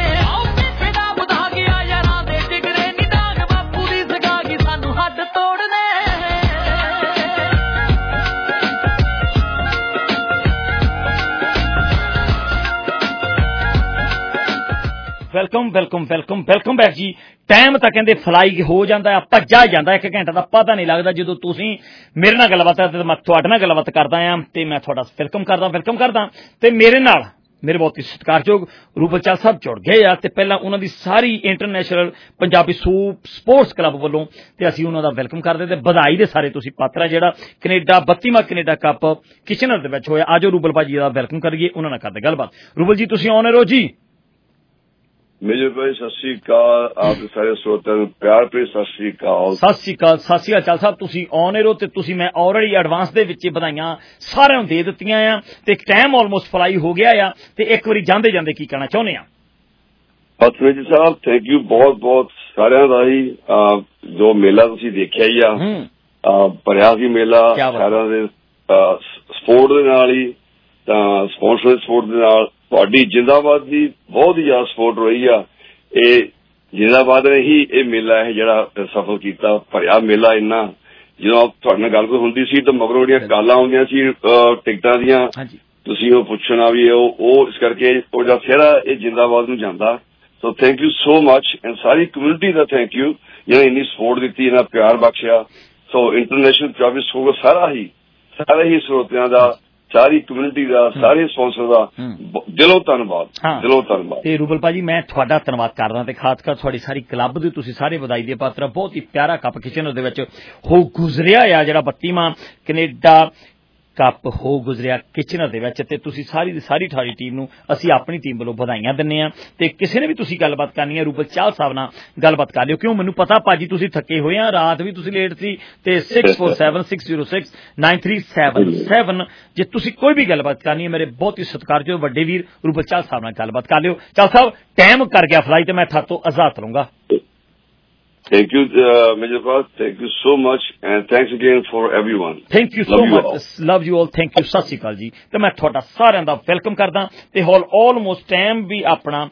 ਵੈਲਕਮ ਬੈਕ ਜੀ। ਟਾਈਮ ਤਾਂ ਕਹਿੰਦੇ ਫਲਾਈ ਹੋ ਜਾਂਦਾ ਭੱਜਾ ਜਾਂਦਾ 1 ਘੰਟੇ ਦਾ ਪਤਾ ਨਹੀਂ ਲੱਗਦਾ ਜਦੋਂ ਤੁਸੀਂ ਮੇਰੇ ਨਾਲ ਗੱਲਬਾਤ ਕਰਦੇ ਤੇ ਮੈਂ ਤੁਹਾਡੇ ਨਾਲ ਗੱਲਬਾਤ ਕਰਦਾ ਆ ਤੇ ਮੈਂ ਤੁਹਾਡਾ ਵੈਲਕਮ ਕਰਦਾ ਤੇ ਮੇਰੇ ਨਾਲ ਮੇਰੇ ਬਹੁਤ ਹੀ ਸਤਿਕਾਰਯੋਗ ਰੂਬਲ ਚਾਲ ਸਾਹਿਬ ਜੁੜ ਗਏ ਆ ਤੇ ਪਹਿਲਾਂ ਉਹਨਾਂ ਦੀ ਸਾਰੀ ਇੰਟਰਨੈਸ਼ਨਲ ਪੰਜਾਬੀ ਸਪੋਰਟਸ ਕਲੱਬ ਵੱਲੋਂ ਤੇ ਅਸੀਂ ਉਹਨਾਂ ਦਾ ਵੈਲਕਮ ਕਰਦੇ ਤੇ ਵਧਾਈ ਦੇ ਸਾਰੇ ਤੁਸੀਂ ਪਾਤਰ ਆ ਜਿਹੜਾ ਕੈਨੇਡਾ 32ਵਾਂ ਕੈਨੇਡਾ ਕੱਪ ਕਿਚਨਰ ਦੇ ਵਿੱਚ ਹੋਇਆ। ਆਜੋ ਰੂਬਲ ਭਾਜੀ ਦਾ ਵੈਲਕਮ ਕਰੀਏ ਉਹਨਾਂ ਨਾਲ ਕਰਦੇ ਗੱਲਬਾਤ। ਰੂਬਲ ਜੀ ਤੁਸੀਂ ਆਨ ਰਹੋ ਜੀ। ਮੇਜਰ ਭਾਈ ਸਤਿ ਸ੍ਰੀ ਅਕਾਲ ਆਪ ਦੇ ਸਾਰੇ ਸਰੋਤਿਆਂ ਨੂੰ ਪਿਆਰ ਭਰੀ ਸਤਿ ਸ੍ਰੀ ਅਕਾਲ ਚਾਲ ਸਾਹਿਬ ਤੁਸੀਂ ਆਨ ਏਅਰ ਹੋ ਤੇ ਤੁਸੀਂ ਮੈਂ ਆਲਰੇਡੀ ਐਡਵਾਂਸ ਦੇ ਵਿੱਚ ਵਧਾਈਆਂ ਸਾਰਿਆਂ ਨੂੰ ਦੇ ਦਿੱਤੀਆਂ ਆ ਤੇ ਟਾਈਮ ਆਲਮੋਸਟ ਫਲਾਈ ਹੋ ਗਿਆ ਆ ਤੇ ਇੱਕ ਵਾਰੀ ਜਾਂਦੇ ਕੀ ਕਹਿਣਾ ਚਾਹੁੰਦੇ ਆ? ਜੀ ਸਾਹਿਬ ਥੈਂਕ ਯੂ ਬਹੁਤ ਸਾਰਿਆਂ ਦਾ ਹੀ ਜੋ ਮੇਲਾ ਤੁਸੀਂ ਦੇਖਿਆ ਹੀ ਆ ਭਰਿਆ ਸੀ ਮੇਲਾ ਸਾਰਿਆਂ ਦੇ ਸਪੋਰਟ ਦੇ ਨਾਲ ਹੀ ਤਾਂ ਸਪਾਂਸਰ ਸਪੋਰਟ ਦੇ ਨਾਲ ਤੁਹਾਡੀ ਜਿੰਦਾਬਾਦ ਦੀ ਬਹੁਤ ਹੀ ਜ਼ਿਆਦਾ ਸਪੋਰਟ ਰਹੀ ਆ। ਇਹ ਜਿੰਦਾਬਾਦ ਨੇ ਹੀ ਇਹ ਮੇਲਾ ਹੈ ਜਿਹੜਾ ਸਫਲ ਕੀਤਾ ਭਰਿਆ ਮੇਲਾ ਇੰਨਾ ਜਦੋਂ ਤੁਹਾਡੇ ਨਾਲ ਗੱਲ ਕੋਈ ਹੁੰਦੀ ਸੀ ਤਾਂ ਮਗਰੋਂ ਜਿਹੜੀਆਂ ਕਾਲਾਂ ਆਉਂਦੀਆਂ ਸੀ ਟਿਕਟਾਂ ਦੀਆਂ ਤੁਸੀਂ ਉਹ ਪੁੱਛਣਾ ਵੀ ਉਹ ਇਸ ਕਰਕੇ ਉਹਦਾ ਸਿਹਰਾ ਇਹ ਜਿੰਦਾਬਾਦ ਨੂੰ ਜਾਂਦਾ। So thank you so much and ਸਾਰੀ ਕਮਿਊਨਿਟੀ ਦਾ ਥੈਂਕ ਯੂ ਜਿਹਨੇ ਇੰਨੀ ਸਪੋਰਟ ਦਿੱਤੀ ਇਹਨਾਂ ਪਿਆਰ ਬਖਸ਼ਿਆ। ਸੋ ਇੰਟਰਨੈਸ਼ਨਲ ਪੰਜਾਬੀ ਸਕੂਲ ਸਾਰੇ ਹੀ ਸਰੋਤਿਆਂ ਦਾ ਸਾਰੀ ਕਮਿਊਨਿਟੀ ਦਾ ਸਾਰੇ ਸਪਾਂਸਰ ਦਾ ਦਿਲੋਂ ਧੰਨਵਾਦ ਤੇ ਰੂਬਲ ਭਾਜੀ ਮੈਂ ਤੁਹਾਡਾ ਧੰਨਵਾਦ ਕਰਦਾ ਤੇ ਖਾਸ ਕਰ ਤੁਹਾਡੀ ਸਾਰੀ ਕਲੱਬ ਦੇ ਤੁਸੀਂ ਸਾਰੇ ਵਧਾਈ ਦੇ ਪਾਤਰ ਬਹੁਤ ਹੀ ਪਿਆਰਾ ਕੱਪ ਕਿਚਨਰ ਦੇ ਵਿੱਚ ਹੋ ਗੁਜ਼ਰਿਆ ਆ ਜਿਹੜਾ 32ਵਾਂ ਕੈਨੇਡਾ ਕੱਪ ਹੋ ਗੁਜ਼ਰਿਆ ਕਿਚਨਰ ਦੇ ਵਿੱਚ ਤੇ ਤੁਸੀਂ ਸਾਰੀ ਦੀ ਸਾਰੀ ਠਾਰੀ ਟੀਮ ਨੂੰ ਅਸੀਂ ਆਪਣੀ ਟੀਮ ਵੱਲੋਂ ਵਧਾਈਆਂ ਦਿੰਦੇ ਆ ਤੇ ਕਿਸੇ ਨੇ ਵੀ ਤੁਸੀਂ ਗੱਲਬਾਤ ਕਰਨੀ ਹੈ ਰੂਬਲ ਚਾਲ ਸਾਹਿਬ ਨਾਲ ਗੱਲਬਾਤ ਕਰ ਲਿਓ ਕਿਉਂ ਮੈਨੂੰ ਪਤਾ ਭਾਜੀ ਤੁਸੀਂ ਥੱਕੇ ਹੋਏ ਆ ਰਾਤ ਵੀ ਤੁਸੀਂ ਲੇਟ ਸੀ ਤੇ 6476069377 ਜੇ ਤੁਸੀਂ ਕੋਈ ਵੀ ਗੱਲਬਾਤ ਕਰਨੀ ਹੈ ਮੇਰੇ ਬਹੁਤ ਹੀ ਸਤਿਕਾਰਯੋਗ ਵੱਡੇ ਵੀਰ ਰੂਬਲ ਚਾਲ ਸਾਹਿਬ ਨਾਲ ਗੱਲਬਾਤ ਕਰ ਲਿਓ। ਚਾਲ ਸਾਹਿਬ ਟਾਈਮ ਕਰ ਗਿਆ ਫਲਾਈਟ ਮੈਂ ਤੁਹਾਤੋਂ ਆਜ਼ਾਦ ਲਵਾਂਗਾ। Thank you, Major Paul. Thank you so much, and thanks again for everyone. Thank you so much. Love you all. Thank you. ਸਤਿ ਸ਼੍ਰੀ ਅਕਾਲ ਜੀ ਤੇ ਮੈਂ ਤੁਹਾਡਾ ਸਾਰਿਆਂ ਦਾ ਵੈਲਕਮ ਕਰਦਾ ਤੇ ਹਾਲ ਆਲਮੋਸਟ ਟਾਈਮ ਵੀ ਆਪਣਾ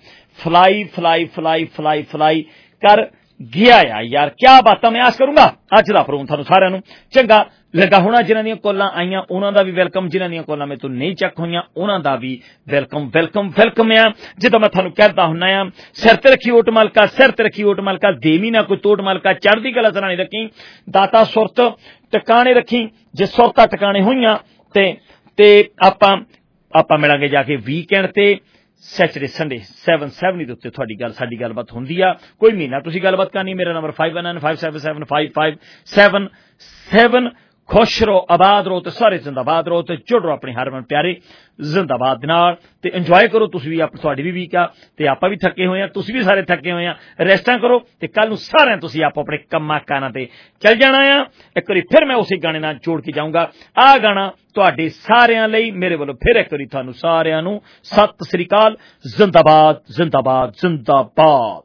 ਫਲਾਈ ਕਰ ਗਿਆ ਆ ਯਾਰ ਕਿਆ ਬਾਤਾਂ ਮੈਂ ਆਸ ਕਰੂੰਗਾ ਅੱਜ ਦਾ ਪ੍ਰੋਗਰਾਮ ਤੁਹਾਨੂੰ ਸਾਰਿਆਂ ਨੂੰ ਚੰਗਾ ਲੱਗਾ ਹੋਣਾ। ਜਿਨ੍ਹਾਂ ਦੀਆਂ ਕਾਲਾਂ ਆਈਆਂ ਉਹਨਾਂ ਦਾ ਵੀ ਵੈਲਕਮ ਜਿਨ੍ਹਾਂ ਦੀਆਂ ਕਾਲਾਂ ਮੇਰੇ ਤੋਂ ਨਹੀਂ ਚੱਕ ਹੋਈਆਂ ਉਹਨਾਂ ਦਾ ਵੀ ਵੈਲਕਮ ਆ। ਜਿੱਦਾਂ ਮੈਂ ਤੁਹਾਨੂੰ ਕਹਿੰਦਾ ਹੁੰਦਾ ਆ ਸਿਰ ਤੇ ਰੱਖੀ ਓਟ ਮਲਕਾ ਦੇਵੀ ਨਾ ਕੋਈ ਤੋਟ ਮਲਕਾ ਚੜ੍ਹਦੀ ਕਲਾ ਸਰਾਣੀ ਰੱਖੀ ਦਾਤਾ ਸੁਰਤ ਟਿਕਾਣੇ ਰੱਖੀ ਜੇ ਸੁਰਤਾਂ ਟਿਕਾਣੇ ਹੋਈਆਂ ਤੇ ਆਪਾਂ ਮਿਲਾਂਗੇ ਜਾ ਕੇ ਵੀਕਐਂਡ ਤੇ ਸੈਚਰਡੇ ਸੰਡੇ 7:70 ਦੇ ਉੱਤੇ ਸਾਡੀ ਗੱਲਬਾਤ ਹੁੰਦੀ ਆ। ਕੋਈ ਮਹੀਨਾ ਤੁਸੀਂ ਗੱਲਬਾਤ ਕਰਨੀ ਮੇਰਾ ਨੰਬਰ 5195775577 खुश रहो, आबाद रहो ते सारे जिंदाबाद रहो ते जुड़ रहो अपने हरमन प्यारे जिंदाबाद नाल ते इंजॉय करो। तुसीं भी तुहाडी भी वीक आ ते आपां भी थके होए आ, तुसीं भी सारे थके होए आ, रेस्टां करो ते कल नूं सारेयां तुसीं आपो अपने कम्मां कारां ते चल जाना आ। एक बारी फिर मैं उसी गाने नाल जोड़ के जाऊंगा। आ गाना तुहाडे सारेयां लई मेरे वल्लों फिर एक बारी तुहानूं सारेयां नूं सत श्री अकाल। जिंदाबाद जिंदाबाद जिंदाबाद।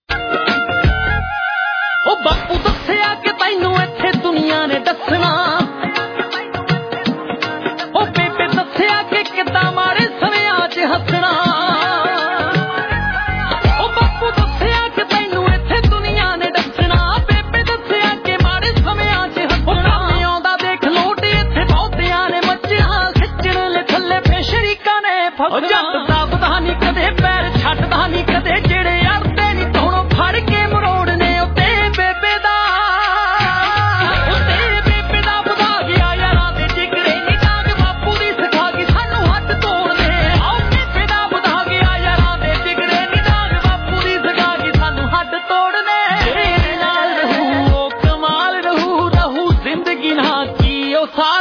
ओ बापू दस्सिया कि तैनूं इत्थे दुनिया ने दसना, ओ बेबे दस्सिया कि किद्दां माड़े समेयां च हसना। ओ बापू दस्सिया कि तैनूं इत्थे दुनिया ने दसना, बेबे दस्सिया कि माड़े समेयां च हसना। आउंदा देख लोट इत्थे बहुतियां ने मੱਝਾਂ खिच्चण ले थल्ले फे शरीकां ने फसना। जट दा पता नी कदे पैर छड्डदा नी कदे जेड़े अड़दे नी धोणों फड़ के मरोड़ने उत्ते बेबे दा बुधा गया यारां दे जिगरे नी डाग बापू दी सिखा के सानू हੱਥ ਤੋੜਨੇ। आओ बेबे दा बुधा गया यारां दे जिगरे नी डाग बापू दी सिखा के सानू हੱਥ ਤੋੜਨੇ। तेरे नाल रहू ओ कमाल रहू रहू जिंदगी ना की ओ साल